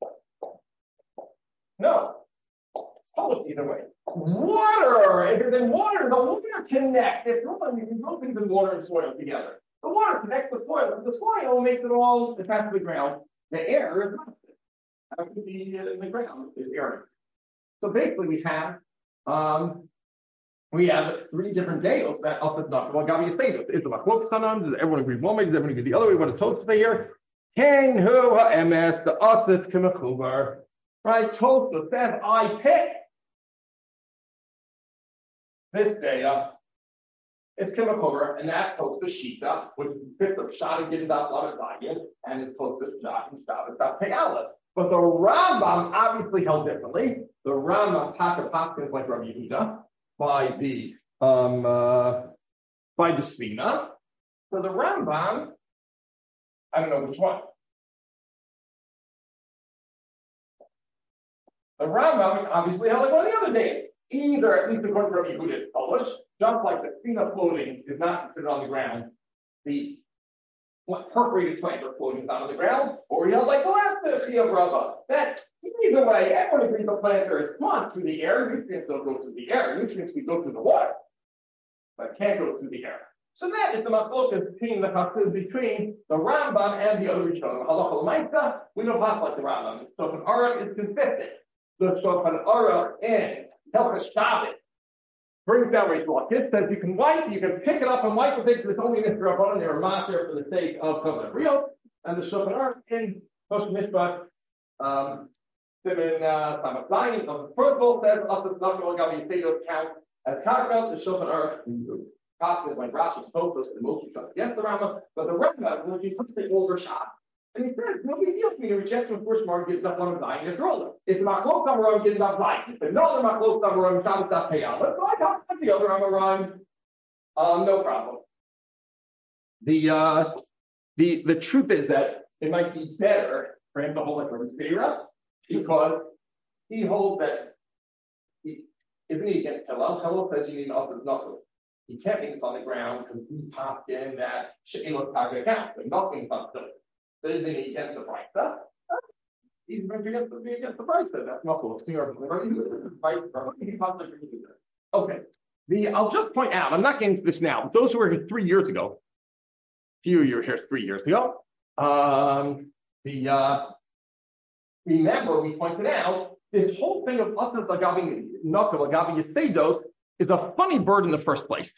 no. It's polished either way. Water. If it's in water, the water connects. If not, you can go things in water and soil together. The water connects the soil. The soil makes it all attached to the ground. The air is not. Out in the, uh, in the ground is air. So basically, we have um, we have three different deals that also not well. Gabi Yispedo is the machlok sanan. Does everyone agree one way? Does everyone agree the other way? What is Tosfos here? Kain hu ha'emes the atzis k'mechubar. Right? Tosfos says I pick this day up. It's Kimakover, and that's close to Shita, which consists of Shad and Giddat Lamadayim, and is close to Shad and Shad and Pe'alah. But the Rambam obviously held differently. The Rambam Taka Paskins like Rabbi Yehuda by the um uh, by the Svina. So the Rambam, I don't know which one. The Rambam obviously held like one of the other days. Either, at least according to Rabbi Yehuda, it's Polish, just like the Sina floating is not considered on the ground, the perforated planter floating is not on the ground, or he held like the last Pia of Rava. That either way, everyone agrees the planter is gone through the air, nutrients don't go through the air, nutrients can go through the water, but can't go through the air. So that is the machlokas between the between the Rambam and the other Rishonim. Halacha l'maisa, we don't pass like the Rambam. So if an Aruch is consistent, the Shulchan Aruch in Hilchos Shabbos brings down Reish Lakish, says you can wipe, you can pick it up and wipe the things with only Mister Rabbanon, they're master for the sake of covenant real, and the Shulchan Aruch in Moshe Mishpat um, Simon uh, Samatzayim, the first of all says, Asas Nachal Gabi Seder count as Karka, the Shulchan Aruch, Kaskas, when Rashi told us the most shot against the Rama, but the Rama, when he puts the older shot, and he says, no big deal for me to reject when first Mark gives up one of Zion and Roller. It's Machlok Samaram gives up Zion. But no other Machlok Samaram Shabbos Daf Peyala, so I can't stop the other Amaram. Um, no problem. The uh, the the truth is that it might be better for him to hold it from his Beira, because he holds that he isn't he against Hillel? Hillel says you need also knuckle. He can't make it on the ground because he passed in that She'elot Kaga account, but nothing's on still. So isn't he against the price? Huh? He's going to be against the, be against the price. That's knuckle. Okay. The I'll just point out, I'm not getting to this now, but those who were here three years ago, few of you were here three years ago. Um, the uh, remember we pointed out this whole thing of Asas Lagabi Knuckle, Lagabi Yeseidos is a funny bird in the first place.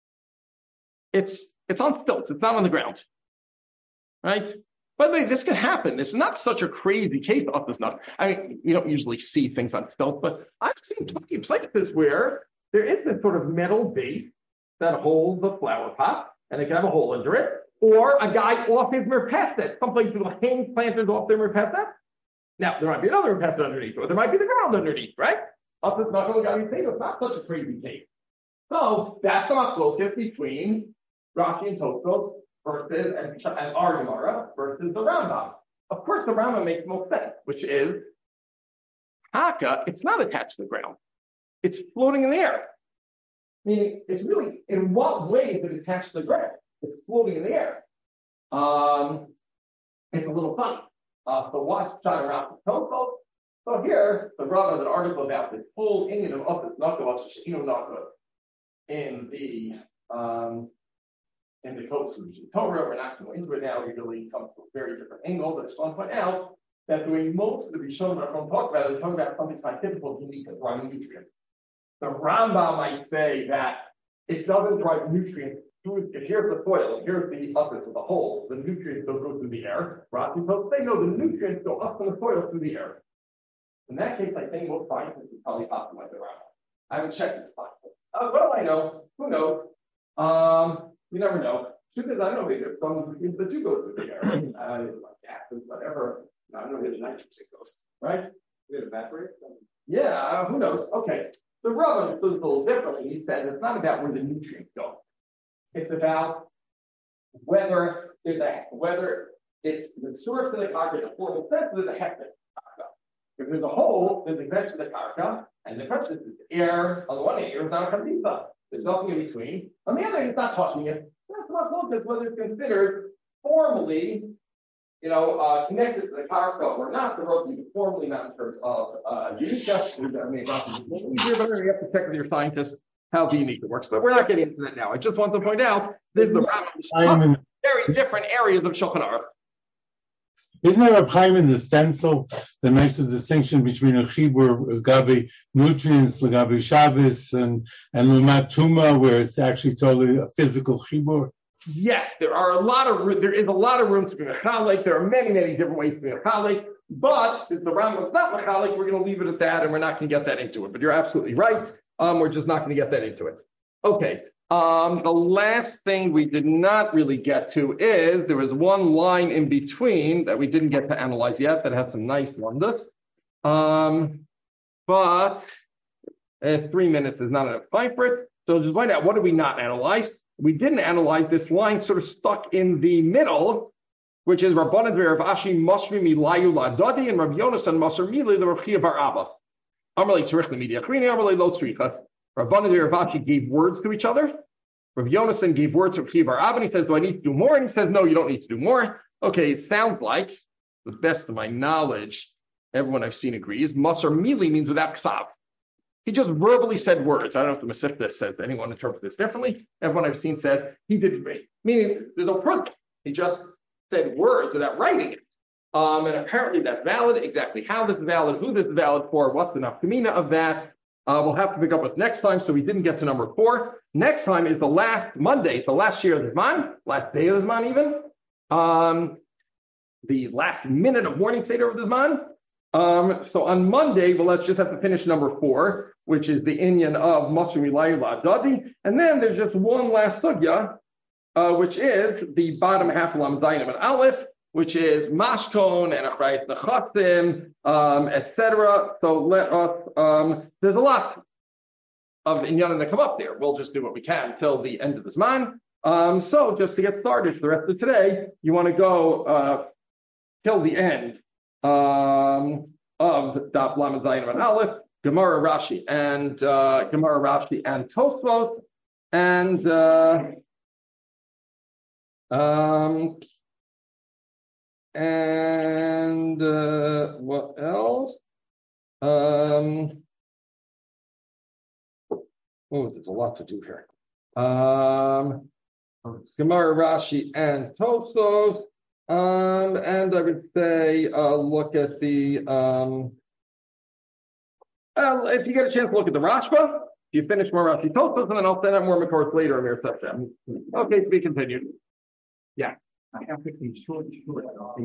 It's it's on stilts, it's not on the ground. Right? By the way, this can happen. It's not such a crazy case of Asas Knuckle. I mean, you don't usually see things on stilts, but I've seen plenty of places where there is this sort of metal base that holds a flower pot, and it can have a hole under it, or a guy off his merpeset. Some places will hang planters off their merpeset. Now, there might be another merpeset underneath, or there might be the ground underneath, right? Asas Knuckle Gabi Seder, it's not such a crazy case. So that's the machlokas between Rashi and Tosfos versus and, and our Gemara versus the Rambam. Of course, the Rambam makes most sense, which is Haka. It's not attached to the ground; it's floating in the air. Meaning, it's really in what way is it attached to the ground? It's floating in the air. Um, it's a little funny. Uh, so watch Shai around the Tosfos. So here, the Rav has an article about this whole Indian of Asas Knuckle, She'ino Knuckle, in the um, in the Code Solution Torah. We're not going into it now. We really come from very different angles. I just want to point out that the way most of the Rishonim are going to talk about it, they're talking about something scientific unique as driving nutrients. The Rambam might say that it doesn't drive nutrients through. If here's the soil, and here's the upper of the hole, the nutrients don't go through the air. Rashi tells they know the nutrients go up from the soil through the air. In that case, I think most scientists would probably optimize the Rambam. I haven't checked this science. Uh, what do I know? Who knows? Um, you never know. Truth is, I don't know if there's some nutrients that do go through the air, uh, like gases, whatever. I don't know where the nitrogen goes, right? We it evaporate? Yeah, uh, who knows? Okay. The Rambam is a little differently. He says it's not about where the nutrients go. It's about whether there's a whether it's the source of the karka, the formal sense, there's a hectic karka. If there's a hole, there's a veg to the karka, and the question is air on the one hand, air is not a kandisa. There's nothing in between. On the other hand, it's not touching it. That's not focus whether it's considered formally, you know, uh, connected to the karka or not. The rope you formally not in terms of uh, unique. I mean, easier, but you have to check with your scientists how the unique it works. But we're not getting into that now. I just want to point out this is the Rambam, very different areas of Shulchan Aruch. Isn't there a Chaim in the stencil that makes a distinction between a chibur, gabi nutrients, gabi Shabbos, and and lumat tuma, where it's actually totally a physical chibur? Yes, there are a lot of there is a lot of room to be mechalik. There are many many different ways to be mechalik. But since the Rambam is not mechalik, we're going to leave it at that, and we're not going to get that into it. But you're absolutely right. Um, we're just not going to get that into it. Okay. Um, the last thing we did not really get to is there was one line in between that we didn't get to analyze yet that had some nice wonders. Um, but uh, three minutes is not enough time for it. So just find out, what did we not analyze? We didn't analyze this line sort of stuck in the middle, which is Rabbanan Rav Ashi Masri Milayu Ladadi and Rav Yonasan Masr Mili the Rav Chia Bar Abba. Amalei Tzrich L'Midia Chrini Amalei Lo Tzricha. Rabbanan and Rav Ashi gave words to each other. Rav Yonasan gave words to Rav Chia Bar Abba, and he says, do I need to do more? And he says, no, you don't need to do more. Okay, it sounds like, to the best of my knowledge, everyone I've seen agrees, Masr Mili means without ksav. He just verbally said words. I don't know if the Masechta says anyone interpret this differently. Everyone I've seen said he did, meaning there's no proof. He just said words without writing it. Um, and apparently that's valid. Exactly how this is valid, who this is valid for, what's the nafkamina of that, uh, we'll have to pick up with next time. So we didn't get to number four. Next time is the last Monday, the last year of the Zman, last day of the Zman even. Um, the last minute of morning Seder of the Zman. Um, so on Monday, well, let's just have to finish number four, which is the inyan of Masri Milayla Dadi. And then there's just one last sugya, uh, which is the bottom half of Lam Zayinim and Aleph, which is Mashkon and Achrayt Nechasim, um, et cetera. So let us, um, there's a lot of inyanim that come up there. We'll just do what we can till the end of this man. Um, so just to get started for the rest of today, you want to go uh, till the end um, of Daf Lamed Zayin and Aleph, Gemara Rashi and uh, Gemara Rashi and Tosfos, and uh, um, and uh, what else? Um, oh, there's a lot to do here. Um, Gemara Rashi and Tosfos. Um, and I would say, uh, look at the, um, uh, if you get a chance to look at the Rashba, if you finish more Rashi Tosfos, and then I'll send out more Makors later in your section. Okay, to be continued. Yeah. I have to be short, short.